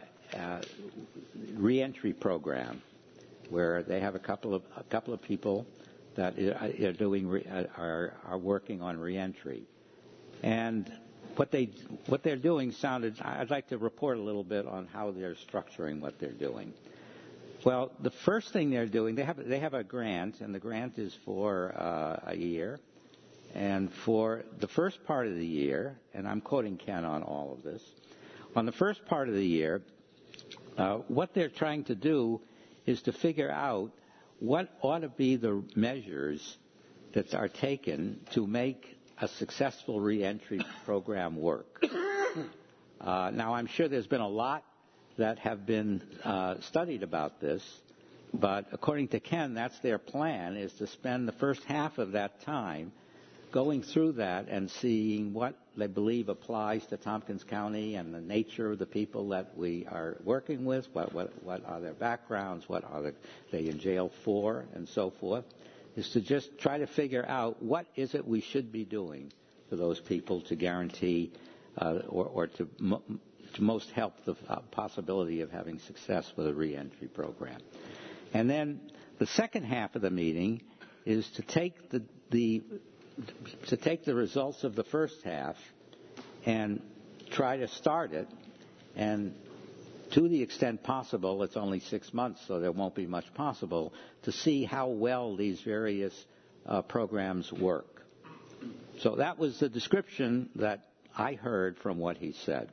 reentry program, where they have a couple of people that are working on reentry, and what they're doing sounded. I'd like to report a little bit on how they're structuring what they're doing. Well, the first thing they're doing, they have a grant, and the grant is for a year, and for the first part of the year, and I'm quoting Ken on all of this. On the first part of the year, what they're trying to do is to figure out what ought to be the measures that are taken to make a successful reentry program work. Now, I'm sure there's been a lot that have been studied about this, but according to Ken, that's their plan, is to spend the first half of that time going through that and seeing what they believe applies to Tompkins County and the nature of the people that we are working with, what are their backgrounds, what are they in jail for, and so forth, is to just try to figure out what is it we should be doing for those people to guarantee or to most help the possibility of having success with a reentry program. And then the second half of the meeting is to take the results of the first half and try to start it, and to the extent possible, it's only 6 months, so there won't be much possible, to see how well these various programs work. So that was the description that I heard from what he said.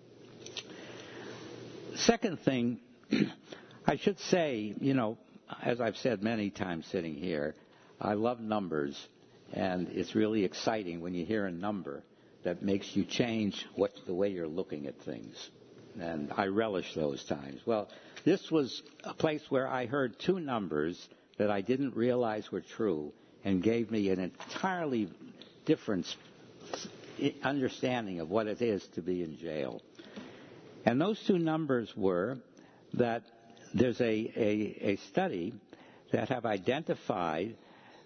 Second thing, I should say, as I've said many times sitting here, I love numbers, and it's really exciting when you hear a number that makes you change the way you're looking at things. And I relish those times. Well, this was a place where I heard two numbers that I didn't realize were true and gave me an entirely different understanding of what it is to be in jail. And those two numbers were that there's a study that have identified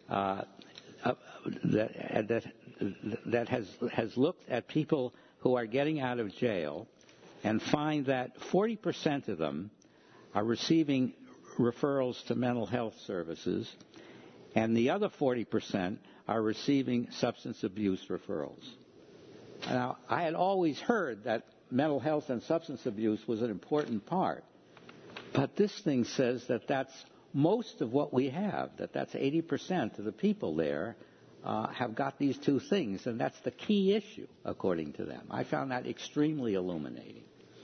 that has looked at people who are getting out of jail and find that 40% of them are receiving referrals to mental health services, and the other 40% are receiving substance abuse referrals. Now, I had always heard that mental health and substance abuse was an important part, but this thing says that that's most of what we have, that's 80% of the people there have got these two things, and that's the key issue, according to them. I found that extremely illuminating.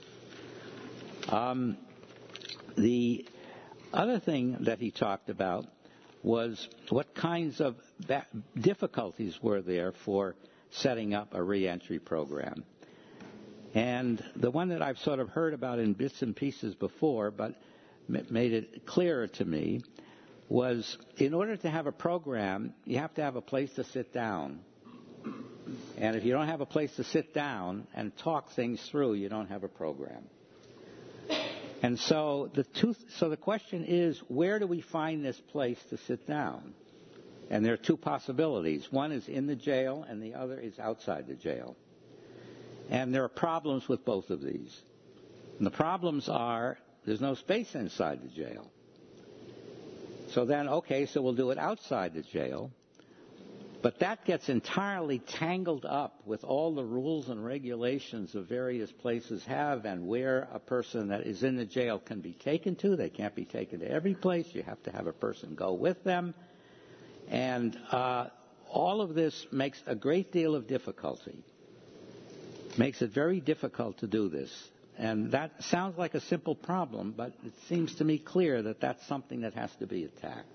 The other thing that he talked about was what kinds of difficulties were there for setting up a reentry program. And the one that I've sort of heard about in bits and pieces before, but made it clearer to me, was in order to have a program, you have to have a place to sit down. And if you don't have a place to sit down and talk things through, you don't have a program. And so the question is, where do we find this place to sit down? And there are two possibilities. One is in the jail, and the other is outside the jail. And there are problems with both of these. And the problems are there's no space inside the jail. So then, okay, so we'll do it outside the jail. But that gets entirely tangled up with all the rules and regulations of various places have and where a person that is in the jail can be taken to. They can't be taken to every place. You have to have a person go with them. And all of this makes a great deal of difficulty. Makes it very difficult to do this. And that sounds like a simple problem, but it seems to me clear that that's something that has to be attacked.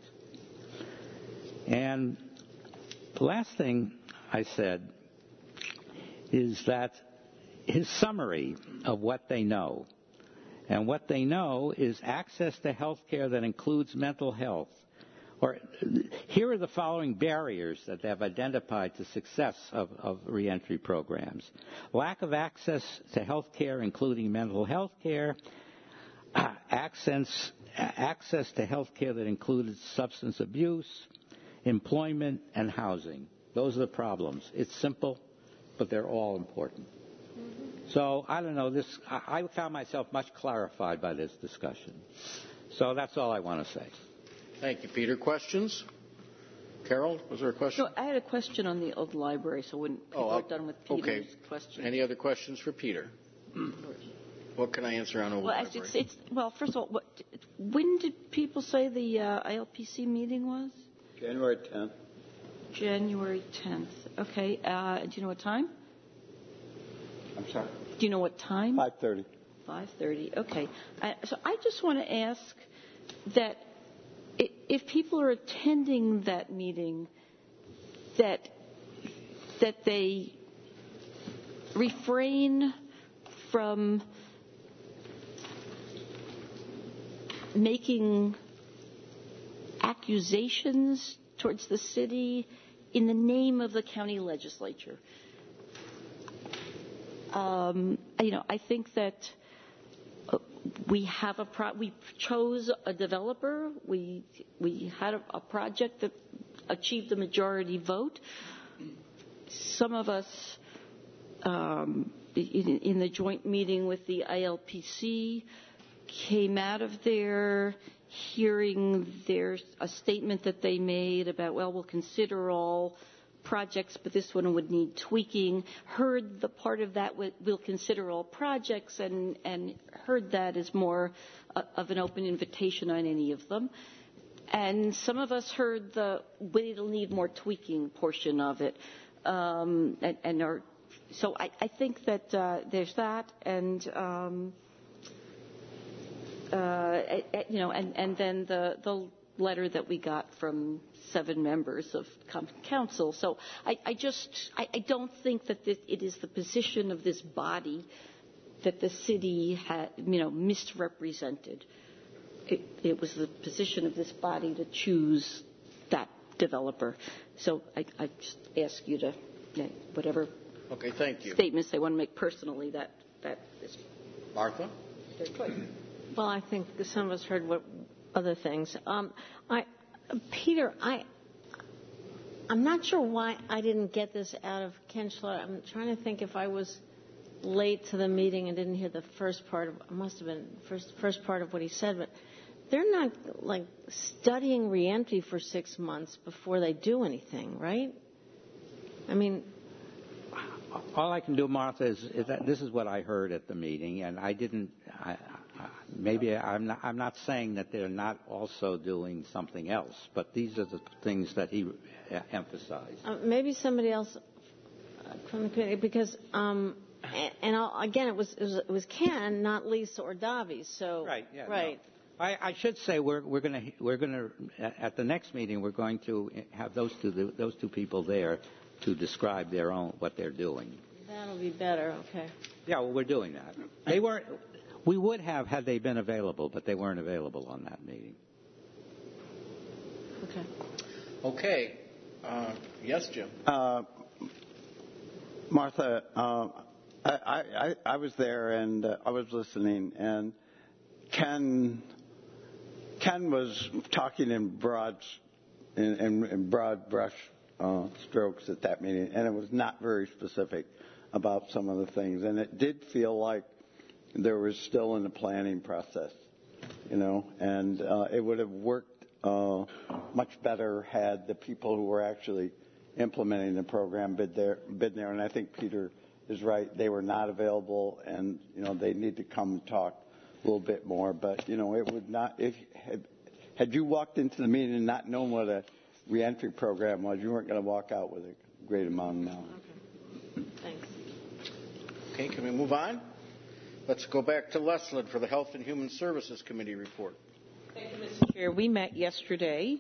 And the last thing I said is that his summary of what they know, and what they know is access to health care that includes mental health. Or here are the following barriers that they have identified to success of reentry programs. Lack of access to health care, including mental health care, access to health care that includes substance abuse, employment, and housing. Those are the problems. It's simple, but they're all important. So, I don't know, I found myself much clarified by this discussion. So that's all I want to say. Thank you, Peter. Questions? Carol, was there a question? No, I had a question on the old library, so when people are done with Peter's question. Any other questions for Peter? What can I answer on old library? Well, first of all, when did people say the ILPC meeting was? January 10th. January 10th. Okay. Do you know what time? I'm sorry? Do you know what time? 5:30. 5:30. Okay. So I just want to ask that if people are attending that meeting, that they refrain from making accusations towards the city in the name of the county legislature. I think that we chose a developer. We had a project that achieved a majority vote. Some of us, in the joint meeting with the ILPC, came out of there hearing there's a statement that they made about, well, we'll consider all projects, but this one would need tweaking. Heard the part of that we'll consider all projects, and heard that as more of an open invitation on any of them. And some of us heard the it'll need more tweaking portion of it, so I think that there's that, and and then the letter that we got from 7 members of council. So I don't think that it is the position of this body that the city had, misrepresented. It was the position of this body to choose that developer. So I just ask you to, whatever thank you. statements they want to make personally, that is Martha? their choice. Well, I think some of us heard what other things. Peter, I'm not sure why I didn't get this out of Ken Schlotter. I'm trying to think if I was late to the meeting and didn't hear the first part. It must have been first part of what he said, but they're not like studying reentry for 6 months before they do anything, right? I mean, all I can do, Martha, is that this is what I heard at the meeting, and I didn't. I'm not saying that they're not also doing something else, but these are the things that he emphasized. Maybe somebody else from the committee, because again, it was Ken, not Lisa or Davi. So right, yeah, right. No. I should say we're going to at the next meeting we're going to have those two people there to describe what they're doing. That'll be better. Okay. Yeah, well, we're doing that. They weren't. We would have had they been available, but they weren't available on that meeting. Okay. Yes, Jim. Martha, I was there and I was listening, and Ken was talking in broad brush strokes at that meeting, and it was not very specific about some of the things, and it did feel like there was still in the planning process, and it would have worked much better had the people who were actually implementing the program been there. And I think Peter is right; they were not available, and they need to come and talk a little bit more. But it would not. Had you walked into the meeting and not known what a reentry program was, you weren't going to walk out with a great amount of knowledge. Okay. Thanks. Okay, can we move on? Let's go back to Leslin for the Health and Human Services Committee report. Thank you, Mr. Chair. We met yesterday.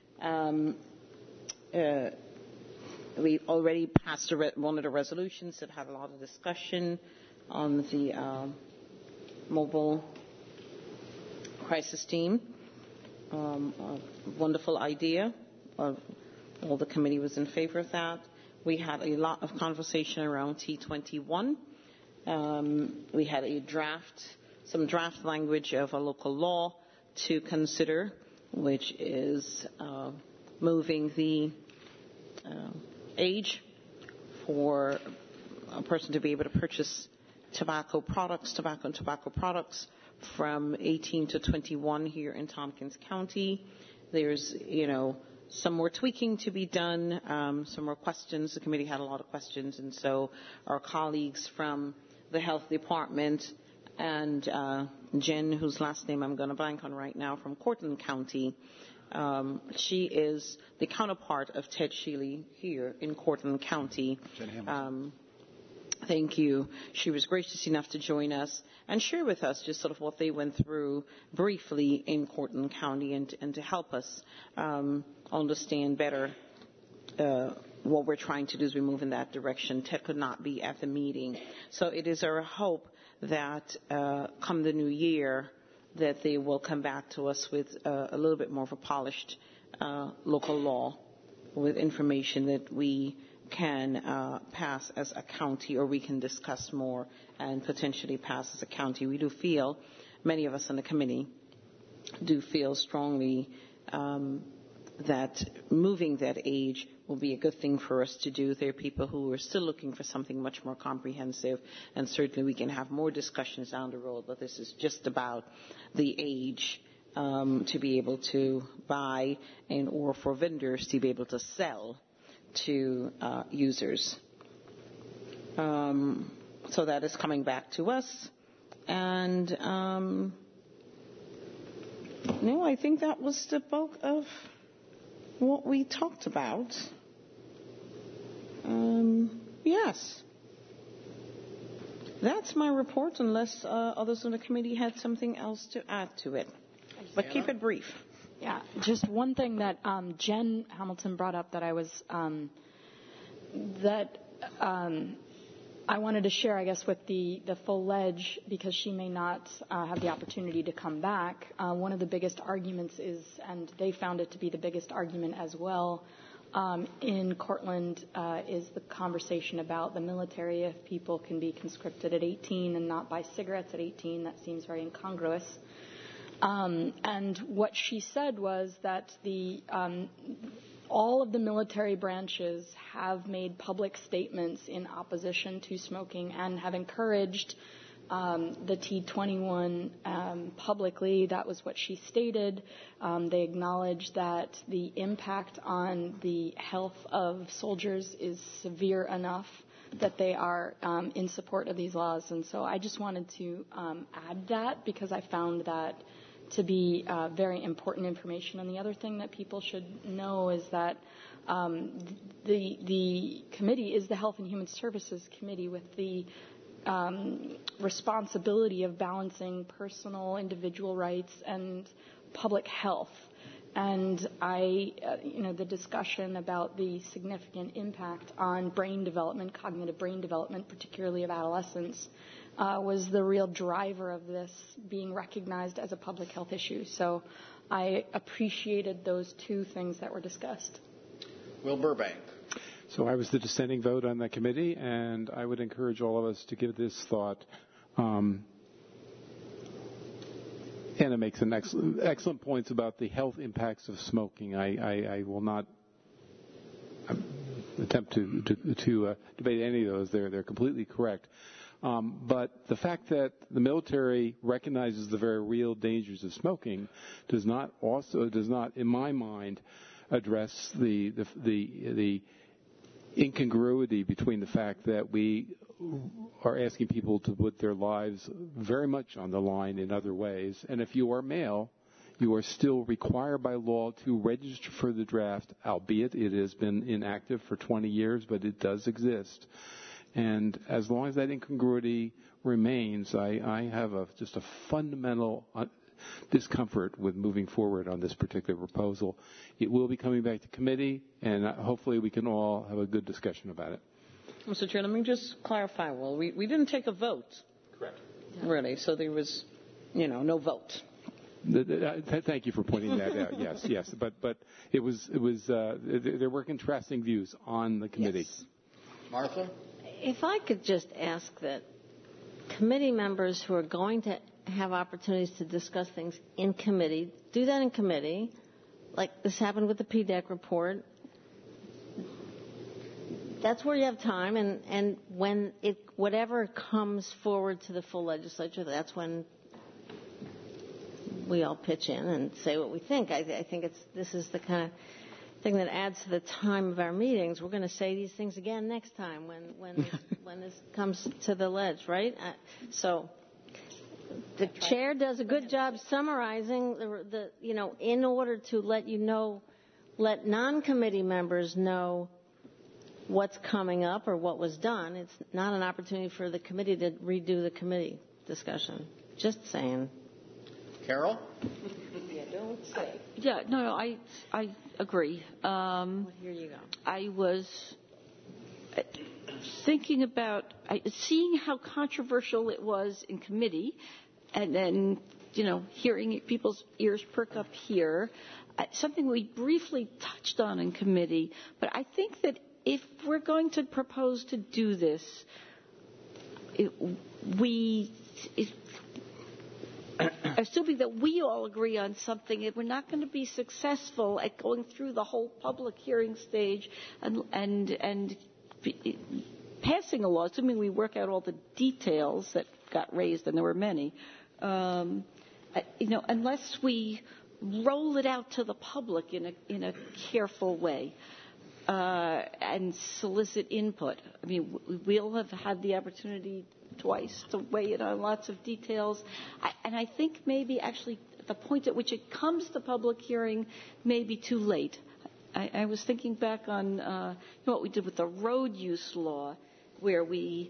We already passed one of the resolutions that had a lot of discussion on the mobile crisis team. A wonderful idea. All the committee was in favor of that. We had a lot of conversation around T21. We had some draft language of a local law to consider, which is moving the age for a person to be able to purchase tobacco and tobacco products from 18 to 21 here in Tompkins County. There's, some more tweaking to be done, some more questions. The committee had a lot of questions, and so our colleagues from the health department and Jen, whose last name I'm going to blank on right now, from Cortland County. She is the counterpart of Ted Shealy here in Cortland County. Jen Hamilton. Thank you. She was gracious enough to join us and share with us just sort of what they went through briefly in Cortland County and to help us understand better what we're trying to do as we move in that direction. Ted could not be at the meeting. So it is our hope that come the new year that they will come back to us with a little bit more of a polished local law with information that we can pass as a county, or we can discuss more and potentially pass as a county. We do feel, many of us on the committee do feel strongly that moving that age will be a good thing for us to do. There are people who are still looking for something much more comprehensive, and certainly we can have more discussions down the road, but this is just about the age to be able to buy and or for vendors to be able to sell to users. So that is coming back to us. And no, I think that was the bulk of what we talked about. Yes. That's my report, unless others on the committee had something else to add to it. But keep it brief. Yeah, just one thing that Jen Hamilton brought up that I was I wanted to share, I guess, with the full ledge, because she may not have the opportunity to come back. One of the biggest arguments is, and they found it to be the biggest argument as well, in Cortland, is the conversation about the military. If people can be conscripted at 18 and not buy cigarettes at 18, that seems very incongruous. And what she said was that all of the military branches have made public statements in opposition to smoking and have encouraged the T21 publicly. That was what she stated. They acknowledged that the impact on the health of soldiers is severe enough that they are in support of these laws. And so I just wanted to add that, because I found that to be very important information. And the other thing that people should know is that the committee is the Health and Human Services Committee, with the responsibility of balancing personal, individual rights and public health. And the discussion about the significant impact on brain development, cognitive brain development, particularly of adolescents, was the real driver of this being recognized as a public health issue. So I appreciated those two things that were discussed. Will Burbank. So I was the dissenting vote on that committee, and I would encourage all of us to give this thought. Anna makes some excellent points about the health impacts of smoking. I will not attempt to debate any of those. They're completely correct. But the fact that the military recognizes the very real dangers of smoking does not, in my mind, address the incongruity between the fact that we are asking people to put their lives very much on the line in other ways. And if you are male, you are still required by law to register for the draft, albeit it has been inactive for 20 years, but it does exist. And as long as that incongruity remains, I have just a fundamental discomfort with moving forward on this particular proposal. It will be coming back to committee, and hopefully we can all have a good discussion about it. Mr. Chair, let me just clarify. Well, we didn't take a vote. Correct. Really, so there was, no vote. Thank you for pointing that out. Yes, but it was there were contrasting views on the committee. Yes. Martha? If I could just ask that committee members who are going to have opportunities to discuss things in committee, do that in committee, like this happened with the PDEC report. That's where you have time, and when whatever comes forward to the full legislature, that's when we all pitch in and say what we think. I think this is the kind of thing that adds to the time of our meetings. We're going to say these things again next time when this comes to the ledge, right? So the chair does a good job summarizing the in order to let non-committee members know what's coming up or what was done. It's not an opportunity for the committee to redo the committee discussion. Just saying. Carol? Yeah, don't say. Yeah, no, I agree. Well, here you go. I was thinking about seeing how controversial it was in committee, and then, hearing people's ears perk up here. Something we briefly touched on in committee, but I think that if we're going to propose to do this, assuming that we all agree on something, if we're not going to be successful at going through the whole public hearing stage and passing a law, assuming we work out all the details that got raised, and there were many, unless we roll it out to the public in a careful way and solicit input. I mean, we'll have had the opportunity twice to weigh in on lots of details. And I think maybe actually the point at which it comes to public hearing may be too late. I was thinking back on what we did with the road use law, where we,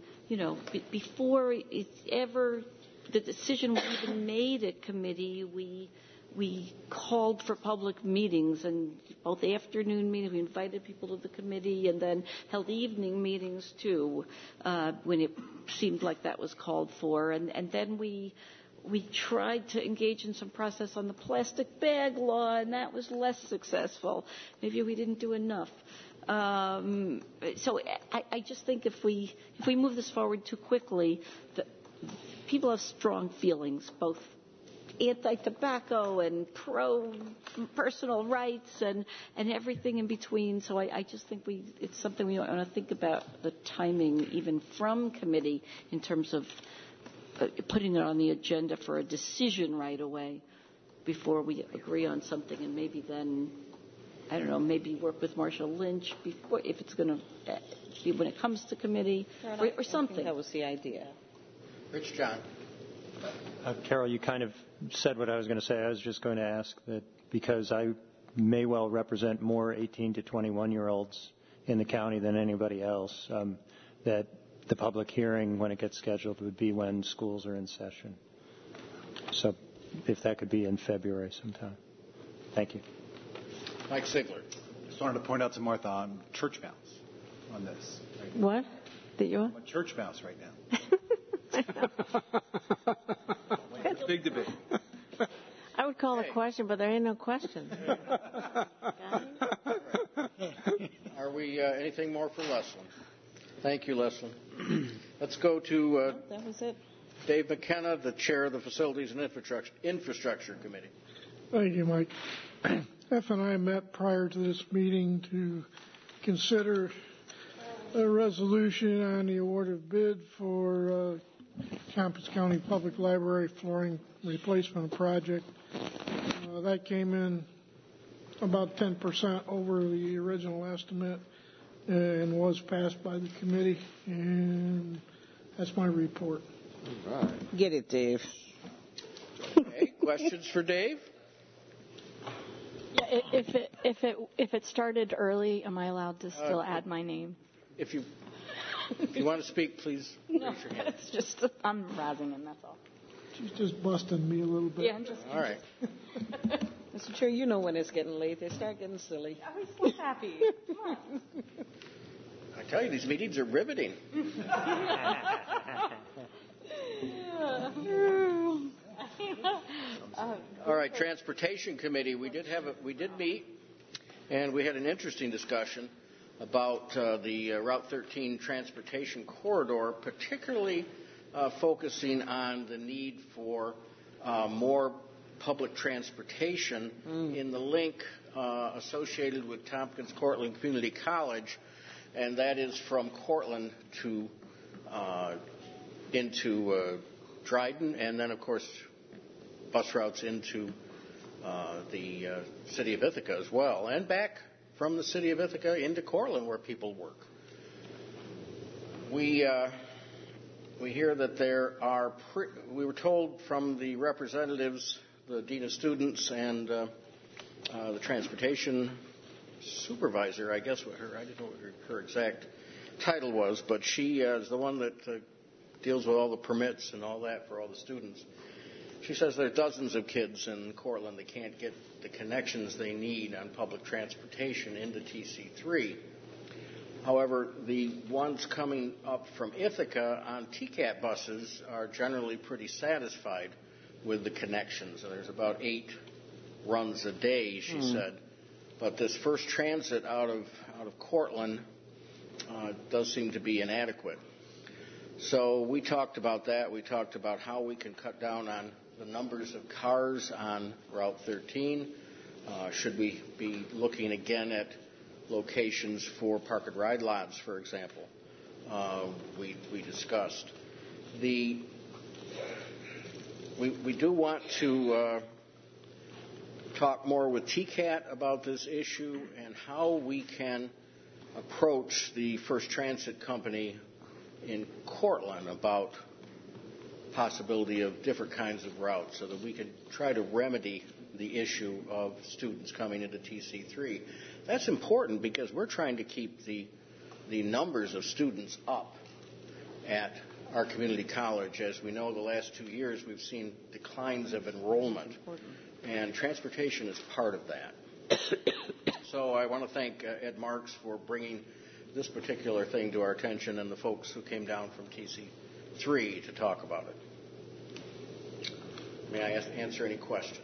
before it's ever the decision was even made at committee, we we called for public meetings, and both afternoon meetings, we invited people to the committee, and then held evening meetings too, when it seemed like that was called for. And then we tried to engage in some process on the plastic bag law, and that was less successful. Maybe we didn't do enough. So I just think if we move this forward too quickly, people have strong feelings, both anti-tobacco and pro-personal rights and everything in between. So I just think it's something we want to think about the timing, even from committee, in terms of putting it on the agenda for a decision right away before we agree on something, and maybe then, I don't know, maybe work with Marshall Lynch before, if it's going to be when it comes to committee, or something. I think that was the idea. Rich John. Carol, you kind of said what I was going to say. I was just going to ask that because I may well represent more 18 to 21-year-olds in the county than anybody else, that the public hearing, when it gets scheduled, would be when schools are in session. So if that could be in February sometime. Thank you. Mike Sigler. Just wanted to point out to Martha, I'm church mouse on this. Right? What? That you are? I'm a church mouse right now. Big debate. I would call a question, but there ain't no question. Are we anything more for Leslin? Thank you, Leslin. Let's go to That was it. Dave McKenna, the chair of the Facilities and Infrastructure Committee. Thank you, Mike. F and I met prior to this meeting to consider a resolution on the award of bid for Tompkins County Public Library flooring replacement project. That came in about 10% over the original estimate and was passed by the committee, and that's my report. All right. Get it, Dave. Okay. Questions for Dave? Yeah, if it started early, am I allowed to still add my name? If you want to speak, please raise your hand. It's just I'm razzing him. That's all. She's just busting me a little bit. Yeah, I'm just. All right. Mr. Chair, you know when it's getting late. They start getting silly. I was so happy. Come on. I tell you, these meetings are riveting. All right, Transportation Committee. We did meet, and we had an interesting discussion about the Route 13 transportation corridor, particularly focusing on the need for more public transportation in the link associated with Tompkins Cortland Community College, and that is from Cortland to into Dryden, and then, of course, bus routes into the city of Ithaca as well, and back from the city of Ithaca into Cortland, where people work. We hear that there are. We were told from the representatives, the dean of students, and the transportation supervisor, I guess I didn't know what her exact title was, but she is the one that deals with all the permits and all that for all the students. She says there are dozens of kids in Cortland that can't get the connections they need on public transportation into TC3. However, the ones coming up from Ithaca on TCAT buses are generally pretty satisfied with the connections. And there's about 8 runs a day, she said. But this first transit out of Cortland does seem to be inadequate. So we talked about that. We talked about how we can cut down on the numbers of cars on Route 13. Should we be looking again at locations for park and ride lots, for example? We discussed. We do want to talk more with TCAT about this issue and how we can approach the First Transit Company in Cortland about possibility of different kinds of routes so that we can try to remedy the issue of students coming into TC3. That's important because we're trying to keep the numbers of students up at our community college. As we know, the last 2 years we've seen declines of enrollment, and transportation is part of that. So I want to thank Ed Marks for bringing this particular thing to our attention and the folks who came down from TC3 to talk about it. May I answer any questions?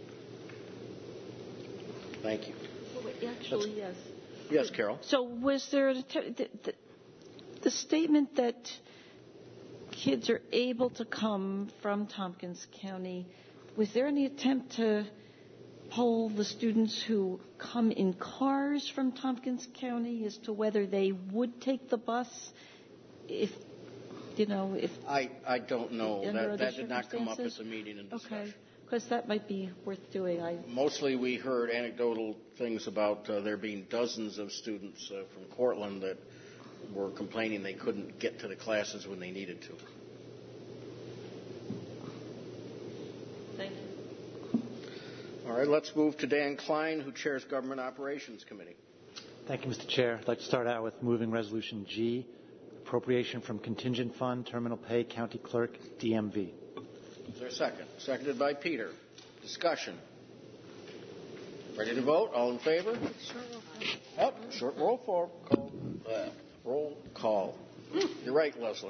Thank you. Actually, yes. Yes, Carol. So was there the statement that kids are able to come from Tompkins County, was there any attempt to poll the students who come in cars from Tompkins County as to whether they would take the bus if I don't know. That did not come up at the meeting in discussion. Okay, because that might be worth doing. Mostly we heard anecdotal things about there being dozens of students from Cortland that were complaining they couldn't get to the classes when they needed to. Thank you. All right, let's move to Dan Klein, who chairs Government Operations Committee. Thank you, Mr. Chair. I'd like to start out with moving Resolution G, appropriation from contingent fund, terminal pay, county clerk, DMV. Is there a second? Seconded by Peter. Discussion. Ready to vote? All in favor? Short roll call. Roll call. You're right, Leslie.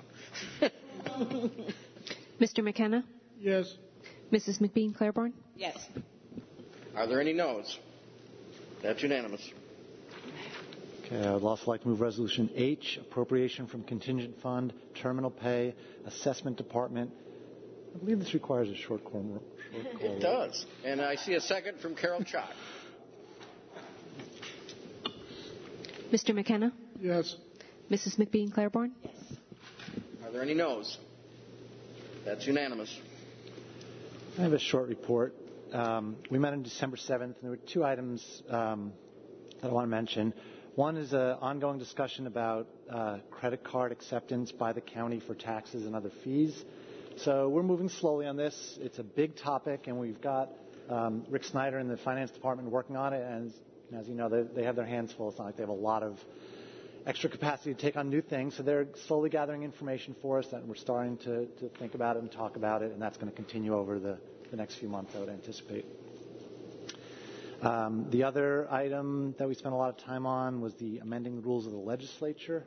Mr. McKenna? Yes. Mrs. McBean Claiborne? Yes. Are there any noes? That's unanimous. Okay, I would also like to move Resolution H, appropriation from contingent fund, terminal pay, assessment department. I believe this requires a short call. It does. And I see a second from Carol Chalk. Mr. McKenna? Yes. Mrs. McBean Claiborne? Yes. Are there any noes? That's unanimous. I have a short report. We met on December 7th, and there were two items that I want to mention. One is an ongoing discussion about credit card acceptance by the county for taxes and other fees. So we're moving slowly on this. It's a big topic, and we've got Rick Snyder in the finance department working on it. And as you know, they have their hands full. It's not like they have a lot of extra capacity to take on new things. So they're slowly gathering information for us, and we're starting to think about it and talk about it, and that's going to continue over the next few months, I would anticipate. The other item that we spent a lot of time on was the amending the rules of the legislature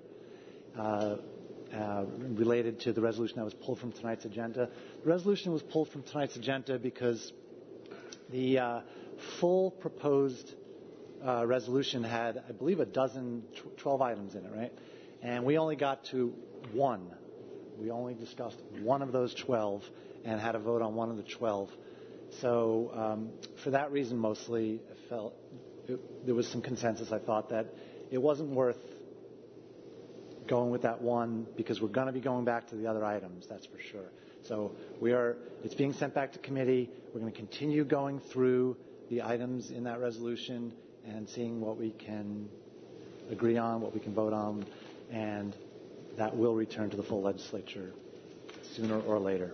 related to the resolution that was pulled from tonight's agenda. The resolution was pulled from tonight's agenda because the full proposed resolution had, I believe, 12 items in it, right? And we only got to one. We only discussed one of those 12 and had a vote on one of the 12. So for that reason, mostly, I felt there was some consensus. I thought that it wasn't worth going with that one because we're going to be going back to the other items, that's for sure. So it's being sent back to committee. We're going to continue going through the items in that resolution and seeing what we can agree on, what we can vote on, and that will return to the full legislature sooner or later.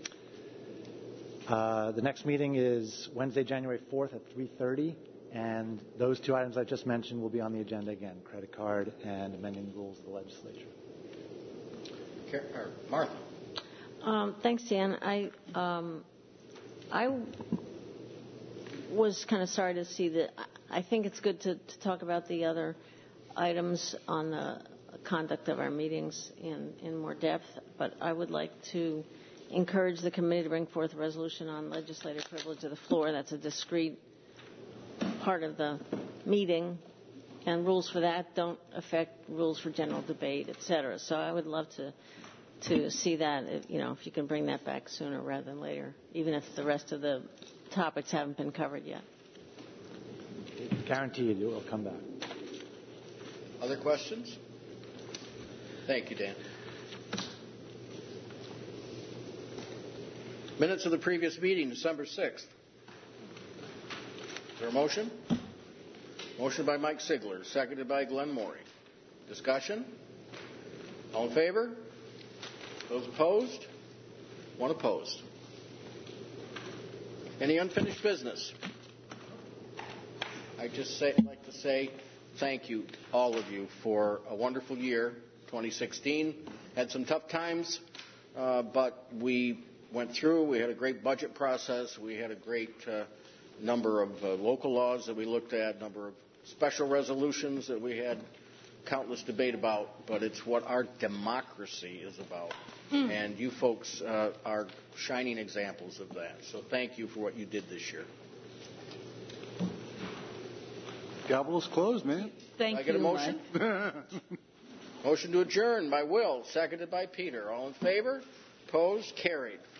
The next meeting is Wednesday, January 4th at 3:30, and those two items I just mentioned will be on the agenda again, credit card and amending the rules of the legislature. Martha. Thanks, Dan. I was kind of sorry to see that. I think it's good to talk about the other items on the conduct of our meetings in more depth, but I would like to encourage the committee to bring forth a resolution on legislative privilege of the floor. That's a discrete part of the meeting, and rules for that don't affect rules for general debate, et cetera. So I would love to see that, if you can bring that back sooner rather than later, even if the rest of the topics haven't been covered yet. Guaranteed it will come back. Other questions? Thank you, Dan. Minutes of the previous meeting, December 6th. Is there a motion? Motion by Mike Sigler, seconded by Glenn Morey. Discussion? All in favor? Those opposed? One opposed. Any unfinished business? I'd like to say thank you, all of you, for a wonderful year, 2016. Had some tough times, but we went through. We had a great budget process. We had a great number of local laws that we looked at, number of special resolutions that we had countless debate about, but it's what our democracy is about. And you folks are shining examples of that. So thank you for what you did this year. Gavel is closed, man. Thank I get a you, motion? Motion to adjourn by Will, seconded by Peter. All in favor? Opposed? Carried.